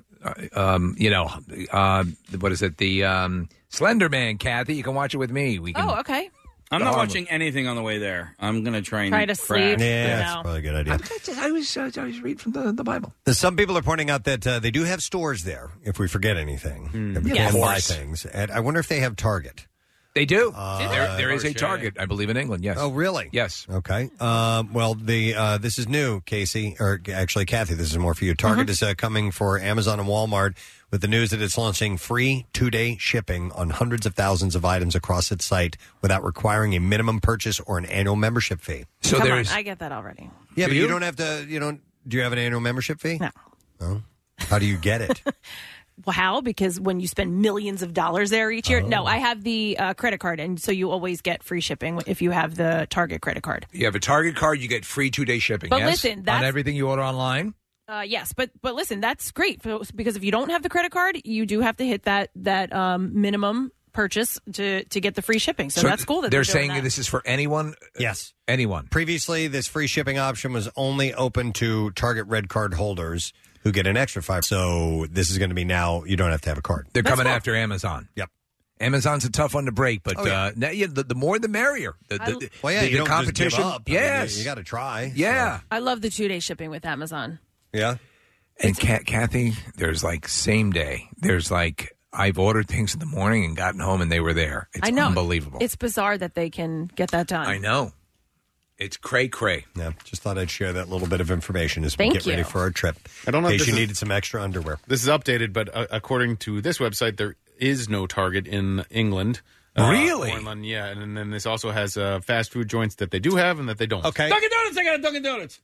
what is it? The Slender Man, Kathy. You can watch it with me. We can. Oh, okay. I'm not watching anything on the way there. I'm going to try to sleep. Yeah, that's probably a good idea. I was read from the Bible. Some people are pointing out that they do have stores there. If we forget anything, that we Yes. can Of buy course. things. And I wonder if they have Target. They do. There is a Target, I believe, in England. Yes. Oh, really? Yes. Okay. Well, this is new, Casey, or actually, Kathy. This is more for you. Target is coming for Amazon and Walmart with the news that it's launching free 2-day shipping on hundreds of thousands of items across its site without requiring a minimum purchase or an annual membership fee. So Come on, I get that already. Yeah, but you don't have to. You don't. Do you have an annual membership fee? No. Oh. How do you get it? Well, how? Because when you spend millions of dollars there each year. No, I have the credit card, and so you always get free shipping if you have the Target credit card. You have a Target card, you get free 2-day shipping. But yes? listen, on that's- everything you order online. Yes, but listen, that's great because if you don't have the credit card, you do have to hit that minimum purchase to get the free shipping. So that's cool that they're doing saying that. this is for anyone. Yes, anyone. Previously, this free shipping option was only open to Target Red Card holders who get an extra $5. So this is going to be now. You don't have to have a card. They're coming after Amazon. Yep. Amazon's a tough one to break, but the more the merrier. You the don't just give competition. up. I mean, Yes, you got to try. Yeah. I love the 2-day shipping with Amazon. Yeah. And Kathy, there's like same day. There's like I've ordered things in the morning and gotten home and they were there. It's I know. unbelievable. It's bizarre that they can get that done. I know. It's cray-cray. Yeah, just thought I'd share that little bit of information as we Thank get ready you. for our trip. I don't know in if case this you is- needed some extra underwear. This is updated, but according to this website, there is no Target in England. Really? Or in London, yeah. And then this also has fast food joints that they do have and that they don't. Okay. Dunkin' Donuts. I got a Dunkin' Donuts.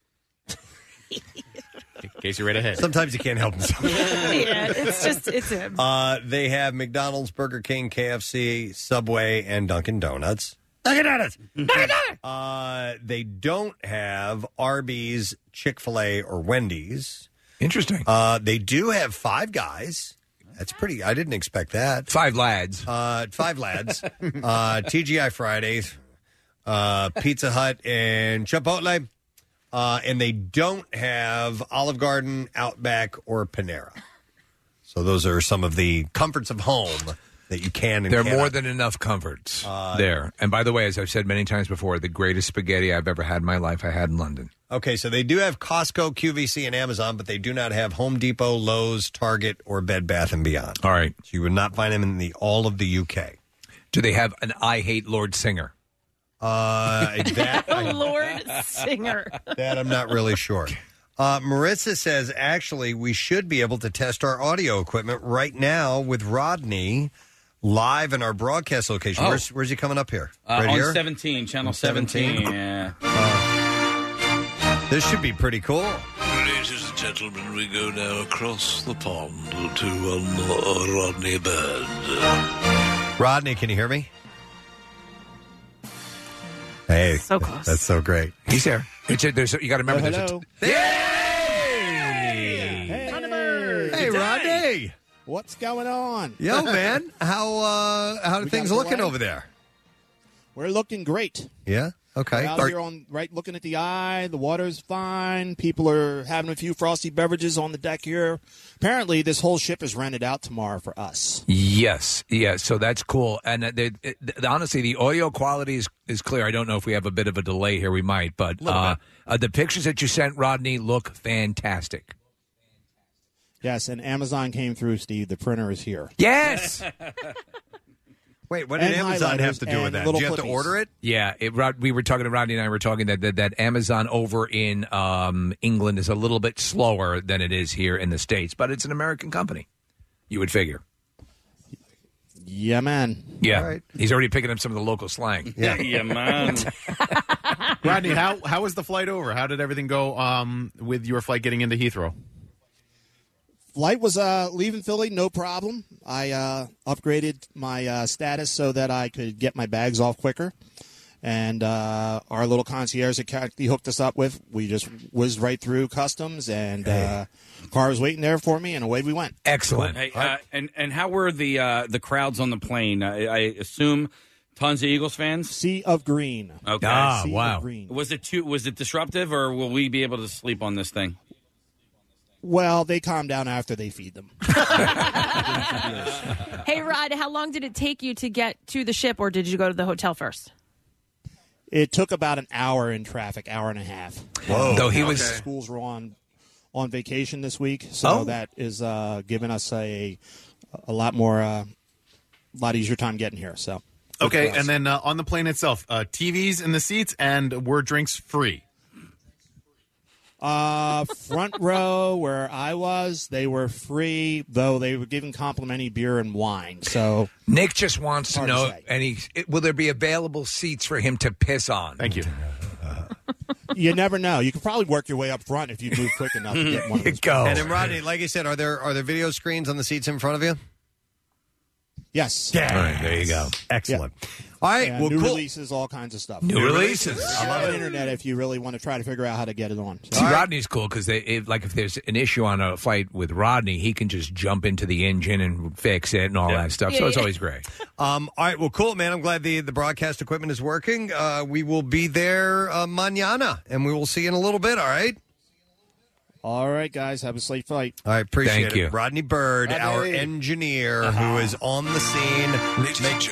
In case you read ahead. Sometimes you can't help yourself. Yeah, it's him. They have McDonald's, Burger King, KFC, Subway, and Dunkin' Donuts. Dunkin' Donuts. Dunkin' Donuts. They don't have Arby's, Chick-fil-A, or Wendy's. Interesting. They do have Five Guys. That's pretty. I didn't expect that. Five Lads. Five Lads. TGI Fridays. Pizza Hut and Chipotle. And they don't have Olive Garden, Outback, or Panera. So those are some of the comforts of home that you can and There are cannot. more than enough comforts there. And by the way, as I've said many times before, the greatest spaghetti I've ever had in my life I had in London. Okay, so they do have Costco, QVC, and Amazon, but they do not have Home Depot, Lowe's, Target, or Bed Bath & Beyond. All right. So you would not find them in all of the UK. Do they have an I Hate Lord Singer? Lord Singer. That I'm not really sure. Marissa says, actually, we should be able to test our audio equipment right now with Rodney live in our broadcast location. Oh. Where's he coming up here? Right on here? 17, channel 17. Yeah. This should be pretty cool. Ladies and gentlemen, we go now across the pond to Rodney Bird. Rodney, can you hear me? Hey, so close. That's so great. He's there. You got to remember hello. Hey, Rodney. What's going on? Yo, man. How are things looking over there? We're looking great. Yeah? Okay. We're out here looking at the eye. The water's fine. People are having a few frosty beverages on the deck here. Apparently, this whole ship is rented out tomorrow for us. Yes, so that's cool. And honestly, the audio quality is clear. I don't know if we have a bit of a delay here. We might, but the pictures that you sent, Rodney, look fantastic. Yes, and Amazon came through, Steve. The printer is here. Yes. Wait, what did Amazon have to do with that? Did you have to order it? Yeah, we were talking to Rodney and I were talking that Amazon over in England is a little bit slower than it is here in the States, but it's an American company. You would figure. Yeah, man. Yeah, All right. He's already picking up some of the local slang. Yeah, man. Rodney, how was the flight over? How did everything go with your flight getting into Heathrow? Flight was leaving Philly, no problem. I upgraded my status so that I could get my bags off quicker. And our little concierge that he hooked us up with, we just whizzed right through customs, and car was waiting there for me, and away we went. Excellent. Hey, and how were the crowds on the plane? I assume tons of Eagles fans. Sea of green. Okay. Sea of green. Was it disruptive, or will we be able to sleep on this thing? Well, they calm down after they feed them. Hey, Rod, how long did it take you to get to the ship, or did you go to the hotel first? It took about an hour in traffic, hour and a half. Whoa. Though he was schools were on vacation this week, so that is giving us a lot easier time getting here. So Okay, and then on the plane itself, TVs in the seats, and were drinks free? Front row where I was, they were free, though they were giving complimentary beer and wine. So Nick just wants to Hard to know, say. will there be available seats for him to piss on? Thank you. you never know. You could probably work your way up front if you move quick enough to get one of those. And then, Rodney, like I said, are there video screens on the seats in front of you? Yes. Yeah. All right, there you go. Excellent. All right, Yeah, well, new cool. releases, all kinds of stuff. New releases. I love the internet if you really want to try to figure out how to get it on. So. See, Rodney's cool because if there's an issue on a flight with Rodney, he can just jump into the engine and fix it and all that stuff. So it's always great. All right, well, cool, man. I'm glad the broadcast equipment is working. We will be there mañana, and we will see you in a little bit, all right? All right, guys. Have a safe flight. All right, appreciate Thank it. you. Rodney Bird, our engineer, who is on the scene. Ladies and gentlemen,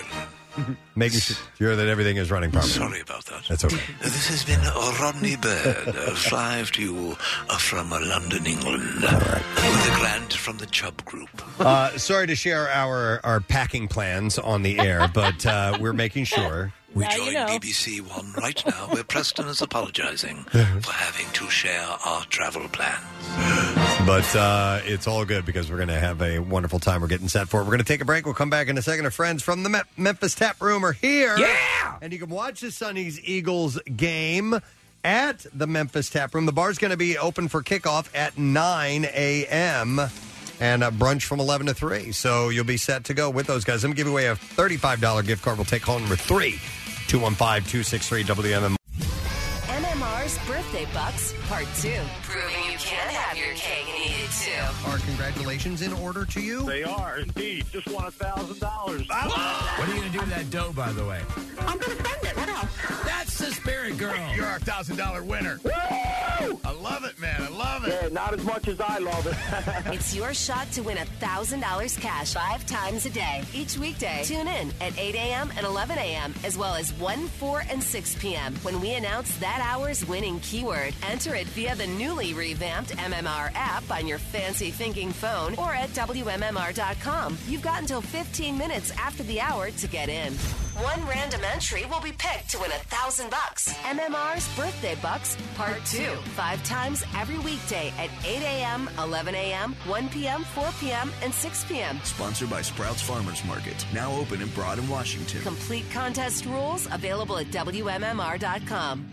Making sure that everything is running properly. Sorry about that. That's okay. This has been Rodney Bird, live to you from London, England, with a grant from the Chubb Group. Sorry to share our packing plans on the air, but we're making sure. We join BBC One right now, where Preston is apologizing for having to share our travel plans. But it's all good because we're going to have a wonderful time. We're getting set for it. We're going to take a break. We'll come back in a second. Our friends from the Memphis Tap Room are here. Yeah! And you can watch the Sonny's Eagles game at the Memphis Tap Room. The bar's going to be open for kickoff at 9 a.m. and brunch from 11 to 3. So you'll be set to go with those guys. I'm going to give away a $35 gift card. We'll take call number 3, 215-263-WMMR. MMR's Birthday Bucks, Part 2. Proving you can have your cake and eat it too. Are congratulations in order to you? They are, indeed. Just won $1,000. What are you going to do with that dough, by the way? I'm going to spend it. What else? That's the spirit, girl. You're our $1,000 winner. Woo! I love it, man. I love it. Yeah, not as much as I love it. It's your shot to win $1,000 cash 5 times a day. Each weekday, tune in at 8 a.m. and 11 a.m., as well as 1, 4, and 6 p.m. when we announce that hour's winning keyword. Enter it via the newly revamped MMR app on your fancy thinking phone or at WMMR.com. You've got until 15 minutes after the hour to get in. One random entry will be picked to win $1,000. MMR's Birthday Bucks, Part 2. 5 times every weekday at 8 a.m., 11 a.m., 1 p.m., 4 p.m., and 6 p.m. Sponsored by Sprouts Farmers Market. Now open in Broad and Washington. Complete contest rules available at WMMR.com.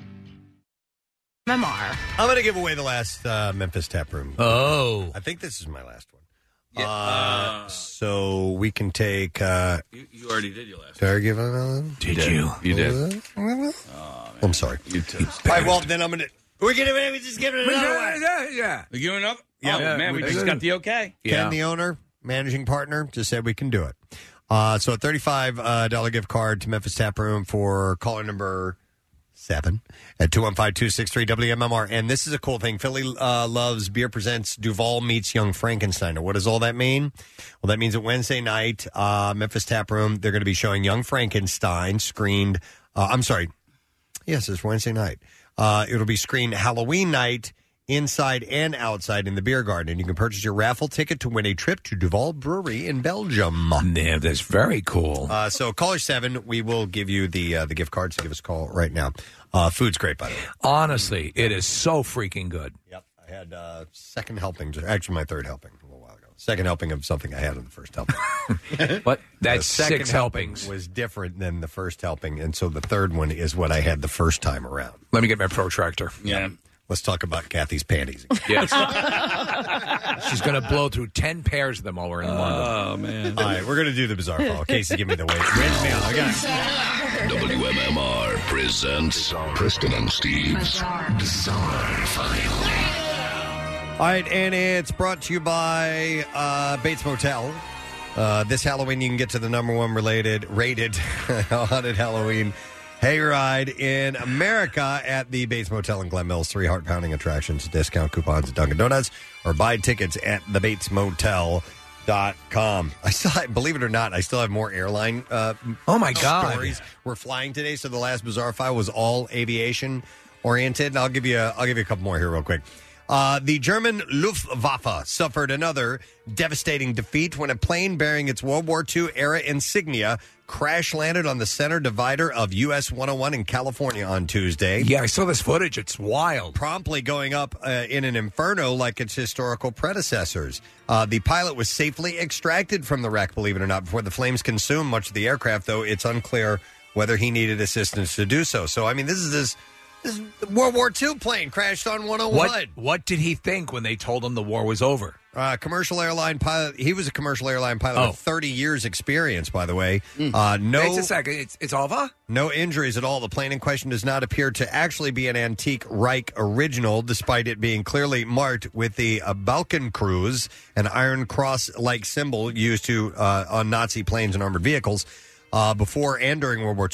MMR. I'm going to give away the last Memphis Tap Room. Oh. I think this is my last one. Yeah. So we can take... You already did your last Did I give another? Did you? You did. I'm sorry. You too. All right, well, then I'm going to... We're just giving it another one. Yeah. You giving up? Yeah. Oh, man, we just got the okay. Ken, the owner, managing partner, just said we can do it. So a $35 gift card to Memphis Tap Room for caller number 7 at 215-263-WMMR. And this is a cool thing. Philly Loves Beer presents Duval Meets Young Frankenstein. What does all that mean? Well, that means that Wednesday night, Memphis Tap Room, they're going to be showing Young Frankenstein screened. Yes, it's Wednesday night. It'll be screened Halloween night inside and outside in the beer garden. And you can purchase your raffle ticket to win a trip to Duval Brewery in Belgium. Yeah, that's very cool. So caller 7, we will give you the gift card. So give us a call right now. Food's great, by the way. Honestly, it is so freaking good. Yep. I had second helping, actually my third helping a little while ago. Second helping of something I had in the first helping. But that's the second 6 helping helpings. was different than the first helping. And so the third one is what I had the first time around. Let me get my protractor. Yeah. Let's talk about Kathy's panties. Yes. She's going to blow through 10 pairs of them while we're in the morning. Oh, man. All right, we're going to do the bizarre file. Casey, give me the weight. I got it. WMMR presents Preston and Steve's Bizarre File. All right, and it's brought to you by Bates Motel. This Halloween, you can get to the number 1 rated haunted Halloween hayride in America at the Bates Motel in Glen Mills. 3 heart-pounding attractions, discount coupons at Dunkin' Donuts, or buy tickets at thebatesmotel.com. Believe it or not, I still have more airline oh my God. stories. We're flying today, so the last Bizarre File was all aviation oriented. And I'll give you a couple more here real quick. The German Luftwaffe suffered another devastating defeat when a plane bearing its World War II era insignia crash-landed on the center divider of US 101 in California on Tuesday. Yeah, I saw this footage. It's wild. Promptly going up in an inferno like its historical predecessors. The pilot was safely extracted from the wreck, believe it or not, before the flames consumed much of the aircraft, though it's unclear whether he needed assistance to do so. So, I mean, this is this World War II plane crashed on 101. What did he think when they told him the war was over? Commercial airline pilot. He was a commercial airline pilot with 30 years experience, by the way. Wait a second. It's over? No injuries at all. The plane in question does not appear to actually be an antique Reich original, despite it being clearly marked with the Balkenkreuz, an Iron Cross-like symbol used on Nazi planes and armored vehicles. Before and during World War II,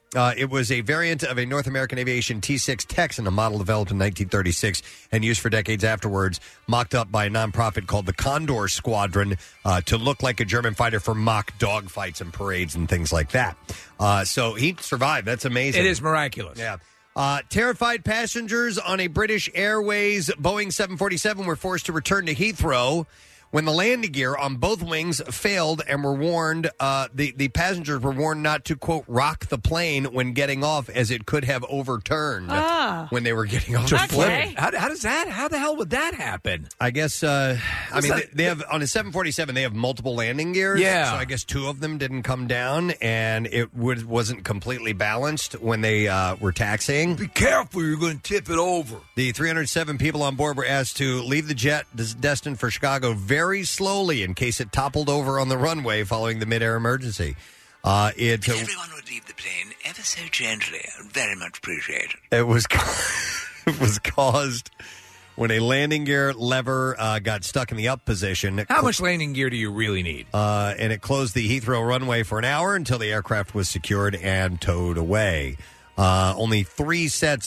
It was a variant of a North American Aviation T-6 Texan, a model developed in 1936 and used for decades afterwards, mocked up by a nonprofit called the Condor Squadron to look like a German fighter for mock dogfights and parades and things like that. So he survived. That's amazing. It is miraculous. Yeah. Terrified passengers on a British Airways Boeing 747 were forced to return to Heathrow when the landing gear on both wings failed and were warned. The passengers were warned not to, quote, rock the plane when getting off, as it could have overturned when they were getting off. Okay. How does that? How the hell would that happen? I guess. They have on a 747. They have multiple landing gears. Yeah. So I guess two of them didn't come down, and it wasn't completely balanced when they were taxiing. Be careful, you're going to tip it over. The 307 people on board were asked to leave the jet destined for Chicago very slowly in case it toppled over on the runway following the mid-air emergency. If everyone would leave the plane ever so gently, very much appreciated. It was caused when a landing gear lever got stuck in the up position. How much landing gear do you really need? And it closed the Heathrow runway for an hour until the aircraft was secured and towed away. Only three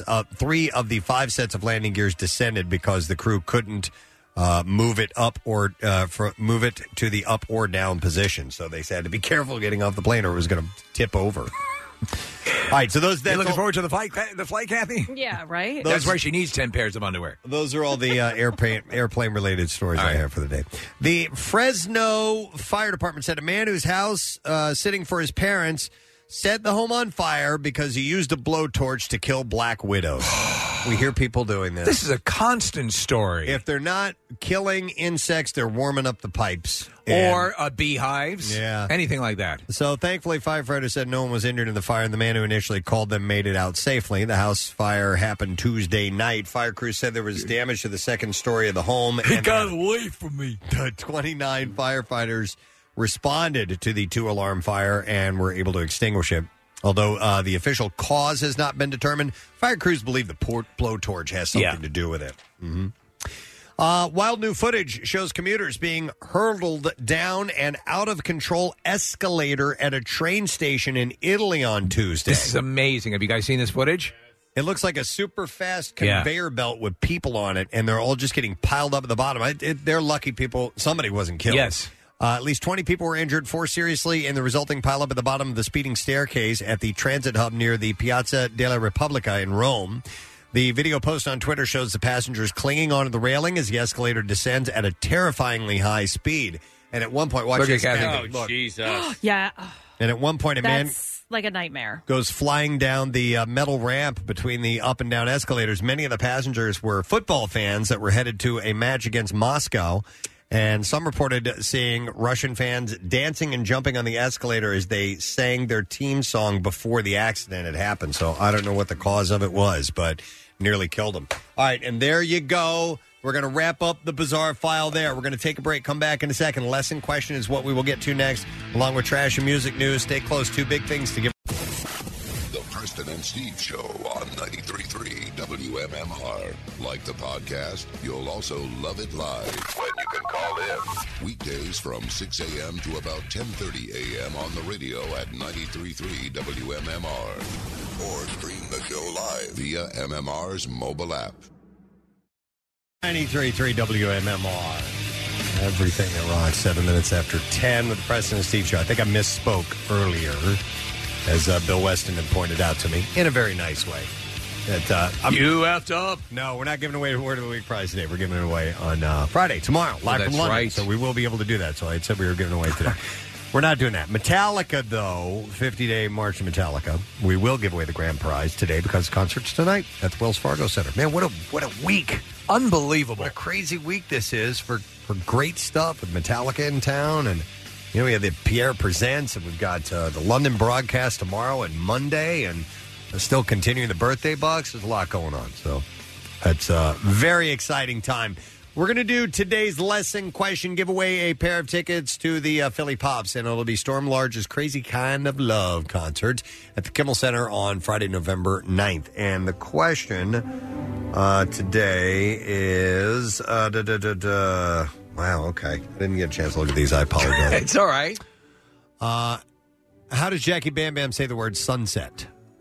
of the 5 sets of landing gears descended because the crew couldn't move it up or move it to the up or down position. So they said to be careful getting off the plane, or it was going to tip over. All right, so those. You looking forward to the flight, Kathy? Yeah, right. That's why she needs 10 pairs of underwear. Those are all the airplane related stories I have for the day. The Fresno Fire Department said a man whose house sitting for his parents set the home on fire because he used a blowtorch to kill black widows. We hear people doing this. This is a constant story. If they're not killing insects, they're warming up the pipes. Or beehives. Yeah. Anything like that. So thankfully, firefighters said no one was injured in the fire, and the man who initially called them made it out safely. The house fire happened Tuesday night. Fire crews said there was damage to the second story of the home. He got away from me. The 29 firefighters responded to the 2-alarm fire and were able to extinguish it. Although the official cause has not been determined, fire crews believe the blowtorch has something to do with it. Mm-hmm. Wild new footage shows commuters being hurtled down an out-of-control escalator at a train station in Italy on Tuesday. This is amazing. Have you guys seen this footage? It looks like a super fast conveyor belt with people on it, and they're all just getting piled up at the bottom. They're lucky people. Somebody wasn't killed. Yes. At least 20 people were injured, 4 seriously, in the resulting pileup at the bottom of the speeding staircase at the transit hub near the Piazza della Repubblica in Rome. The video post on Twitter shows the passengers clinging onto the railing as the escalator descends at a terrifyingly high speed. And at one point, watch this. Oh, Jesus. Yeah. And at one point, a man That's like a nightmare. goes flying down the metal ramp between the up and down escalators. Many of the passengers were football fans that were headed to a match against Moscow. And some reported seeing Russian fans dancing and jumping on the escalator as they sang their team song before the accident had happened. So I don't know what the cause of it was, but nearly killed them. All right, and there you go. We're going to wrap up the bizarre file there. We're going to take a break, come back in a second. Lesson question is what we will get to next, along with trash and music news. Stay close. 2 big things to give. The Preston and Steve Show on 93.3 WMMR. Like the podcast, you'll also love it live when you can call in. Weekdays from 6 a.m. to about 10:30 a.m. on the radio at 93.3 WMMR. Or stream the show live via MMR's mobile app. 93.3 WMMR. Everything that rocks. 7 minutes after 10 with the Preston and Steve Show. I think I misspoke earlier, as Bill Weston had pointed out to me, in a very nice way. That you effed up. No, we're not giving away Word of the Week prize today. We're giving it away on Friday, tomorrow, live from London. Right. So we will be able to do that. So I said we were giving it away today. We're not doing that. Metallica, though, 50-day March of Metallica. We will give away the grand prize today because the concert's tonight at the Wells Fargo Center. Man, what a week. Unbelievable. What a crazy week this is for great stuff with Metallica in town. And, you know, we have the Pierre Presents, and we've got the London broadcast tomorrow and Monday, and still continuing the birthday bucks. There's a lot going on. So it's a very exciting time. We're going to do today's lesson question, give away a pair of tickets to the Philly Pops, and it'll be Storm Large's Crazy Kind of Love concert at the Kimmel Center on Friday, November 9th. And the question today is, wow, okay. I didn't get a chance to look at these. I apologize. It's all right. How does Jackie Bam Bam say the word sunset?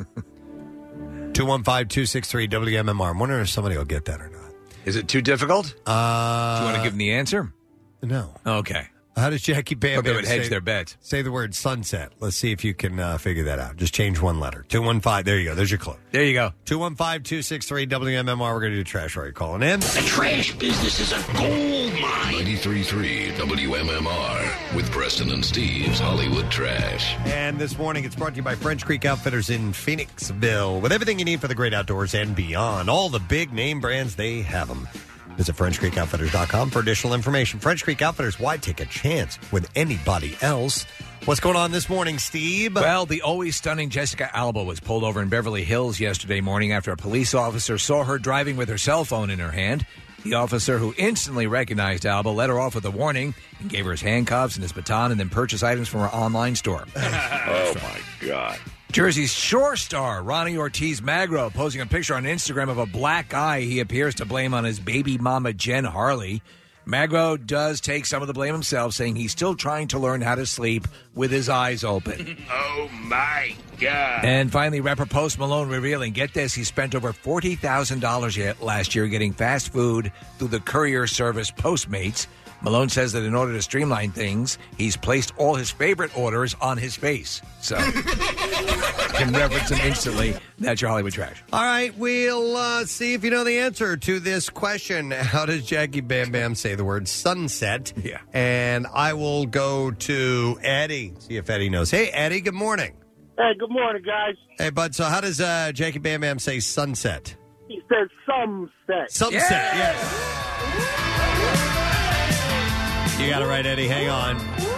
215-263-WMMR. I'm wondering if somebody will get that or not. Is it too difficult? Do you want to give them the answer? No. Okay. How does Jackie Bam They Bam would hedge their bets. say the word sunset? Let's see if you can figure that out. Just change one letter. 215. There you go. There's your clue. There you go. 215-263-WMMR. We're going to do trash. Are you calling in? The trash business is a gold mine. 93.3 WMMR with Preston and Steve's Hollywood Trash. And this morning, it's brought to you by French Creek Outfitters in Phoenixville. With everything you need for the great outdoors and beyond. All the big name brands, they have them. Visit FrenchCreekOutfitters.com for additional information. French Creek Outfitters, why take a chance with anybody else? What's going on this morning, Steve? Well, the always stunning Jessica Alba was pulled over in Beverly Hills yesterday morning after a police officer saw her driving with her cell phone in her hand. The officer, who instantly recognized Alba, let her off with a warning and gave her his handcuffs and his baton and then purchased items from her online store. Oh, my God. Jersey's Shore star, Ronnie Ortiz Magro, posing a picture on Instagram of a black eye he appears to blame on his baby mama, Jen Harley. Magro does take some of the blame himself, saying he's still trying to learn how to sleep with his eyes open. Oh, my God. And finally, rapper Post Malone revealing, get this, he spent over $40,000 last year getting fast food through the courier service Postmates. Malone says that in order to streamline things, he's placed all his favorite orders on his face. So, can reference him instantly. That's your Hollywood Trash. All right, we'll see if you know the answer to this question. How does Jackie Bam Bam say the word sunset? Yeah. And I will go to Eddie, see if Eddie knows. Hey, Eddie, good morning. Hey, good morning, guys. Hey, bud, so how does Jackie Bam Bam say sunset? He says sunset. Sunset, yes. You got it right, Eddie. Hang on.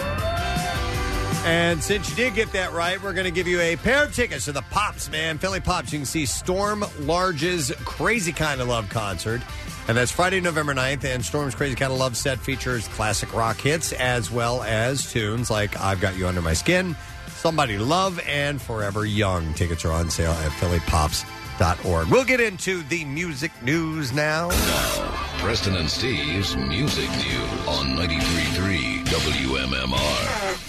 And since you did get that right, we're going to give you a pair of tickets to the Pops, man. Philly Pops. You can see Storm Large's Crazy Kind of Love concert. And that's Friday, November 9th. And Storm's Crazy Kind of Love set features classic rock hits as well as tunes like I've Got You Under My Skin, Somebody to Love, and Forever Young. Tickets are on sale at phillypops.org. We'll get into the music news now. Preston and Steve's Music News on 93.3 WMMR.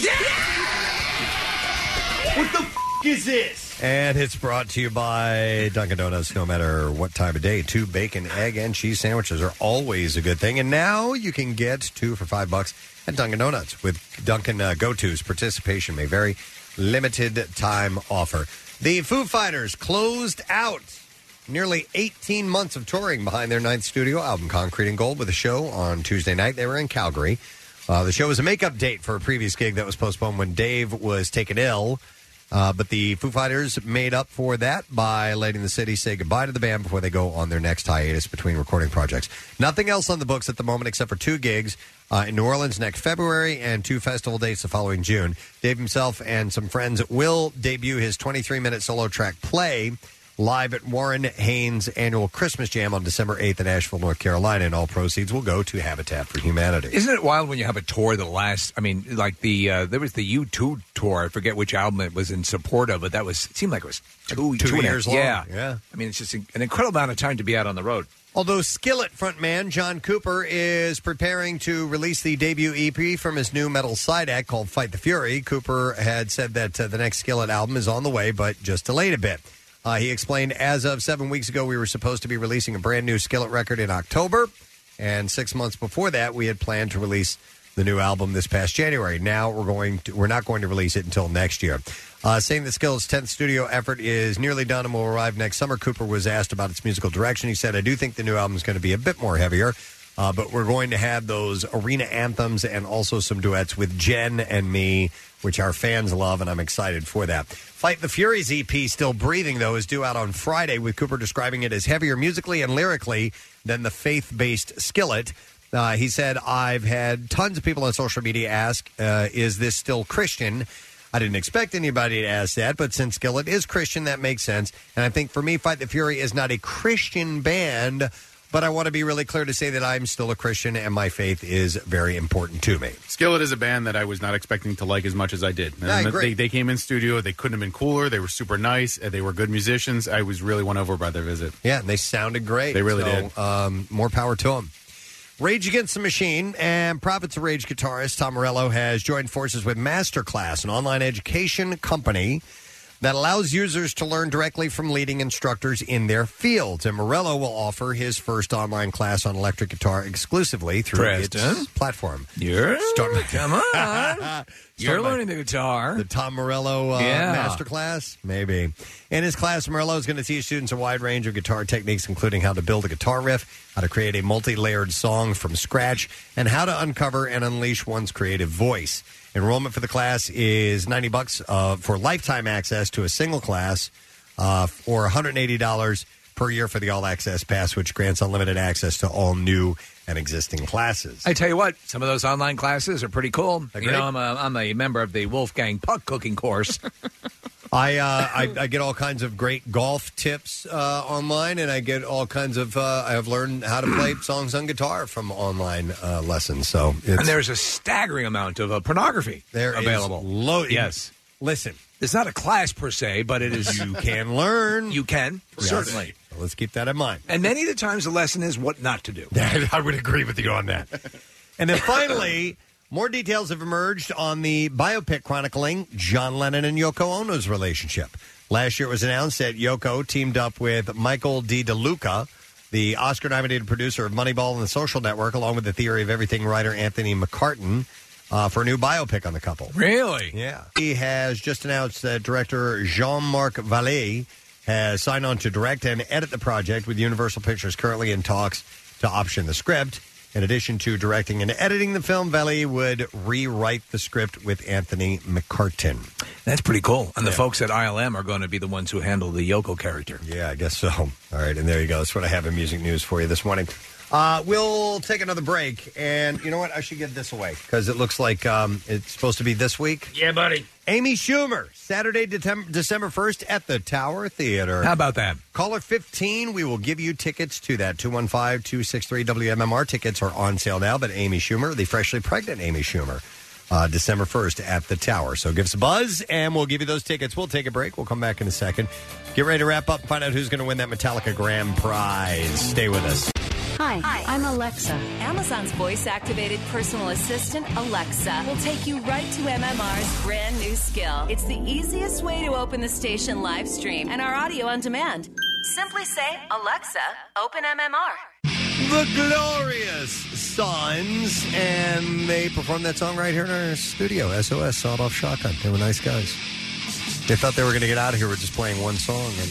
What the is this? And it's brought to you by Dunkin' Donuts. No matter what time of day, 2 bacon, egg, and cheese sandwiches are always a good thing. And now you can get 2 for $5 at Dunkin' Donuts with Dunkin' Go-Tos. Participation may vary. Limited time offer. The Foo Fighters closed out nearly 18 months of touring behind their 9th studio album, Concrete and Gold, with a show on Tuesday night. They were in Calgary. The show was a makeup date for a previous gig that was postponed when Dave was taken ill. But the Foo Fighters made up for that by letting the city say goodbye to the band before they go on their next hiatus between recording projects. Nothing else on the books at the moment except for 2 gigs in New Orleans next February and 2 festival dates the following June. Dave himself and some friends will debut his 23-minute solo track Play live at Warren Haynes' annual Christmas Jam on December 8th in Asheville, North Carolina, and all proceeds will go to Habitat for Humanity. Isn't it wild when you have a tour that lasts? I mean, like there was the U2 tour. I forget which album it was in support of, but that was it seemed like it was two years long. Yeah. I mean, it's just an incredible amount of time to be out on the road. Although Skillet frontman John Cooper is preparing to release the debut EP from his new metal side act called Fight the Fury, Cooper had said that the next Skillet album is on the way, but just delayed a bit. He explained, as of 7 weeks ago, we were supposed to be releasing a brand new Skillet record in October, and 6 months before that, we had planned to release the new album this past January. Now we're not going to release it until next year. Saying that Skillet's 10th studio effort is nearly done and will arrive next summer, Cooper was asked about its musical direction. He said, I do think the new album is going to be a bit more heavier, but we're going to have those arena anthems and also some duets with Jen and me, which our fans love, and I'm excited for that. Fight the Fury's EP, Still Breathing, though, is due out on Friday, with Cooper describing it as heavier musically and lyrically than the faith-based Skillet. He said, I've had tons of people on social media ask, is this still Christian? I didn't expect anybody to ask that, but since Skillet is Christian, that makes sense. And I think for me, Fight the Fury is not a Christian band, but I want to be really clear to say that I'm still a Christian and my faith is very important to me. Skillet is a band that I was not expecting to like as much as I did. I agree. They came in studio. They couldn't have been cooler. They were super nice. They were good musicians. I was really won over by their visit. Yeah, and they sounded great. They really did. More power to them. Rage Against the Machine and Prophets of Rage guitarist Tom Morello has joined forces with Masterclass, an online education company that allows users to learn directly from leading instructors in their fields. And Morello will offer his first online class on electric guitar exclusively through its platform. Come on. You're learning the guitar. The Tom Morello masterclass? Maybe. In his class, Morello is going to teach students a wide range of guitar techniques, including how to build a guitar riff, how to create a multi-layered song from scratch, and how to uncover and unleash one's creative voice. Enrollment for the class is $90 for lifetime access to a single class, or $180 per year for the all-access pass, which grants unlimited access to all new and existing classes. I tell you what, some of those online classes are pretty cool. You know, I'm a member of the Wolfgang Puck cooking course. I get all kinds of great golf tips online, and I get all kinds of. I have learned how to play songs on guitar from online lessons. So, and there's a staggering amount of pornography available. Yes, listen, it's not a class per se, but it is. You can learn. You can certainly. So let's keep that in mind. And many of the times, the lesson is what not to do. I would agree with you on that. And then finally. More details have emerged on the biopic chronicling John Lennon and Yoko Ono's relationship. Last year it was announced that Yoko teamed up with Michael D. DeLuca, the Oscar-nominated producer of Moneyball and The Social Network, along with the Theory of Everything writer Anthony McCartan, for a new biopic on the couple. Really? Yeah. He has just announced that director Jean-Marc Vallée has signed on to direct and edit the project, with Universal Pictures currently in talks to option the script. In addition to directing and editing the film, Vallée would rewrite the script with Anthony McCartan. That's pretty cool. And the folks at ILM are going to be the ones who handle the Yoko character. Yeah, I guess so. All right, and there you go. That's what I have in music news for you this morning. We'll take another break, and you know what? I should get this away, because it looks like it's supposed to be this week. Yeah, buddy. Amy Schumer, Saturday, December 1st at the Tower Theater. How about that? Caller 15, we will give you tickets to that. 215-263-WMMR. Tickets are on sale now, but Amy Schumer, the freshly pregnant Amy Schumer, December 1st at the Tower. So give us a buzz, and we'll give you those tickets. We'll take a break. We'll come back in a second. Get ready to wrap up and find out who's going to win that Metallica Grand Prize. Stay with us. Hi, I'm Alexa. Amazon's voice-activated personal assistant, Alexa, will take you right to MMR's brand new skill. It's the easiest way to open the station live stream and our audio on demand. Simply say, Alexa, open MMR. The Glorious Sons, and they performed that song right here in our studio, SOS, Sawed Off Shotgun. They were nice guys. They thought they were going to get out of here with just playing one song, and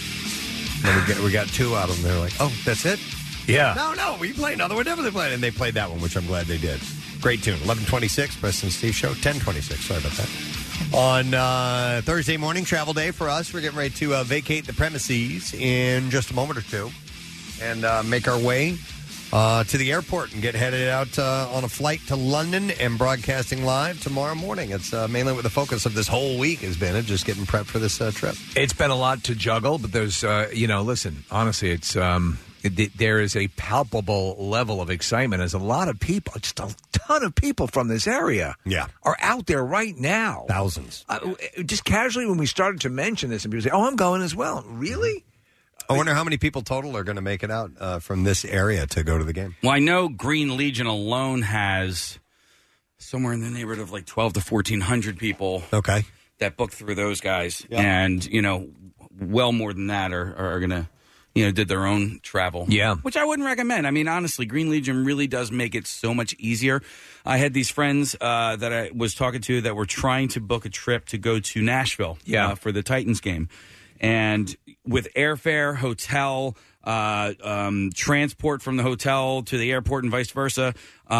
then we got two out of them. They were like, oh, that's it? Yeah. No, we play another one. Definitely play it. And they played that one, which I'm glad they did. Great tune. 11:26, Preston and Steve Show. 10:26. Sorry about that. On Thursday morning, travel day for us. We're getting ready to vacate the premises in just a moment or two and make our way to the airport and get headed out on a flight to London and broadcasting live tomorrow morning. It's mainly what the focus of this whole week has been, just getting prepped for this trip. It's been a lot to juggle, but there's, listen, honestly, it's... there is a palpable level of excitement as a lot of people, just a ton of people from this area are out there right now. Thousands. Just casually when we started to mention this, and people say, oh, I'm going as well. Really? I wonder how many people total are going to make it out from this area to go to the game. Well, I know Green Legion alone has somewhere in the neighborhood of like 12 to 1,400 people that booked through those guys. Yep. And, well more than that are going to... did their own travel. Yeah. Which I wouldn't recommend. I mean, honestly, Green Legion really does make it so much easier. I had these friends that I was talking to that were trying to book a trip to go to Nashville for the Titans game. And with airfare, hotel, transport from the hotel to the airport and vice versa,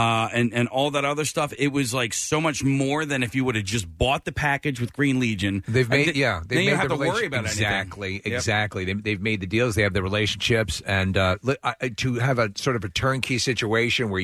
and all that other stuff, it was like so much more than if you would have just bought the package with Green Legion. They've made, then you don't have to worry about anything. Exactly. They've made the deals. They have the relationships, and to have a sort of a turnkey situation where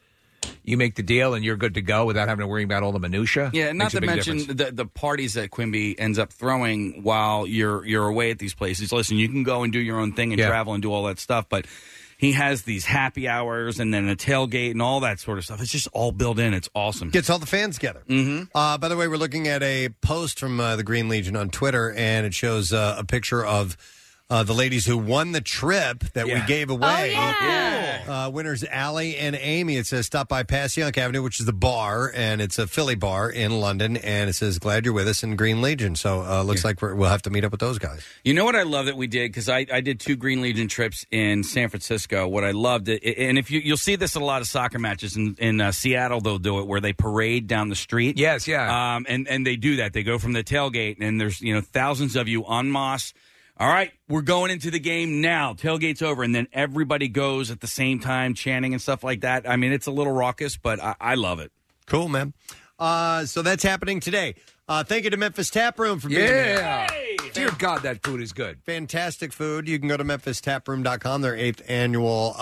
you make the deal and you're good to go without having to worry about all the minutia. Yeah, not to mention the parties that Quimby ends up throwing while you're away at these places. Listen, you can go and do your own thing and travel and do all that stuff, but he has these happy hours and then a tailgate and all that sort of stuff. It's just all built in. It's awesome. Gets all the fans together. Mm-hmm. By the way, we're looking at a post from the Green Legion on Twitter, and it shows a picture of the ladies who won the trip that we gave away. Winners Allie and Amy. It says, stop by Passyunk Avenue, which is the bar, and it's a Philly bar in London, and it says, glad you're with us in Green Legion. So looks like we'll have to meet up with those guys. You know what I love that we did? Because I did 2 Green Legion trips in San Francisco. What I loved, and if you'll see this at a lot of soccer matches in Seattle, they'll do it, where they parade down the street. Yes, yeah. And they do that. They go from the tailgate, and there's thousands of you en masse. All right, we're going into the game now. Tailgate's over, and then everybody goes at the same time, chanting and stuff like that. I mean, it's a little raucous, but I love it. Cool, man. So that's happening today. Thank you to Memphis Tap Room for being there. Dear God, that food is good. Fantastic food. You can go to MemphisTapRoom.com. Their 8th annual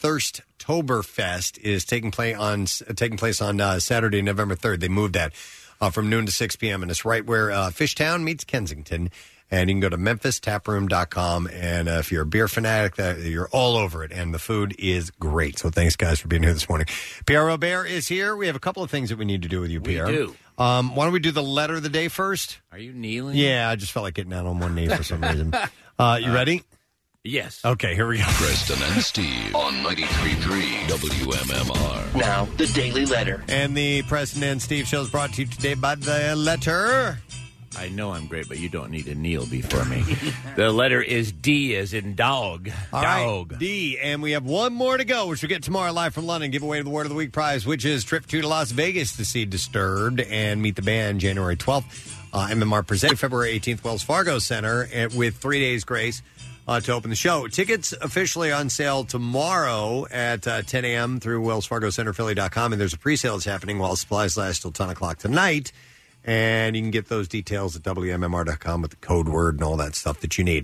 Thirsttoberfest is taking place on Saturday, November 3rd. They moved that from noon to 6 p.m., and it's right where Fishtown meets Kensington. And you can go to MemphisTapRoom.com, and if you're a beer fanatic, you're all over it, and the food is great. So thanks, guys, for being here this morning. Pierre Robert is here. We have a couple of things that we need to do with you, Pierre. We do. Why don't we do the letter of the day first? Are you kneeling? Yeah, I just felt like getting out on one knee for some reason. You ready? Yes. Okay, here we go. Preston and Steve on 93.3 WMMR. Now, the Daily Letter. And the Preston and Steve show is brought to you today by the letter... I know I'm great, but you don't need to kneel before me. The letter is D as in dog. All dog. Right, D. And we have one more to go, which we'll get tomorrow live from London. Give away the Word of the Week prize, which is trip to Las Vegas to see Disturbed and meet the band January 12th. MMR presented February 18th, Wells Fargo Center, with 3 days grace to open the show. Tickets officially on sale tomorrow at 10 a.m. through WellsFargoCenterPhilly.com. And there's a pre-sale that's happening while supplies last till 10 o'clock tonight. And you can get those details at WMMR.com with the code word and all that stuff that you need.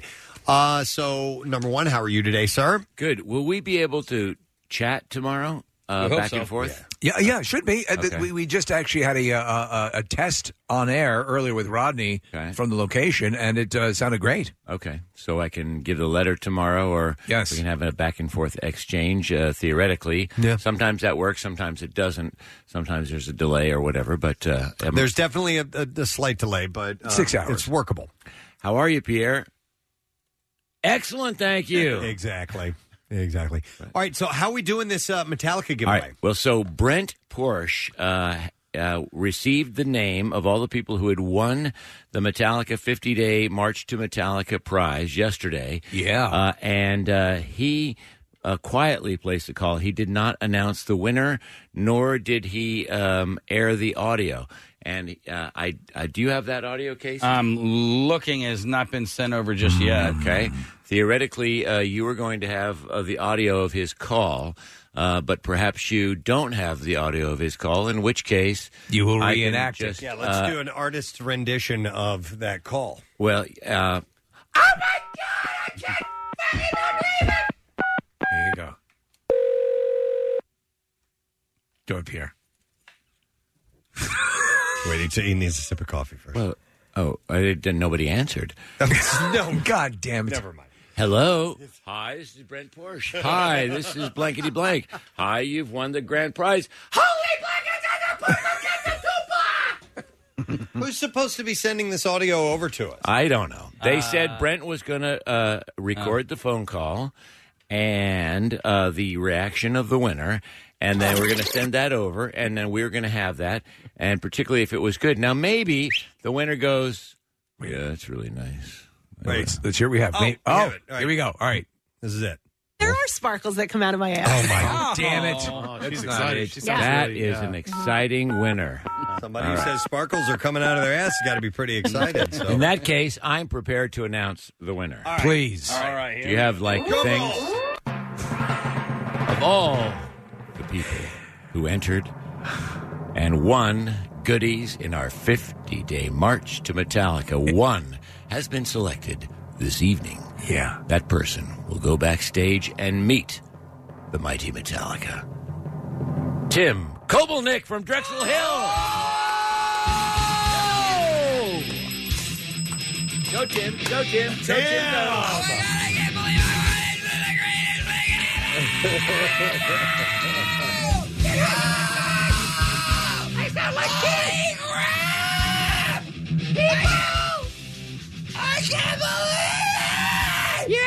So, number one, how are you today, sir? Good. Will we be able to chat tomorrow? Back and forth? Yeah, it should be. Okay. We just actually had a test on air earlier with Rodney from the location, and it sounded great. Okay. So I can give the letter tomorrow, or we can have a back and forth exchange, theoretically. Yeah. Sometimes that works, sometimes it doesn't. Sometimes there's a delay or whatever. But there's definitely a slight delay, but 6 hours. It's workable. How are you, Pierre? Excellent, thank you. Exactly. All right, so how are we doing this Metallica giveaway? All right. Well, so Brent Porsche received the name of all the people who had won the Metallica 50-Day March to Metallica prize yesterday. Yeah. And he quietly placed a call. He did not announce the winner, nor did he air the audio. And I do you have that audio, Casey? I'm looking. It has not been sent over just yet. Okay. Theoretically, you were going to have the audio of his call, but perhaps you don't have the audio of his call, in which case... You will reenact it. Yeah, let's do an artist's rendition of that call. Well... oh, my God! I can't believe it! There you go. Do it, Pierre. Waiting to he needs a sip of coffee first. Well, I didn't. Nobody answered. No, God damn it! Never mind. Hello. Hi, this is Brent Porsche. Hi, this is blankety blank. Hi, you've won the grand prize. Holy blankety! Who's supposed to be sending this audio over to us? I don't know. They said Brent was going to record the phone call and the reaction of the winner. And then we're going to send that over, and then we're going to have that, and particularly if it was good. Now, maybe the winner goes, yeah, that's really nice. Wait, let's hear what we have. Here we go. All right. This is it. There are sparkles that come out of my ass. Oh, my damn it. She's excited. That is an exciting winner. Somebody who says sparkles are coming out of their ass has got to be pretty excited. So. In that case, I'm prepared to announce the winner. Right. Please. All right. Do you have, things of all the people who entered and won goodies in our 50-day march to Metallica? One has been selected this evening. Yeah. That person will go backstage and meet the mighty Metallica. Tim Kobelnick from Drexel Hill. Go, Tim. Go, Tim. Go, Tim. Go. I sound like King Ram! People! I can't believe it! You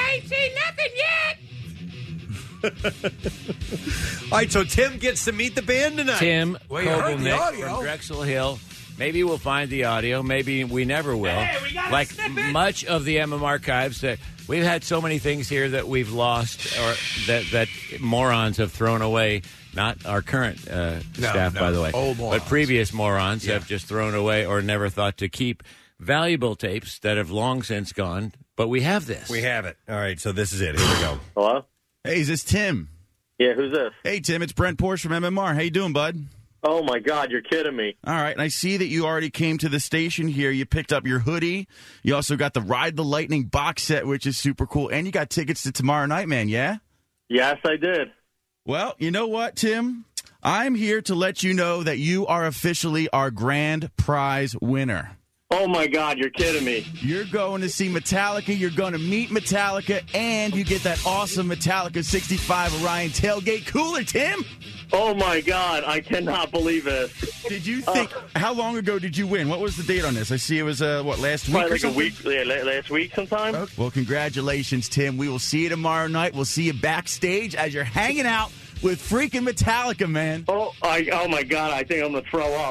All right, so Tim gets to meet the band tonight. Tim Well, you heard the Kobelnik audio. from Drexel Hill. Maybe we'll find the audio. Maybe we never will. Hey, we got a like snippet. much of the MM archives that we've had so many things here that we've lost or that morons have thrown away. Not our current staff, by the way, old morons. but previous morons have just thrown away or never thought to keep valuable tapes that have long since gone. But we have this. We have it. All right, so this is it. Here we go. Hello? Hey, is this Tim? Yeah, who's this? Hey, Tim, it's Brent Porsche from MMR. How you doing, bud? Oh, my God, you're kidding me. All right, and I see that you already came to the station here. You picked up your hoodie. You also got the Ride the Lightning box set, which is super cool. And you got tickets to tomorrow night, man, yeah? Yes, I did. Well, you know what, Tim? I'm here to let you know that you are officially our grand prize winner. Oh, my God, you're kidding me. You're going to see Metallica, you're going to meet Metallica, and you get that awesome Metallica 65 Orion tailgate cooler, Tim. Oh, my God, I cannot believe it. Did you think, how long ago did you win? What was the date on this? I see it was, last week Probably or like something? a week, yeah, last week sometime. Okay. Well, congratulations, Tim. We will see you tomorrow night. We'll see you backstage as you're hanging out with freaking Metallica, man. Oh, my God, I think I'm going to throw up.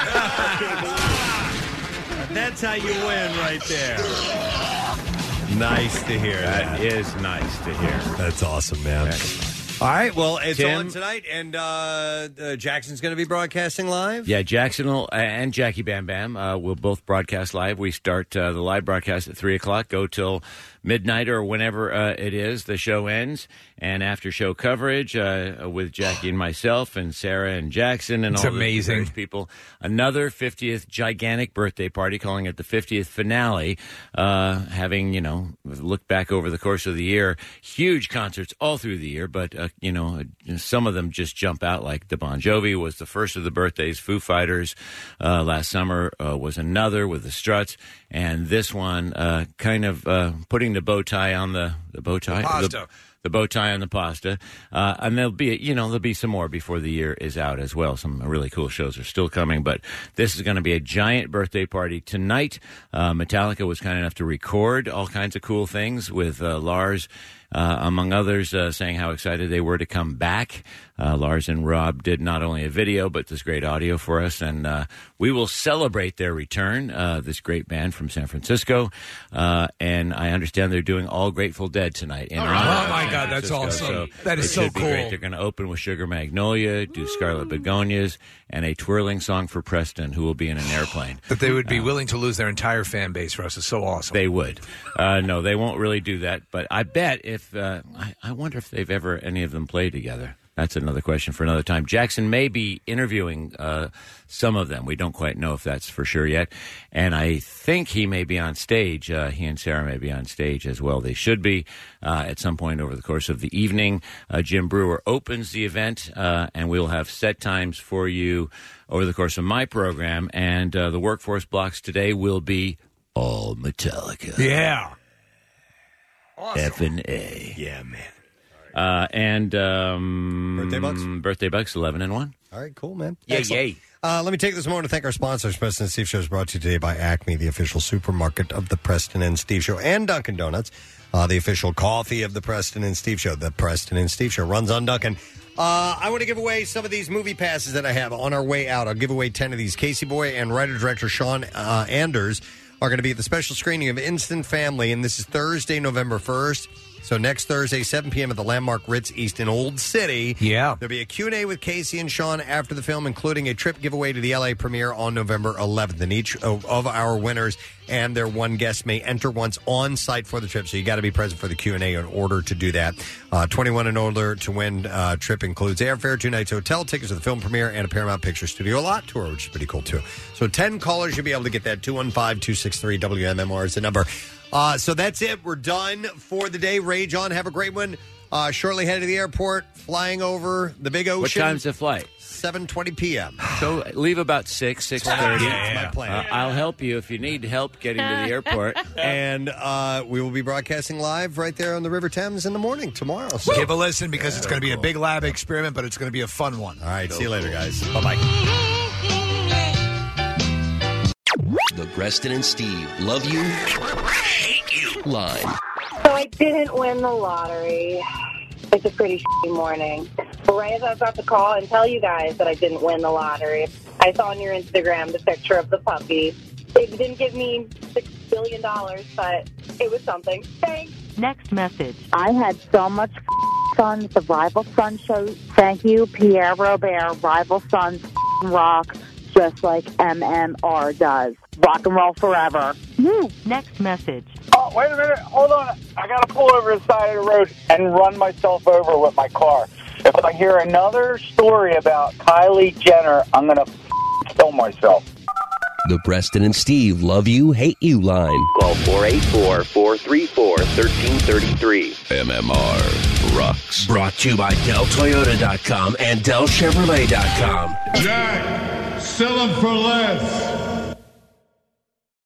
That's how you win right there. Nice to hear. That is nice to hear. That's awesome, man. All right, well, it's Tim? on tonight, and Jackson's going to be broadcasting live? Yeah, Jackson and Jackie Bam Bam will both broadcast live. We start the live broadcast at 3 o'clock, go till midnight or whenever it is. The show ends, and after show coverage with Jackie and myself and Sarah and Jackson and It's all the amazing. various people, another 50th gigantic birthday party, calling it the 50th finale, having, looked back over the course of the year, huge concerts all through the year, but some of them just jump out, like the Bon Jovi was the first of the birthdays. Foo Fighters last summer was another with the Struts, and this one kind of putting the bow tie on the bow tie, Pasta. the bow tie on the pasta, and there'll be some more before the year is out as well. Some really cool shows are still coming, but this is going to be a giant birthday party tonight. Metallica was kind enough to record all kinds of cool things with Lars. Among others, saying how excited they were to come back. Lars and Rob did not only a video, but this great audio for us, and we will celebrate their return, this great band from San Francisco, and I understand they're doing All Grateful Dead tonight. In honor of Oh, my San God, that's Francisco. awesome. That is it so should be cool. Great. They're going to open with Sugar Magnolia, do Scarlet Begonias, and a twirling song for Preston, who will be in an airplane. That they would be willing to lose their entire fan base for us is so awesome. They would. No, they won't really do that. But I bet if I wonder if they've ever any of them played together. That's another question for another time. Jackson may be interviewing some of them. We don't quite know if that's for sure yet. And I think he may be on stage. He and Sarah may be on stage as well. They should be at some point over the course of the evening. Jim Brewer opens the event, and we'll have set times for you over the course of my program. And the workforce blocks today will be all Metallica. Yeah. F and A. Yeah, man. And Birthday Bucks? Birthday Bucks 11 and 1. All right, cool, man. Yay, Excellent. yay. Let me take this moment to thank our sponsors. Preston and Steve Show is brought to you today by Acme, the official supermarket of the Preston and Steve Show, and Dunkin' Donuts, the official coffee of the Preston and Steve Show. The Preston and Steve Show runs on Dunkin'. I want to give away some of these movie passes that I have on our way out. I'll give away 10 of these. Casey Boy and writer-director Sean Anders are going to be at the special screening of Instant Family, and this is Thursday, November 1st. So next Thursday, 7 p.m. at the Landmark Ritz East in Old City. Yeah. There'll be a Q&A with Casey and Sean after the film, including a trip giveaway to the L.A. premiere on November 11th. And each of our winners and their one guest may enter once on site for the trip. So you got to be present for the Q&A in order to do that. 21 and older to win trip includes airfare, 2 nights hotel, tickets to the film premiere, and a Paramount Pictures Studio Lot tour, which is pretty cool, too. So 10 callers, you'll be able to get that. 215-263-WMMR is the number. So that's it. We're done for the day. Rage on. Have a great one. Shortly headed to the airport, flying over the big ocean. What time's the flight? 7:20 p.m. So leave about 6:30. That's my plan. I'll help you if you need help getting to the airport. And we will be broadcasting live right there on the River Thames in the morning tomorrow. So. Give a listen because it's going to be a big lab experiment, but it's going to be a fun one. All right. See you later, guys. Bye-bye. The Preston and Steve love you, hate you line. So I didn't win the lottery. I It's a pretty shitty morning. But right as I was about to call and tell you guys that I didn't win the lottery, I saw on your Instagram the picture of the puppy. It didn't give me $6 billion, but it was something. Thanks. Next message. I had so much fun with the Rival Sons show. Thank you, Pierre Robert. Rival Sons rock just like MMR does. Rock and roll forever. Woo. Next message. Oh, wait a minute. Hold on. I got to pull over the side of the road and run myself over with my car. If I hear another story about Kylie Jenner, I'm going to kill myself. The Preston and Steve Love You, Hate You line. Call 484-434-1333. MMR rocks. Brought to you by DellToyota.com and DellChevrolet.com. Jack, sell them for less.